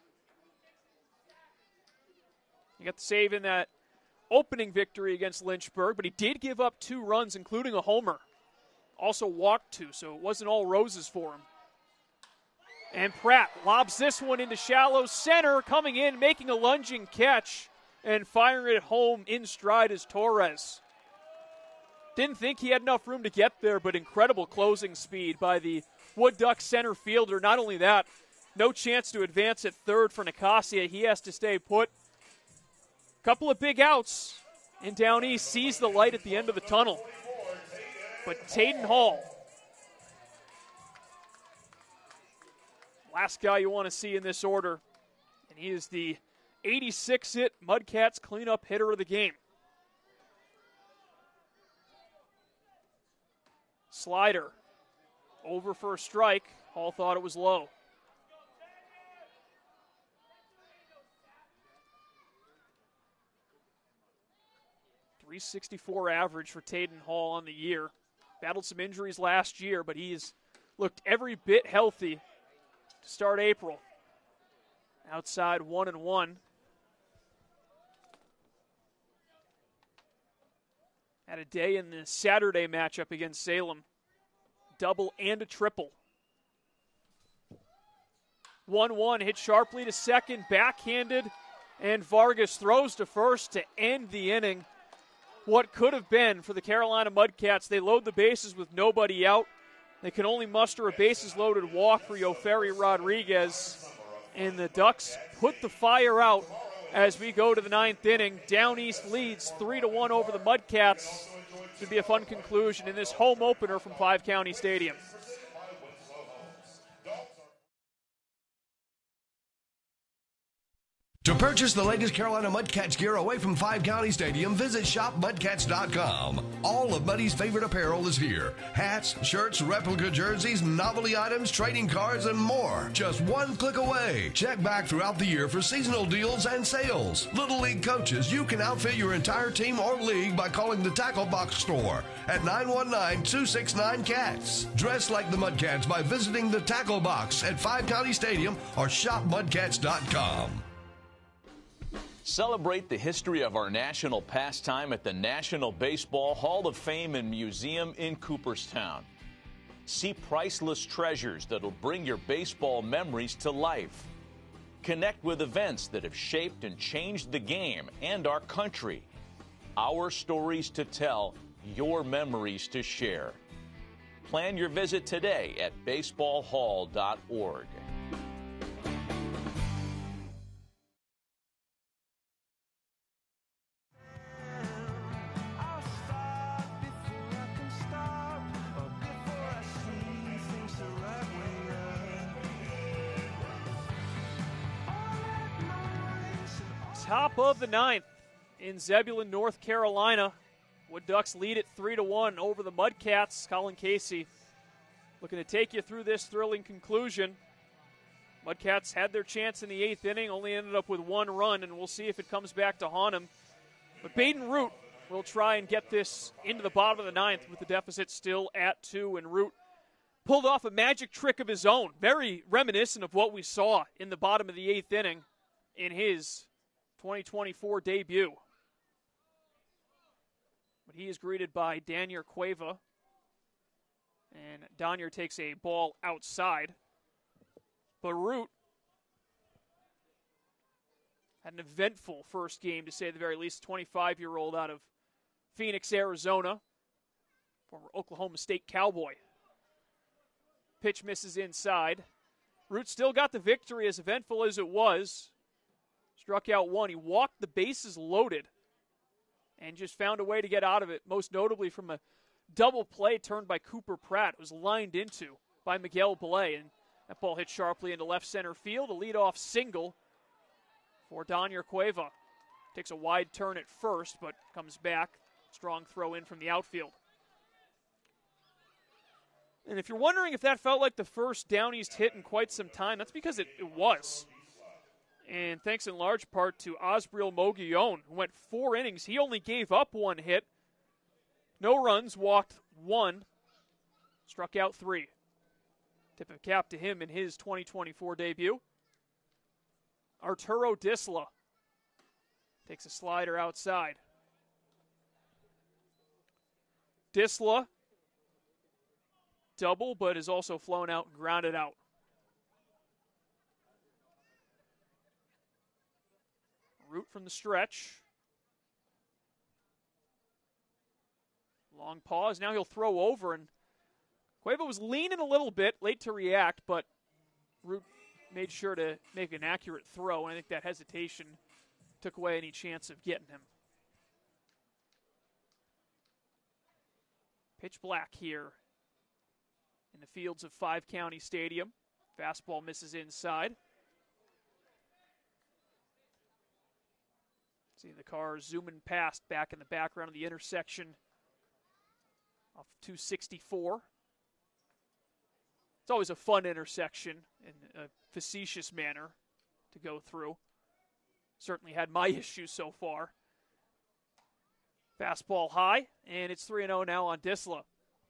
He got the save in that opening victory against Lynchburg, but he did give up two runs, including a homer. Also walked two, so it wasn't all roses for him. And Pratt lobs this one into shallow center, coming in, making a lunging catch, and firing it home in stride is Torres. Didn't think he had enough room to get there, but incredible closing speed by the Wood Ducks center fielder. Not only that, no chance to advance at third for Nicasia. He has to stay put. Couple of big outs, and Down East sees the light at the end of the tunnel. But Tayden Hall, last guy you want to see in this order, and he is the eighty-six hit Mudcats cleanup hitter of the game. Slider over for a strike. Hall thought it was low. three sixty-four average for Tayden Hall on the year. Battled some injuries last year, but he's looked every bit healthy to start April. Outside one and one. Had a day in the Saturday matchup against Salem. Double and a triple. one one hit sharply to second, backhanded, and Vargas throws to first to end the inning. What could have been for the Carolina Mudcats. They load the bases with nobody out. They can only muster a bases-loaded walk for Yoferi Rodriguez. And the Ducks put the fire out as we go to the ninth inning. Down East leads three to one over the Mudcats. Should be a fun conclusion in this home opener from Five County Stadium. To purchase the latest Carolina Mudcats gear away from Five County Stadium, visit shop mudcats dot com. All of Muddy's favorite apparel is here. Hats, shirts, replica jerseys, novelty items, trading cards, and more. Just one click away. Check back throughout the year for seasonal deals and sales. Little League coaches, you can outfit your entire team or league by calling the Tackle Box store at nine one nine, two six nine, CATS. Dress like the Mudcats by visiting the Tackle Box at Five County Stadium or shop mudcats dot com. Celebrate the history of our national pastime at the National Baseball Hall of Fame and Museum in Cooperstown. See priceless treasures that'll bring your baseball memories to life. Connect with events that have shaped and changed the game and our country. Our stories to tell, your memories to share. Plan your visit today at baseball hall dot org. Top of the ninth in Zebulon, North Carolina. Wood Ducks lead it three to one over the Mudcats. Colin Casey looking to take you through this thrilling conclusion. Mudcats had their chance in the eighth inning, only ended up with one run, and we'll see if it comes back to haunt them. But Baden Root will try and get this into the bottom of the ninth with the deficit still at two, and Root pulled off a magic trick of his own, very reminiscent of what we saw in the bottom of the eighth inning in his twenty twenty-four debut. But he is greeted by Daniel Cueva. And Daniel takes a ball outside. But Root had an eventful first game, to say the very least. twenty-five-year-old out of Phoenix, Arizona. Former Oklahoma State Cowboy. Pitch misses inside. Root still got the victory, as eventful as it was. Struck out one. He walked the bases loaded and just found a way to get out of it, most notably from a double play turned by Cooper Pratt. It was lined into by Miguel Belay, and that ball hit sharply into left center field. A leadoff single for Daniel Cueva. Takes a wide turn at first, but comes back. Strong throw in from the outfield. And if you're wondering if that felt like the first down east hit in quite some time, that's because it, it was. And thanks in large part to Osbriel Moguillon, who went four innings. He only gave up one hit. No runs, walked one, struck out three. Tip of cap to him in his twenty twenty-four debut. Arturo Disla takes a slider outside. Disla, double, but is also flown out and grounded out. Root from the stretch. Long pause. Now he'll throw over, and Cueva was leaning a little bit, late to react, but Root made sure to make an accurate throw, and I think that hesitation took away any chance of getting him. Pitch black here in the fields of Five County Stadium. Fastball misses inside. See the car zooming past back in the background of the intersection off two sixty-four. It's always a fun intersection in a facetious manner to go through. Certainly had my issues so far. Fastball high, and it's three and oh now on Disla.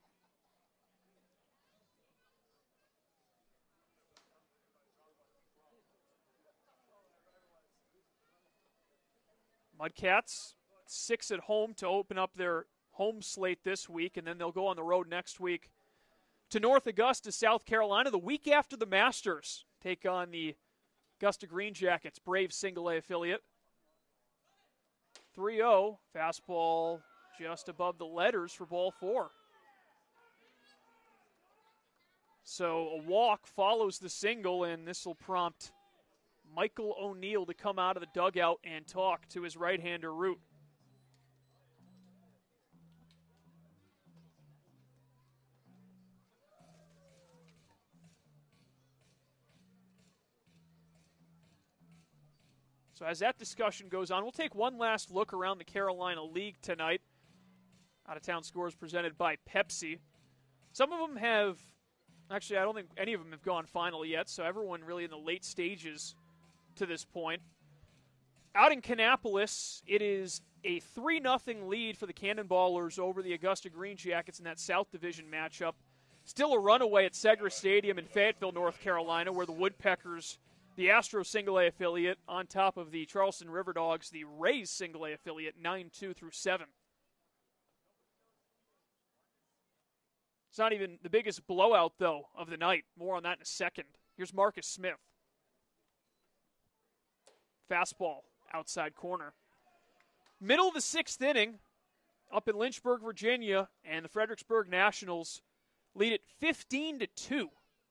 Mudcats, six at home to open up their home slate this week, and then they'll go on the road next week to North Augusta, South Carolina, the week after the Masters. Take on the Augusta Green Jackets, Brave single A affiliate. three oh, fastball just above the letters for ball four. So a walk follows the single, and this will prompt Michael O'Neill to come out of the dugout and talk to his right-hander, Root. So as that discussion goes on, we'll take one last look around the Carolina League tonight. Out-of-town scores presented by Pepsi. Some of them have, actually I don't think any of them have gone final yet, so everyone really in the late stages to this point. Out in Kannapolis, it is a three nothing lead for the Cannonballers over the Augusta Green Jackets in that South Division matchup. Still a runaway at Segra Stadium in Fayetteville, North Carolina, where the Woodpeckers the Astros single A affiliate, on top of the Charleston River Dogs, the Rays single A affiliate, nine two through seven. It's not even the biggest blowout, though, of the night. More on that in a second. Here's Marcus Smith. Fastball, outside corner. Middle of the sixth inning, up in Lynchburg, Virginia, and the Fredericksburg Nationals lead it fifteen to two,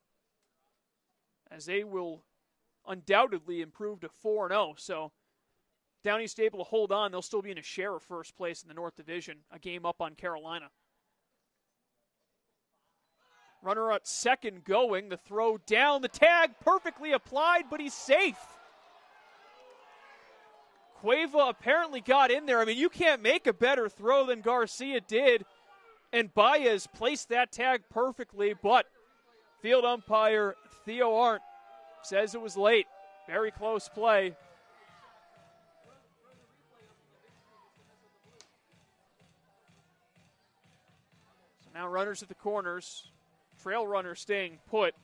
as they will undoubtedly improve to four and oh. So Down East able to hold on. They'll still be in a share of first place in the North Division, a game up on Carolina. Runner at second going. The throw down. The tag perfectly applied, but he's safe. Cueva apparently got in there. I mean, you can't make a better throw than Garcia did. And Baez placed that tag perfectly, but field umpire Theo Arndt says it was late. Very close play. So now runners at the corners. Trail runner staying put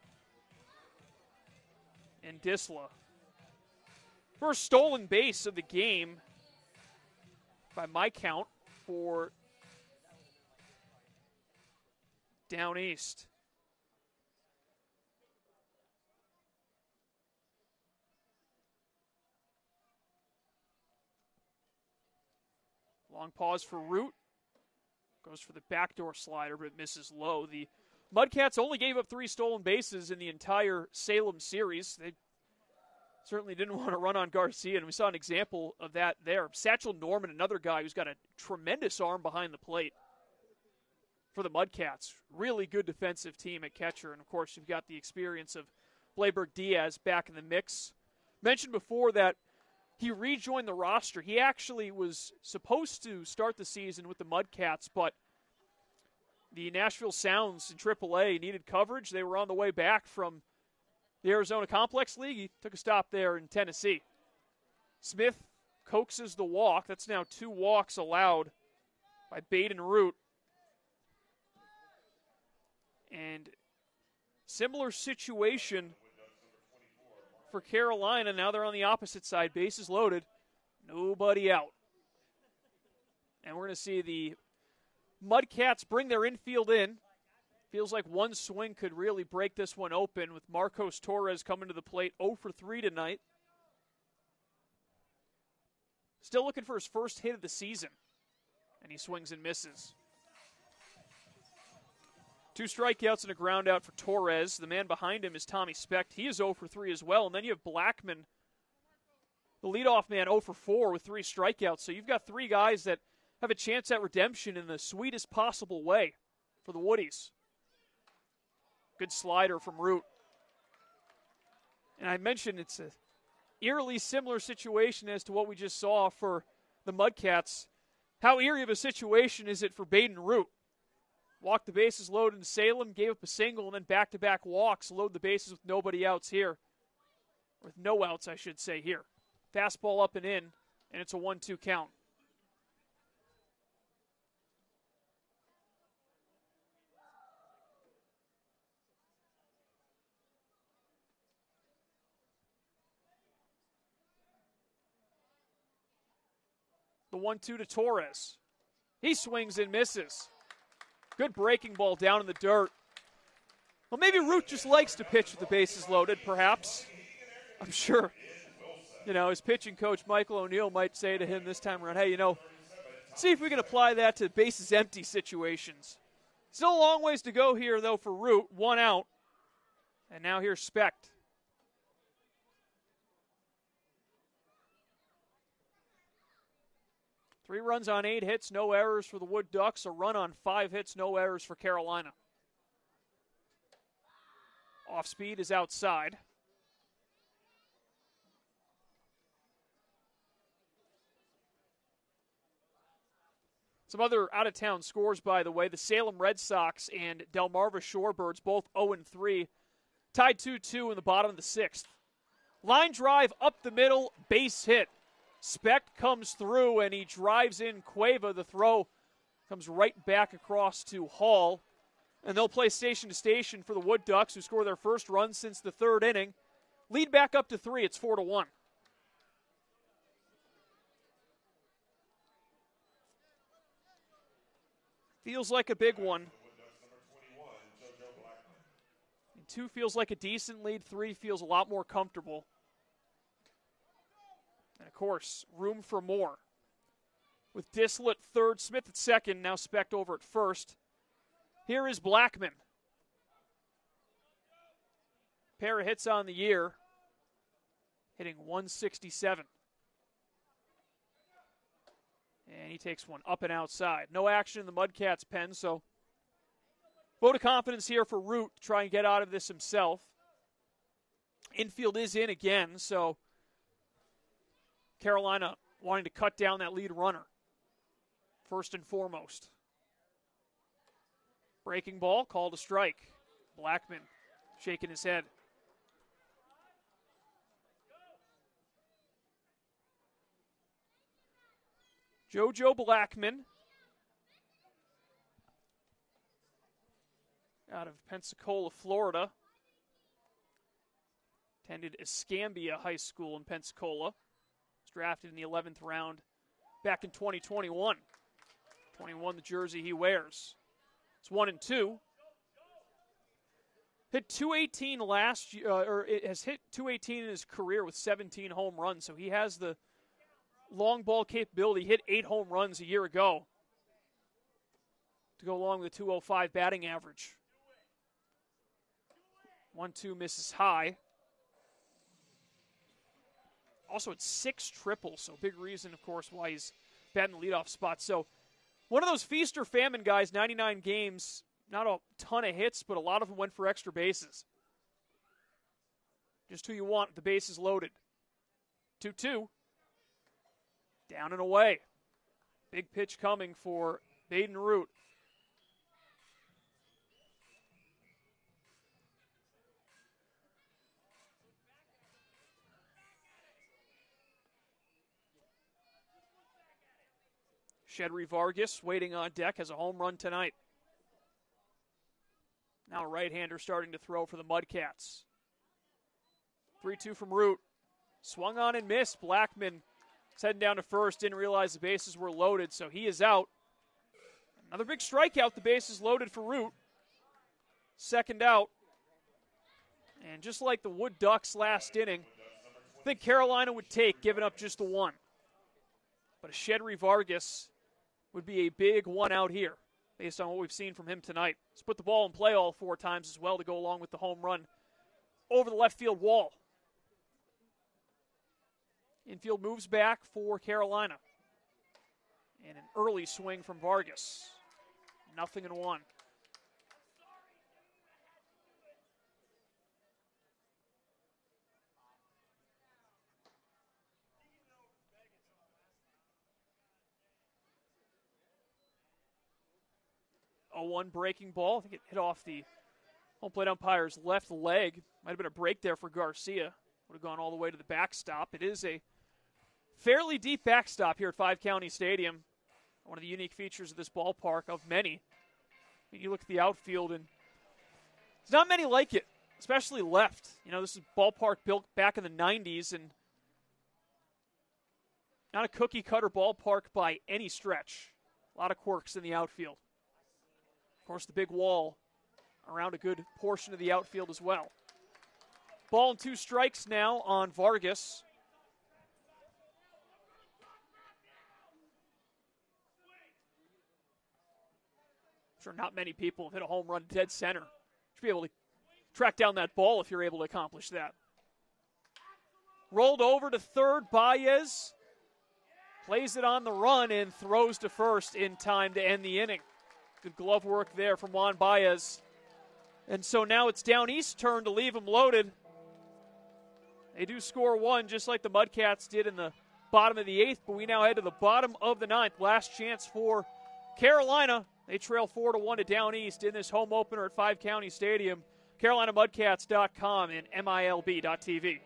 in Disla. First stolen base of the game by my count for Down East. Long pause for Root. Goes for the backdoor slider, but misses low. The Mudcats only gave up three stolen bases in the entire Salem series. They certainly didn't want to run on Garcia, and we saw an example of that there. Satchel Norman, another guy who's got a tremendous arm behind the plate for the Mudcats. Really good defensive team at catcher, and of course you've got the experience of Blayberg Diaz back in the mix. Mentioned before that he rejoined the roster. He actually was supposed to start the season with the Mudcats, but the Nashville Sounds in triple A needed coverage. They were on the way back from the Arizona Complex League. He took a stop there in Tennessee. Smith coaxes the walk. That's now two walks allowed by Baden Root. And similar situation for Carolina. Now they're on the opposite side. Bases loaded. Nobody out. And we're going to see the Mudcats bring their infield in. Feels like one swing could really break this one open with Marcos Torres coming to the plate oh for three tonight. Still looking for his first hit of the season. And he swings and misses. Two strikeouts and a ground out for Torres. The man behind him is Tommy Specht. He is oh for three as well. And then you have Blackman, the leadoff man, oh for four with three strikeouts. So you've got three guys that have a chance at redemption in the sweetest possible way for the Woodies. Good slider from Root. And I mentioned it's a eerily similar situation as to what we just saw for the Mudcats. How eerie of a situation is it for Baden Root? Walked the bases loaded in Salem, gave up a single, and then back-to-back walks, load the bases with nobody outs here. With no outs, I should say, here. Fastball up and in, and it's a one two count. The one two to Torres. He swings and misses. Good breaking ball down in the dirt. Well, maybe Root just likes to pitch with the bases loaded, perhaps. I'm sure, you know, his pitching coach, Michael O'Neill, might say to him this time around, hey, you know, see if we can apply that to bases empty situations. Still a long ways to go here, though, for Root. One out. And now here's Specht. Three runs on eight hits, no errors for the Wood Ducks. A run on five hits, no errors for Carolina. Off speed is outside. Some other out-of-town scores, by the way. The Salem Red Sox and Delmarva Shorebirds, both oh and three. Tied two two in the bottom of the sixth. Line drive up the middle, base hit. Specht comes through, and he drives in Cueva. The throw comes right back across to Hall. And they'll play station to station for the Wood Ducks, who score their first run since the third inning. Lead back up to three. It's four to one. Feels like a big one. And two feels like a decent lead. Three feels a lot more comfortable. And, of course, room for more. With Dislett at third, Smith at second, now Specht over at first. Here is Blackman. Pair of hits on the year, hitting one sixty-seven. And he takes one up and outside. No action in the Mudcats' pen, so vote of confidence here for Root to try and get out of this himself. Infield is in again, so Carolina wanting to cut down that lead runner, first and foremost. Breaking ball, called a strike. Blackman shaking his head. JoJo Blackman out of Pensacola, Florida. Attended Escambia High School in Pensacola. Was drafted in the eleventh round back in twenty twenty-one. twenty-one, the jersey he wears. It's one and two. Hit two eighteen last year, uh, or it has hit two eighteen in his career with seventeen home runs, so he has the long ball capability. Hit eight home runs a year ago to go along with the two oh five batting average. one two misses high. Also at six triples, so big reason, of course, why he's batting the leadoff spot. So one of those feast or famine guys, ninety-nine games, not a ton of hits, but a lot of them went for extra bases. Just who you want with the bases loaded. two two. Down and away. Big pitch coming for Baden Root. Shedry Vargas waiting on deck, has a home run tonight. Now a right-hander starting to throw for the Mudcats. three two from Root. Swung on and missed. Blackman is heading down to first, didn't realize the bases were loaded, so he is out. Another big strikeout, the bases loaded for Root. Second out. And just like the Wood Ducks last inning, I think Carolina would take giving up just the one. But a Shedry Vargas would be a big one out here based on what we've seen from him tonight. He's put the ball in play all four times as well to go along with the home run over the left field wall. Infield moves back for Carolina. And an early swing from Vargas. Nothing in one. oh one breaking ball. I think it hit off the home plate umpire's left leg. Might have been a break there for Garcia. Would have gone all the way to the backstop. It is a fairly deep backstop here at Five County Stadium. One of the unique features of this ballpark, of many. I mean, you look at the outfield, and there's not many like it, especially left. You know, this is a ballpark built back in the nineties, and not a cookie-cutter ballpark by any stretch. A lot of quirks in the outfield. Of course, the big wall around a good portion of the outfield as well. Ball and two strikes now on Vargas. I'm sure not many people have hit a home run dead center. Should be able to track down that ball if you're able to accomplish that. Rolled over to third, Baez plays it on the run and throws to first in time to end the inning. Good glove work there from Juan Baez. And so now it's down East's turn to leave them loaded. They do score one, just like the Mudcats did in the bottom of the eighth, but we now head to the bottom of the ninth. Last chance for Carolina. They trail four to one to Down East in this home opener at Five County Stadium. Carolina Mudcats dot com and M I L B dot T V.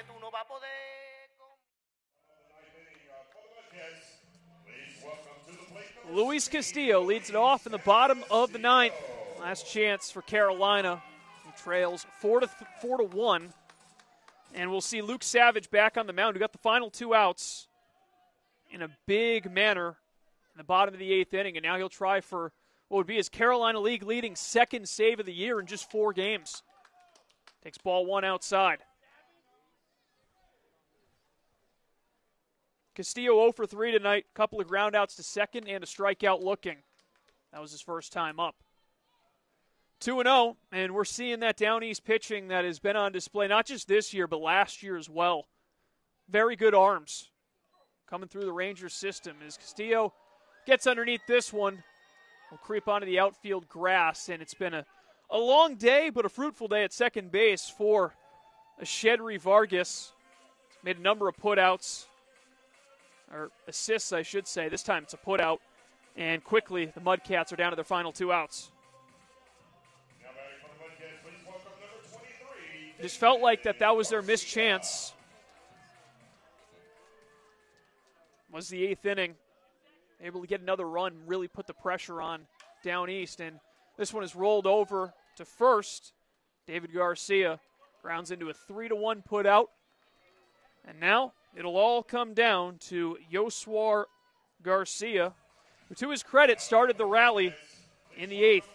Luis Castillo leads it off in the bottom of the ninth. Last chance for Carolina. He trails four to th- four to one, and we'll see Luke Savage back on the mound, who got the final two outs in a big manner in the bottom of the eighth inning, and now he'll try for what would be his Carolina League leading second save of the year in just four games. Takes ball one outside. Castillo oh for three tonight. Couple of groundouts to second and a strikeout looking. That was his first time up. two and oh, and we're seeing that down east pitching that has been on display not just this year but last year as well. Very good arms coming through the Rangers system. As Castillo gets underneath this one, will creep onto the outfield grass, and it's been a, a long day but a fruitful day at second base for Shedry Vargas. Made a number of putouts. Or assists, I should say. This time it's a put-out. And quickly, the Mudcats are down to their final two outs. Just felt like that that was their missed chance. Was the eighth inning. Able to get another run, really put the pressure on down east. And this one is rolled over to first. David Garcia grounds into a three to one put-out. And now it'll all come down to Yoswar Garcia, who, to his credit, started the rally in the eighth.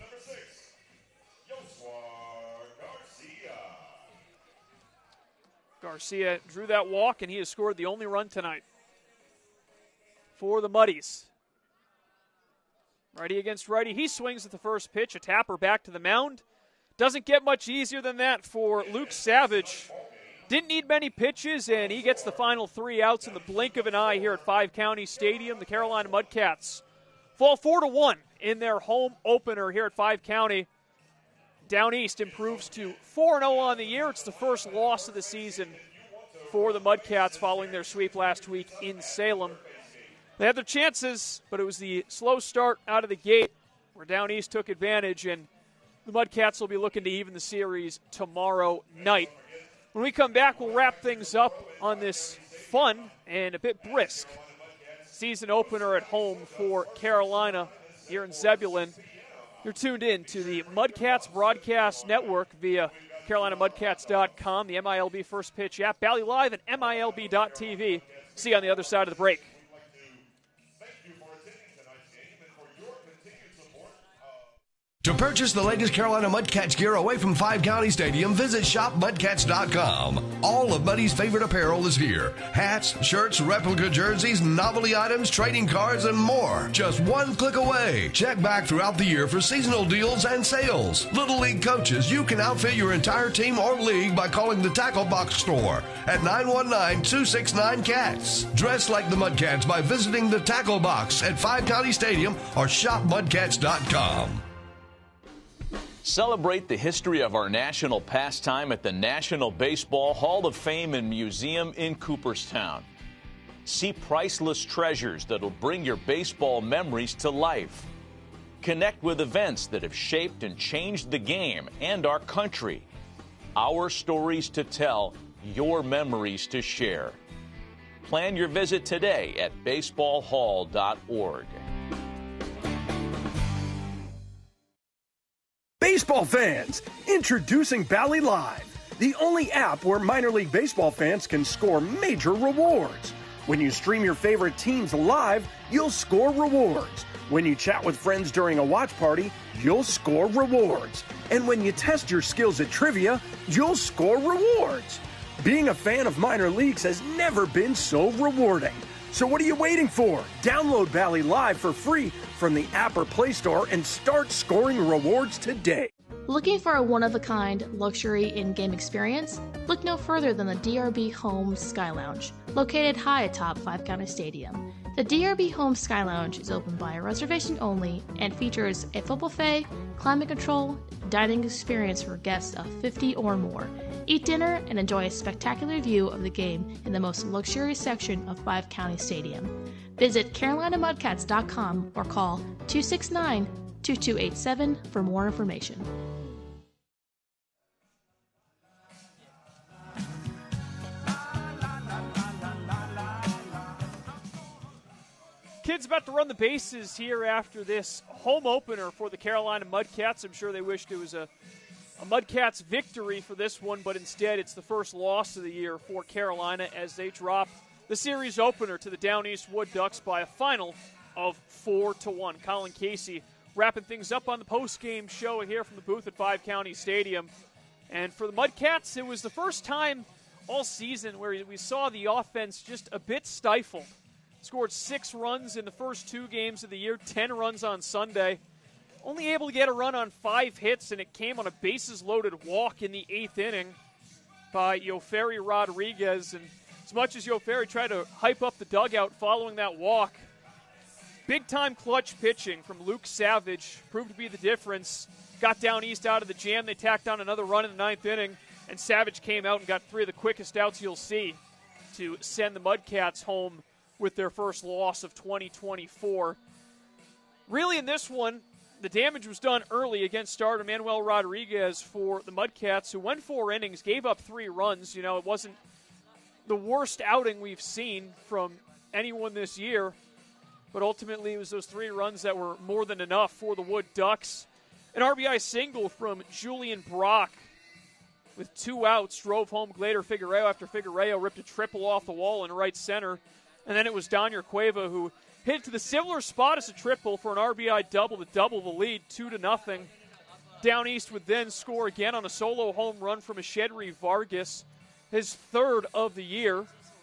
Garcia drew that walk, and he has scored the only run tonight for the Muddies. Righty against righty. He swings at the first pitch. A tapper back to the mound. Doesn't get much easier than that for Luke Savage. Didn't need many pitches, and he gets the final three outs in the blink of an eye here at Five County Stadium. The Carolina Mudcats fall four to one in their home opener here at Five County. Down East improves to four and oh on the year. It's the first loss of the season for the Mudcats following their sweep last week in Salem. They had their chances, but it was the slow start out of the gate where Down East took advantage, and the Mudcats will be looking to even the series tomorrow night. When we come back, we'll wrap things up on this fun and a bit brisk season opener at home for Carolina here in Zebulon. You're tuned in to the Mudcats Broadcast Network via Carolina Mudcats dot com, the M I L B First Pitch app, Bally Live, and M I L B dot T V. See you on the other side of the break. To purchase the latest Carolina Mudcats gear away from Five County Stadium, visit shop mudcats dot com. All of Muddy's favorite apparel is here. Hats, shirts, replica jerseys, novelty items, trading cards, and more. Just one click away. Check back throughout the year for seasonal deals and sales. Little League coaches, you can outfit your entire team or league by calling the Tackle Box store at nine one nine, two six nine, C A T S. Dress like the Mudcats by visiting the Tackle Box at Five County Stadium or shop mudcats dot com. Celebrate the history of our national pastime at the National Baseball Hall of Fame and Museum in Cooperstown. See priceless treasures that'll bring your baseball memories to life. Connect with events that have shaped and changed the game and our country. Our stories to tell, your memories to share. Plan your visit today at baseball hall dot org. Baseball fans, introducing Bally Live, the only app where minor league baseball fans can score major rewards. When you stream your favorite teams live, you'll score rewards. When you chat with friends during a watch party, you'll score rewards. And when you test your skills at trivia, you'll score rewards. Being a fan of minor leagues has never been so rewarding. So what are you waiting for? Download Bally Live for free from the app or Play Store and start scoring rewards today. Looking for a one-of-a-kind luxury in-game experience? Look no further than the D R B Home Sky Lounge, located high atop Five County Stadium. The D R B Home Sky Lounge is open by reservation only and features a full buffet, climate control, dining experience for guests of fifty or more. Eat dinner and enjoy a spectacular view of the game in the most luxurious section of Five County Stadium. Visit Carolina Mudcats dot com or call two six nine, two two eight seven for more information. kids about to run the bases here after this home opener for the Carolina Mudcats. I'm sure they wished it was a, a Mudcats victory for this one, but instead it's the first loss of the year for Carolina as they drop the series opener to the Down East Wood Ducks by a final of four to one. Colin Casey wrapping things up on the post-game show here from the booth at Five County Stadium. And for the Mudcats, it was the first time all season where we saw the offense just a bit stifled. Scored six runs in the first two games of the year, ten runs on Sunday. Only able to get a run on five hits, and it came on a bases-loaded walk in the eighth inning by Yoferi Rodriguez. And as much as Yoferi tried to hype up the dugout following that walk, big-time clutch pitching from Luke Savage proved to be the difference. Got Down East out of the jam. They tacked on another run in the ninth inning, and Savage came out and got three of the quickest outs you'll see to send the Mudcats home with their first loss of twenty twenty-four. Really, in this one, the damage was done early against starter Manuel Rodriguez for the Mudcats, who went four innings, gave up three runs. You know, it wasn't the worst outing we've seen from anyone this year, but ultimately it was those three runs that were more than enough for the Wood Ducks. An R B I single from Julian Brock with two outs drove home Glader Figueroa after Figueroa ripped a triple off the wall in right center. And then it was Daniel Cueva who hit it to the similar spot as a triple for an R B I double to double the lead, two to nothing. Down East would then score again on a solo home run from Ashedri Vargas, his third of the year.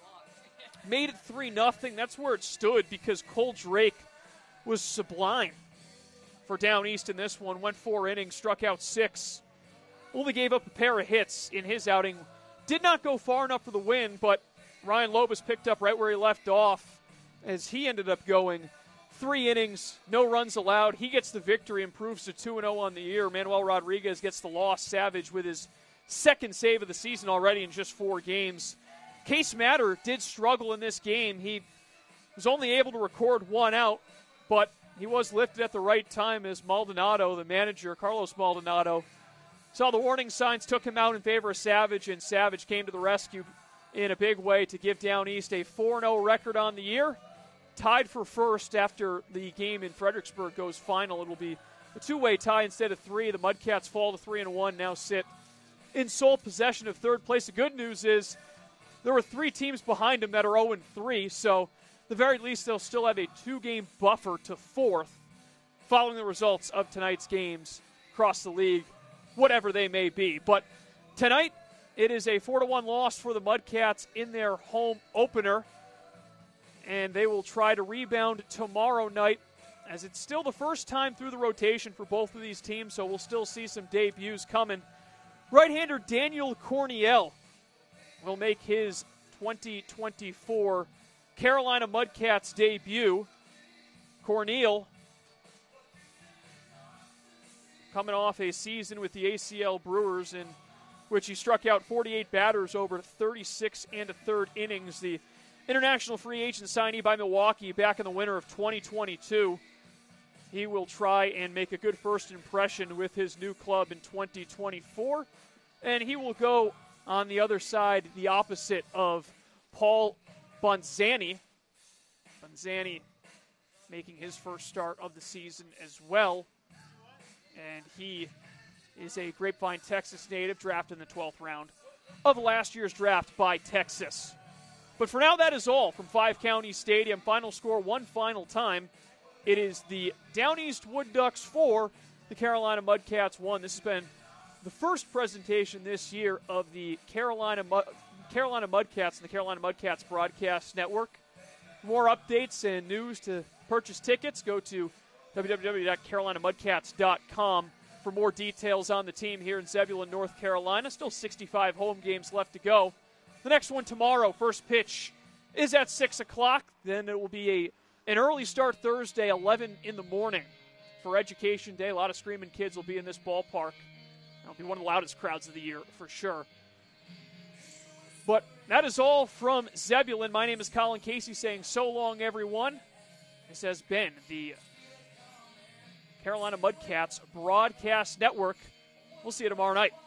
Made it three nothing. That's where it stood because Cole Drake was sublime for Down East in this one. Went four innings, struck out six. Only gave up a pair of hits in his outing. Did not go far enough for the win, but Ryan Lobos picked up right where he left off as he ended up going three innings, no runs allowed. He gets the victory, improves to two and oh on the year. Manuel Rodriguez gets the loss. Savage with his second save of the season already in just four games. Case Matter did struggle in this game. He was only able to record one out, but he was lifted at the right time as Maldonado, the manager, Carlos Maldonado, saw the warning signs, took him out in favor of Savage, and Savage came to the rescue in a big way to give Down East a four and oh record on the year. Tied for first after the game in Fredericksburg goes final. It will be a two-way tie instead of three. The Mudcats fall to three and one, now sit in sole possession of third place. The good news is there were three teams behind them that are oh and three, so at the very least they'll still have a two-game buffer to fourth following the results of tonight's games across the league, whatever they may be. But tonight, it is a four to one loss for the Mudcats in their home opener, and they will try to rebound tomorrow night as it's still the first time through the rotation for both of these teams, so we'll still see some debuts coming. Right-hander Daniel Corniel will make his twenty twenty-four Carolina Mudcats debut. Corniel coming off a season with the A C L Brewers in which he struck out forty-eight batters over thirty-six and a third innings. The international free agent signee by Milwaukee back in the winter of twenty twenty-two. He will try and make a good first impression with his new club in twenty twenty-four. And he will go on the other side, the opposite of Paul Bonzani. Bonzani making his first start of the season as well. And he is a Grapevine, Texas native, drafted in the twelfth round of last year's draft by Texas. But for now, that is all from Five County Stadium. Final score one final time. It is the Down East Wood Ducks four, the Carolina Mudcats one. This has been the first presentation this year of the Carolina Mud- Carolina Mudcats and the Carolina Mudcats Broadcast Network. For more updates and news to purchase tickets, go to w w w dot carolina mudcats dot com for more details on the team here in Zebulon, North Carolina. Still sixty-five home games left to go. The next one tomorrow, first pitch, is at six o'clock. Then it will be a an early start Thursday, eleven in the morning for Education Day. A lot of screaming kids will be in this ballpark. It'll be one of the loudest crowds of the year for sure. But that is all from Zebulon. My name is Colin Casey saying so long, everyone. This has been the Carolina Mudcats Broadcast Network. We'll see you tomorrow night.